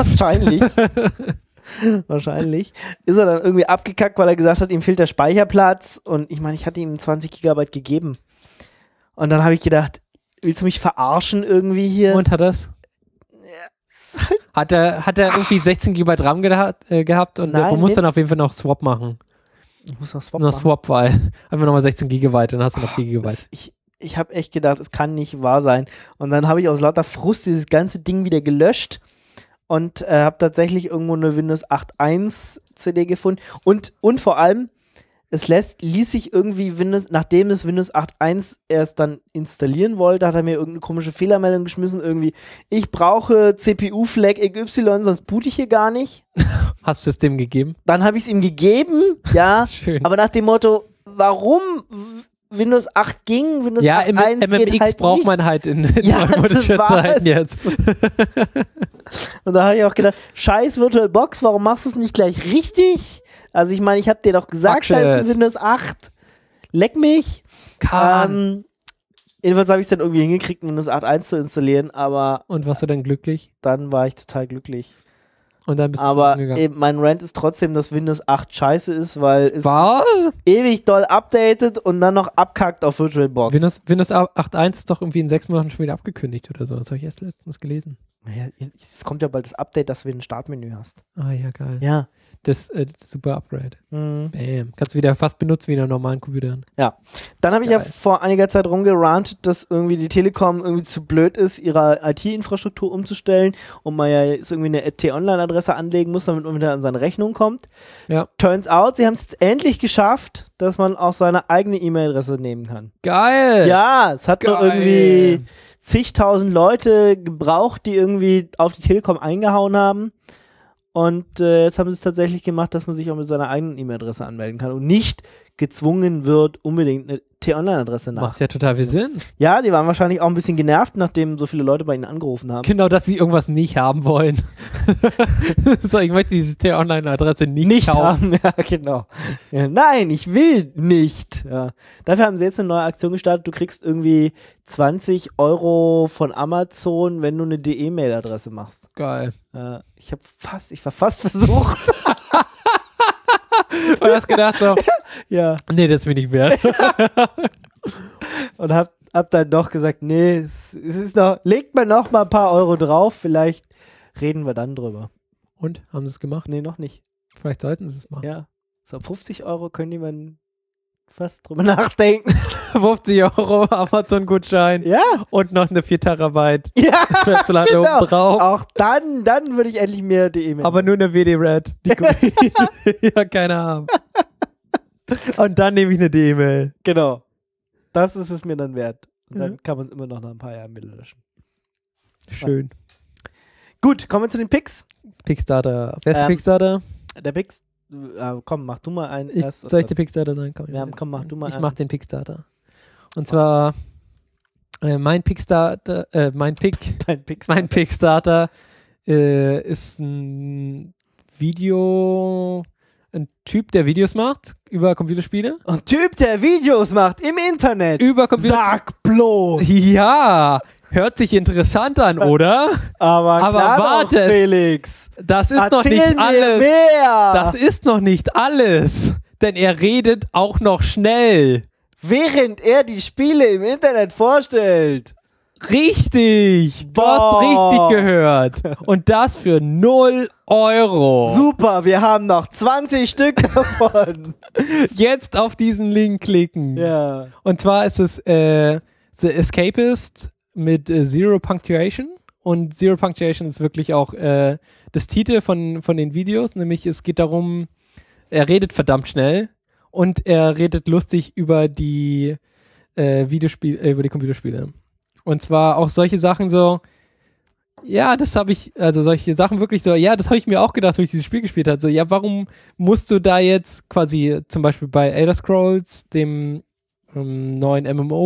Wahrscheinlich. Ist er dann irgendwie abgekackt, weil er gesagt hat, ihm fehlt der Speicherplatz. Und ich meine, ich hatte ihm 20 Gigabyte gegeben. Und dann habe ich gedacht, willst du mich verarschen irgendwie hier? Und hat das? Hat er irgendwie 16 GB RAM gehabt und man muss dann auf jeden Fall noch Swap machen. Ich muss noch Swap machen. Swap, weil einfach nochmal 16 GB, dann hast du noch 4 GB. Ich habe echt gedacht, es kann nicht wahr sein. Und dann habe ich aus lauter Frust dieses ganze Ding wieder gelöscht und habe tatsächlich irgendwo eine Windows 8.1 CD gefunden. Und vor allem, es ließ sich irgendwie nachdem es Windows 8.1 erst dann installieren wollte, hat er mir irgendeine komische Fehlermeldung geschmissen. Irgendwie, ich brauche CPU-Flag XY, sonst boot ich hier gar nicht. Hast du es dem gegeben? Dann habe ich es ihm gegeben, ja. Schön. Aber nach dem Motto, warum Windows 8 ging, Windows 8.1 MMX geht halt braucht nicht. Man halt in neumodischen Zeiten jetzt. Und da habe ich auch gedacht, scheiß VirtualBox, warum machst du es nicht gleich richtig? Also ich meine, ich habe dir doch gesagt, da ist ein Windows 8. Leck mich. Jedenfalls habe ich es dann irgendwie hingekriegt, Windows 8.1 zu installieren, aber... Und warst du dann glücklich? Dann war ich total glücklich. Und dann bist aber eben mein Rant ist trotzdem, dass Windows 8 scheiße ist, weil es ewig doll updatet und dann noch abkackt auf VirtualBox. Windows 8.1 ist doch irgendwie in 6 Monaten schon wieder abgekündigt oder so. Das habe ich erst letztens gelesen. Naja, es kommt ja bald das Update, dass du ein Startmenü hast. Ah ja, geil. Ja. Das super Upgrade. Bam. Kannst du wieder fast benutzen wie in einem normalen Computer. Ja. Dann habe ich ja vor einiger Zeit rumgerantet, dass irgendwie die Telekom irgendwie zu blöd ist, ihre IT-Infrastruktur umzustellen und man ja jetzt irgendwie eine T-Online-Adresse anlegen muss, damit man wieder an seine Rechnung kommt. Ja. Turns out, sie haben es jetzt endlich geschafft, dass man auch seine eigene E-Mail-Adresse nehmen kann. Geil! Ja, es hat nur irgendwie zigtausend Leute gebraucht, die irgendwie auf die Telekom eingehauen haben. Und jetzt haben sie es tatsächlich gemacht, dass man sich auch mit seiner eigenen E-Mail-Adresse anmelden kann und nicht gezwungen wird, unbedingt eine T-Online-Adresse nach. Macht ja total viel Sinn. Ja, die waren wahrscheinlich auch ein bisschen genervt, nachdem so viele Leute bei ihnen angerufen haben. Genau, dass sie irgendwas nicht haben wollen. So, ich möchte diese T-Online-Adresse nicht kaufen. Haben. Ja, genau. Ja, nein, ich will nicht. Ja. Dafür haben sie jetzt eine neue Aktion gestartet. Du kriegst irgendwie 20 € von Amazon, wenn du eine DE-Mail-Adresse machst. Geil. Ich war fast versucht. Und hast gedacht so, ja. Nee, das ist mir nicht wert. Und hab dann doch gesagt, nee, es ist noch, legt mal noch mal ein paar Euro drauf, vielleicht reden wir dann drüber. Und? Haben sie es gemacht? Nee, noch nicht. Vielleicht sollten sie es machen. Ja. So, 50 € können die man fast drüber nachdenken. 50 € Amazon-Gutschein. Ja. Und noch eine 4 Terabyte. Ja, genau. Obendrauf. Auch dann würde ich endlich mehr die E-Mail. Aber nur eine WD-Red. Die ja keiner haben. Und dann nehme ich eine D-Mail. Genau. Das ist es mir dann wert. Und dann kann man es immer noch nach ein paar Jahren wieder löschen. Schön. Ja. Gut, kommen wir zu den Picks. Pickstarter. Wer ist der Pickstarter? Der Picks. Komm, mach du mal einen erst. Soll ich der Pickstarter sein? Komm, mach du mal einen. Ich mach den Pickstarter. Und zwar mein Pickstarter ist ein Typ, der Videos macht über Computerspiele. Ein Typ, der Videos macht im Internet. Über Computerspiele. Sag bloß. Ja, hört sich interessant an, oder? Aber warte, doch, Felix. Das ist noch nicht alles. Mehr. Das ist noch nicht alles. Denn er redet auch noch schnell. Während er die Spiele im Internet vorstellt. Richtig! Du hast richtig gehört. Und das für 0 €. Super, wir haben noch 20 Stück davon. Jetzt auf diesen Link klicken. Ja. Und zwar ist es The Escapist mit Zero Punctuation. Und Zero Punctuation ist wirklich auch das Titel von den Videos. Nämlich es geht darum, er redet verdammt schnell und er redet lustig über die über die Computerspiele. Und zwar auch solche Sachen so, ja, das habe ich, also solche Sachen wirklich so, ja, das habe ich mir auch gedacht, wo ich dieses Spiel gespielt habe. So, ja, warum musst du da jetzt quasi zum Beispiel bei Elder Scrolls, dem neuen MMO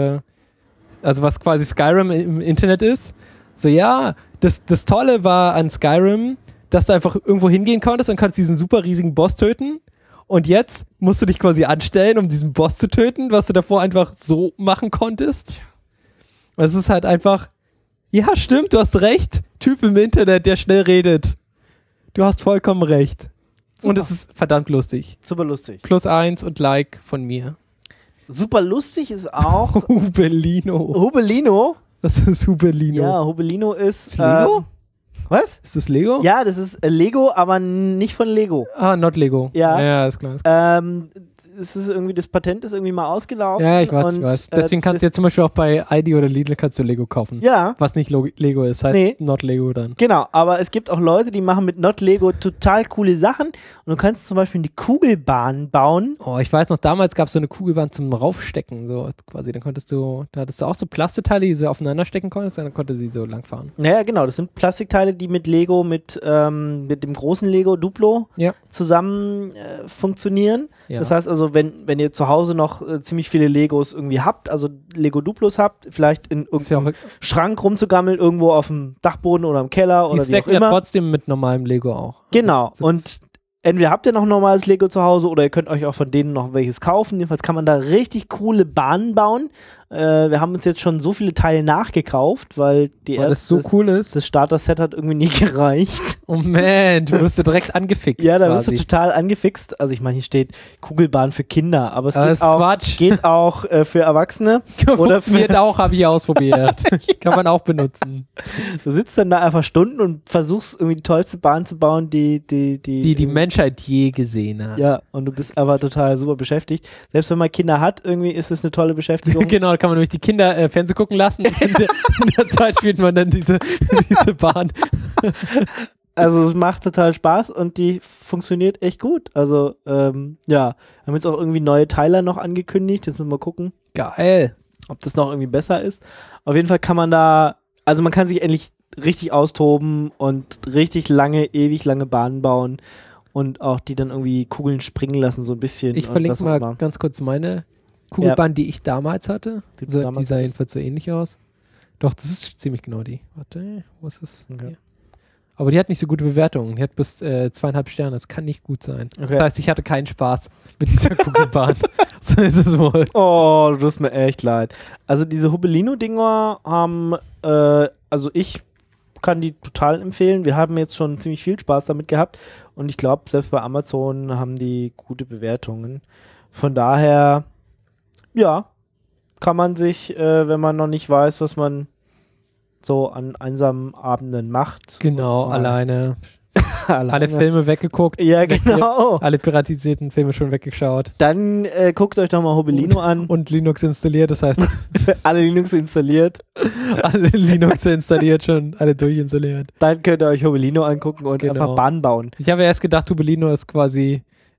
also was quasi Skyrim im Internet ist, so, ja, das Tolle war an Skyrim, dass du einfach irgendwo hingehen konntest und kannst diesen super riesigen Boss töten. Und jetzt musst du dich quasi anstellen, um diesen Boss zu töten, was du davor einfach so machen konntest. Es ist halt einfach, ja, stimmt, du hast recht. Typ im Internet, der schnell redet. Du hast vollkommen recht. Super. Und es ist verdammt lustig. Super lustig. +1 und Like von mir. Super lustig ist auch Hubelino. Hubelino? Das ist Hubelino. Ja, Hubelino ist Lego? Was? Ist das Lego? Ja, das ist Lego, aber nicht von Lego. Ah, not Lego. Ja, ist klar. Es ist irgendwie, das Patent ist irgendwie mal ausgelaufen. Ja, ich weiß. Deswegen kannst du jetzt zum Beispiel auch bei Aldi oder Lidl kannst du Lego kaufen. Ja. Was nicht Lego ist, heißt not Lego dann. Genau, aber es gibt auch Leute, die machen mit not Lego total coole Sachen. Und du kannst zum Beispiel eine Kugelbahn bauen. Oh, ich weiß noch, damals gab es so eine Kugelbahn zum Raufstecken, so quasi. Da hattest du auch so Plastikteile, die du so aufeinander stecken konntest, und dann konnte sie so langfahren. Ja, genau, das sind Plastikteile, die mit Lego, mit dem großen Lego Duplo zusammen funktionieren. Ja. Das heißt also, wenn ihr zu Hause noch ziemlich viele Legos irgendwie habt, also Lego Duplos habt, vielleicht in irgendeinem Schrank rumzugammeln, irgendwo auf dem Dachboden oder im Keller oder wie auch immer. Ja, trotzdem mit normalem Lego auch. Genau, und entweder habt ihr noch ein normales Lego zu Hause oder ihr könnt euch auch von denen noch welches kaufen. Jedenfalls kann man da richtig coole Bahnen bauen. Wir haben uns jetzt schon so viele Teile nachgekauft, weil das so cool ist. Das Starter-Set hat irgendwie nie gereicht. Oh man, du wirst direkt angefixt. Ja, da wirst du total angefixt. Also ich meine, hier steht Kugelbahn für Kinder, aber es geht auch für Erwachsene. Funktioniert auch, habe ich ausprobiert. Kann man auch benutzen. Du sitzt dann da einfach Stunden und versuchst irgendwie die tollste Bahn zu bauen, die Menschheit je gesehen hat. Ja, und du bist aber total super beschäftigt. Selbst wenn man Kinder hat, irgendwie ist es eine tolle Beschäftigung. Genau, da kann man nämlich die Kinder Fernsehen gucken lassen und in der Zeit spielt man dann diese Bahn. Also es macht total Spaß und die funktioniert echt gut. Also haben jetzt auch irgendwie neue Teile noch angekündigt. Jetzt müssen wir mal gucken. Geil. Ob das noch irgendwie besser ist. Auf jeden Fall kann man da, also man kann sich endlich richtig austoben und richtig ewig lange Bahnen bauen und auch die dann irgendwie Kugeln springen lassen, so ein bisschen. Ich verlinke mal ganz kurz meine Kugelbahn, die ich damals hatte. Die sah jedenfalls so ähnlich aus. Doch, das ist ziemlich genau die. Warte, wo ist das? Okay. Aber die hat nicht so gute Bewertungen. Die hat bis 2,5 Sterne. Das kann nicht gut sein. Okay. Das heißt, ich hatte keinen Spaß mit dieser Kugelbahn. So ist es wohl. Oh, du tust mir echt leid. Also diese Hubelino-Dinger haben, also ich kann die total empfehlen. Wir haben jetzt schon ziemlich viel Spaß damit gehabt. Und ich glaube, selbst bei Amazon haben die gute Bewertungen. Von daher, ja, kann man sich, wenn man noch nicht weiß, was man so an einsamen Abenden macht. Genau, alleine. Alle Filme weggeguckt. Ja, genau. Alle piratisierten Filme schon weggeschaut. Dann guckt euch doch mal Hubelino an. Und Linux installiert, das heißt... alle Linux installiert. Alle Linux installiert schon, alle durchinstalliert. Dann könnt ihr euch Hubelino angucken und einfach Bahn bauen. Ich habe erst gedacht, Hubelino ist quasi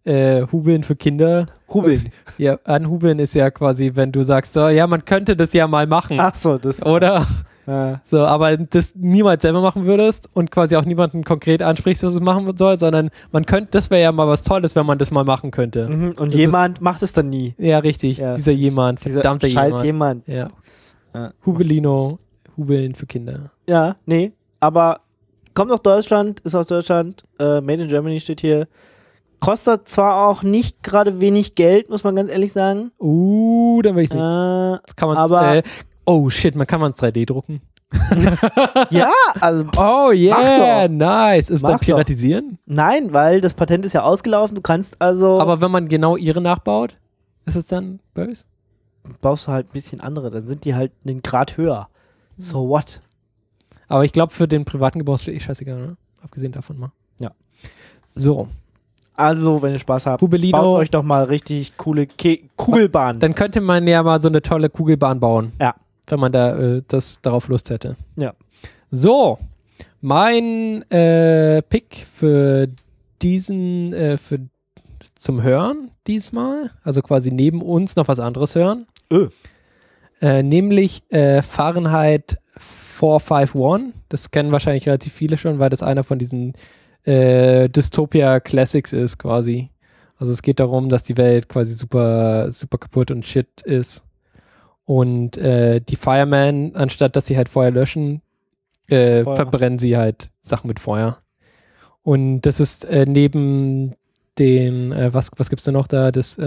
Hubeln für Kinder. Hubeln? Ja, anhubeln ist ja quasi, wenn du sagst, so, ja, man könnte das ja mal machen. Ach so, das. Oder? Ja. So, aber das niemals selber machen würdest und quasi auch niemanden konkret ansprichst, dass es machen soll, sondern man könnte, das wäre ja mal was Tolles, wenn man das mal machen könnte. Und das jemand macht es dann nie. Ja, richtig. Ja. Dieser jemand, verdammter scheiß jemand. Ja. Hubelino, Hubeln für Kinder. Ja, nee, aber kommt aus Deutschland, ist aus Deutschland, Made in Germany steht hier. Kostet zwar auch nicht gerade wenig Geld, muss man ganz ehrlich sagen. Dann will ich es nicht. Das kann man oh shit, man kann es 3D drucken. Ja, also. Oh yeah, nice. Ist das piratisieren? Nein, weil das Patent ist ja ausgelaufen. Du kannst also. Aber wenn man genau ihre nachbaut, ist es dann böse? Baust du halt ein bisschen andere, dann sind die halt einen Grad höher. So what? Aber ich glaube, für den privaten Gebrauch ist scheißegal, ne? Abgesehen davon mal. Ja. So. Also, wenn ihr Spaß habt, Hubelino, baut euch doch mal richtig coole Kugelbahnen. Dann könnte man ja mal so eine tolle Kugelbahn bauen. Ja. Wenn man da darauf Lust hätte. Ja. So. Mein Pick für diesen, zum Hören diesmal, also quasi neben uns noch was anderes hören. Nämlich Fahrenheit 451. Das kennen wahrscheinlich relativ viele schon, weil das einer von diesen Dystopia Classics ist quasi. Also es geht darum, dass die Welt quasi super, super kaputt und shit ist. Und die Firemen, anstatt dass sie halt Feuer löschen, verbrennen sie halt Sachen mit Feuer. Und das ist neben den, was gibt's denn noch da, das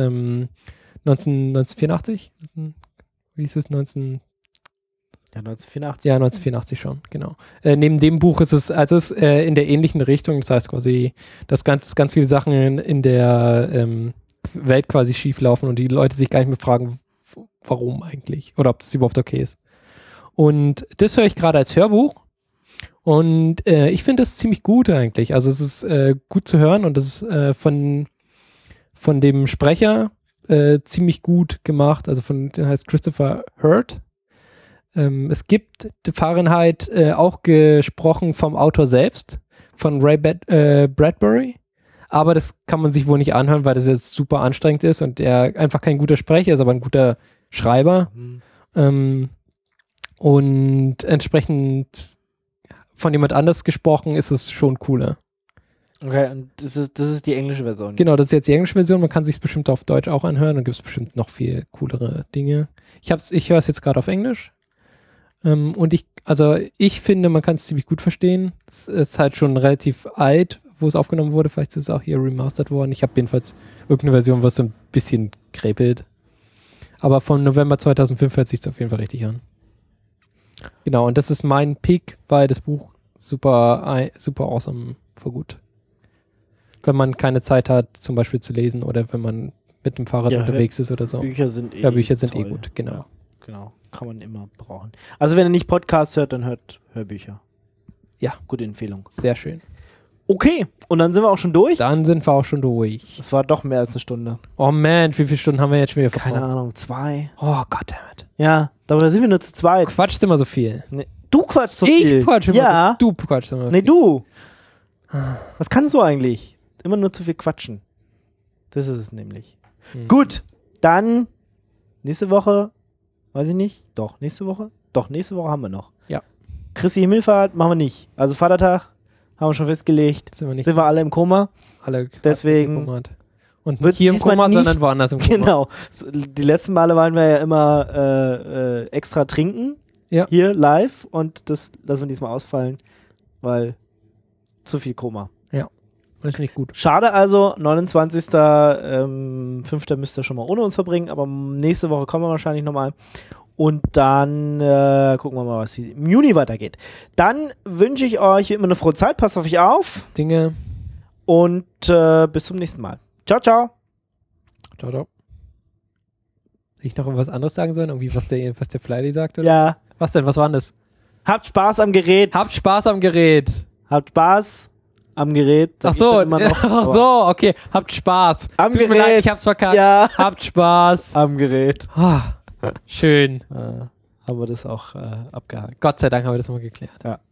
1984? Wie hieß es? 1984. Ja, 1984 schon, genau. Neben dem Buch ist es, also es ist in der ähnlichen Richtung, das heißt quasi, dass ganz viele Sachen in der Welt quasi schief laufen und die Leute sich gar nicht mehr fragen, warum eigentlich oder ob das überhaupt okay ist. Und das höre ich gerade als Hörbuch und ich finde das ziemlich gut eigentlich. Also es ist gut zu hören und das ist von dem Sprecher ziemlich gut gemacht. Also der heißt Christopher Hurt. Es gibt Fahrenheit auch gesprochen vom Autor selbst, von Ray Bradbury. Aber das kann man sich wohl nicht anhören, weil das jetzt super anstrengend ist und er einfach kein guter Sprecher ist, aber ein guter Schreiber. Und entsprechend von jemand anders gesprochen ist es schon cooler. Okay, und das ist die englische Version. Genau, das ist jetzt die englische Version. Man kann sich es bestimmt auf Deutsch auch anhören. Dann gibt es bestimmt noch viel coolere Dinge. Ich höre es jetzt gerade auf Englisch. Und ich finde, man kann es ziemlich gut verstehen. Es ist halt schon relativ alt, wo es aufgenommen wurde. Vielleicht ist es auch hier remastert worden. Ich habe jedenfalls irgendeine Version, was so ein bisschen krepelt. Aber von November 2005 hört sich es auf jeden Fall richtig an. Genau, und das ist mein Pick, weil das Buch super awesome für gut. Wenn man keine Zeit hat, zum Beispiel zu lesen oder wenn man mit dem Fahrrad unterwegs ist oder so. Bücher sind gut, genau. Ja, genau, kann man immer brauchen. Also wenn ihr nicht Podcasts hört, dann hört Hörbücher. Ja. Gute Empfehlung. Sehr schön. Okay, und dann sind wir auch schon durch? Dann sind wir auch schon durch. Es war doch mehr als eine Stunde. Oh man, wie viele Stunden haben wir jetzt schon wieder verbraucht? Keine Ahnung, 2. Oh goddammit. Ja, dabei sind wir nur zu zweit. Quatschst immer so viel. Nee. Du quatschst so viel. Ich quatsche immer. Ja. Du quatschst immer viel. Nee, du. Was kannst du eigentlich? Immer nur zu viel quatschen. Das ist es nämlich. Gut, dann nächste Woche, weiß ich nicht. Doch, nächste Woche? Doch, nächste Woche haben wir noch. Ja. Christi Himmelfahrt machen wir nicht. Also Vatertag haben wir schon festgelegt. Sind wir alle im Koma. Alle deswegen und nicht hier im Koma, sondern woanders im Koma. Genau. Die letzten Male waren wir ja immer extra trinken. Ja. Hier live und das lassen wir diesmal ausfallen, weil zu viel Koma. Ja. Das finde ich gut. Schade also, 29.05. müsst ihr schon mal ohne uns verbringen, aber nächste Woche kommen wir wahrscheinlich nochmal. Und dann gucken wir mal, was im Juni weitergeht. Dann wünsche ich euch wie immer eine frohe Zeit. Passt auf euch auf. Dinge. Und bis zum nächsten Mal. Ciao, ciao. Ciao, ciao. Hätte ich noch was anderes sagen sollen? Irgendwie, was der Flydy sagt? Oder? Ja. Was denn? Was war denn das? Habt Spaß am Gerät. Habt Spaß am Gerät. Habt Spaß am Gerät. Ach so, okay. Habt Spaß. Am Tut Gerät. mir leid, ich hab's verkackt. Ja. Habt Spaß. Am Gerät. Schön. Haben wir das auch abgehakt. Gott sei Dank haben wir das mal geklärt. Ja.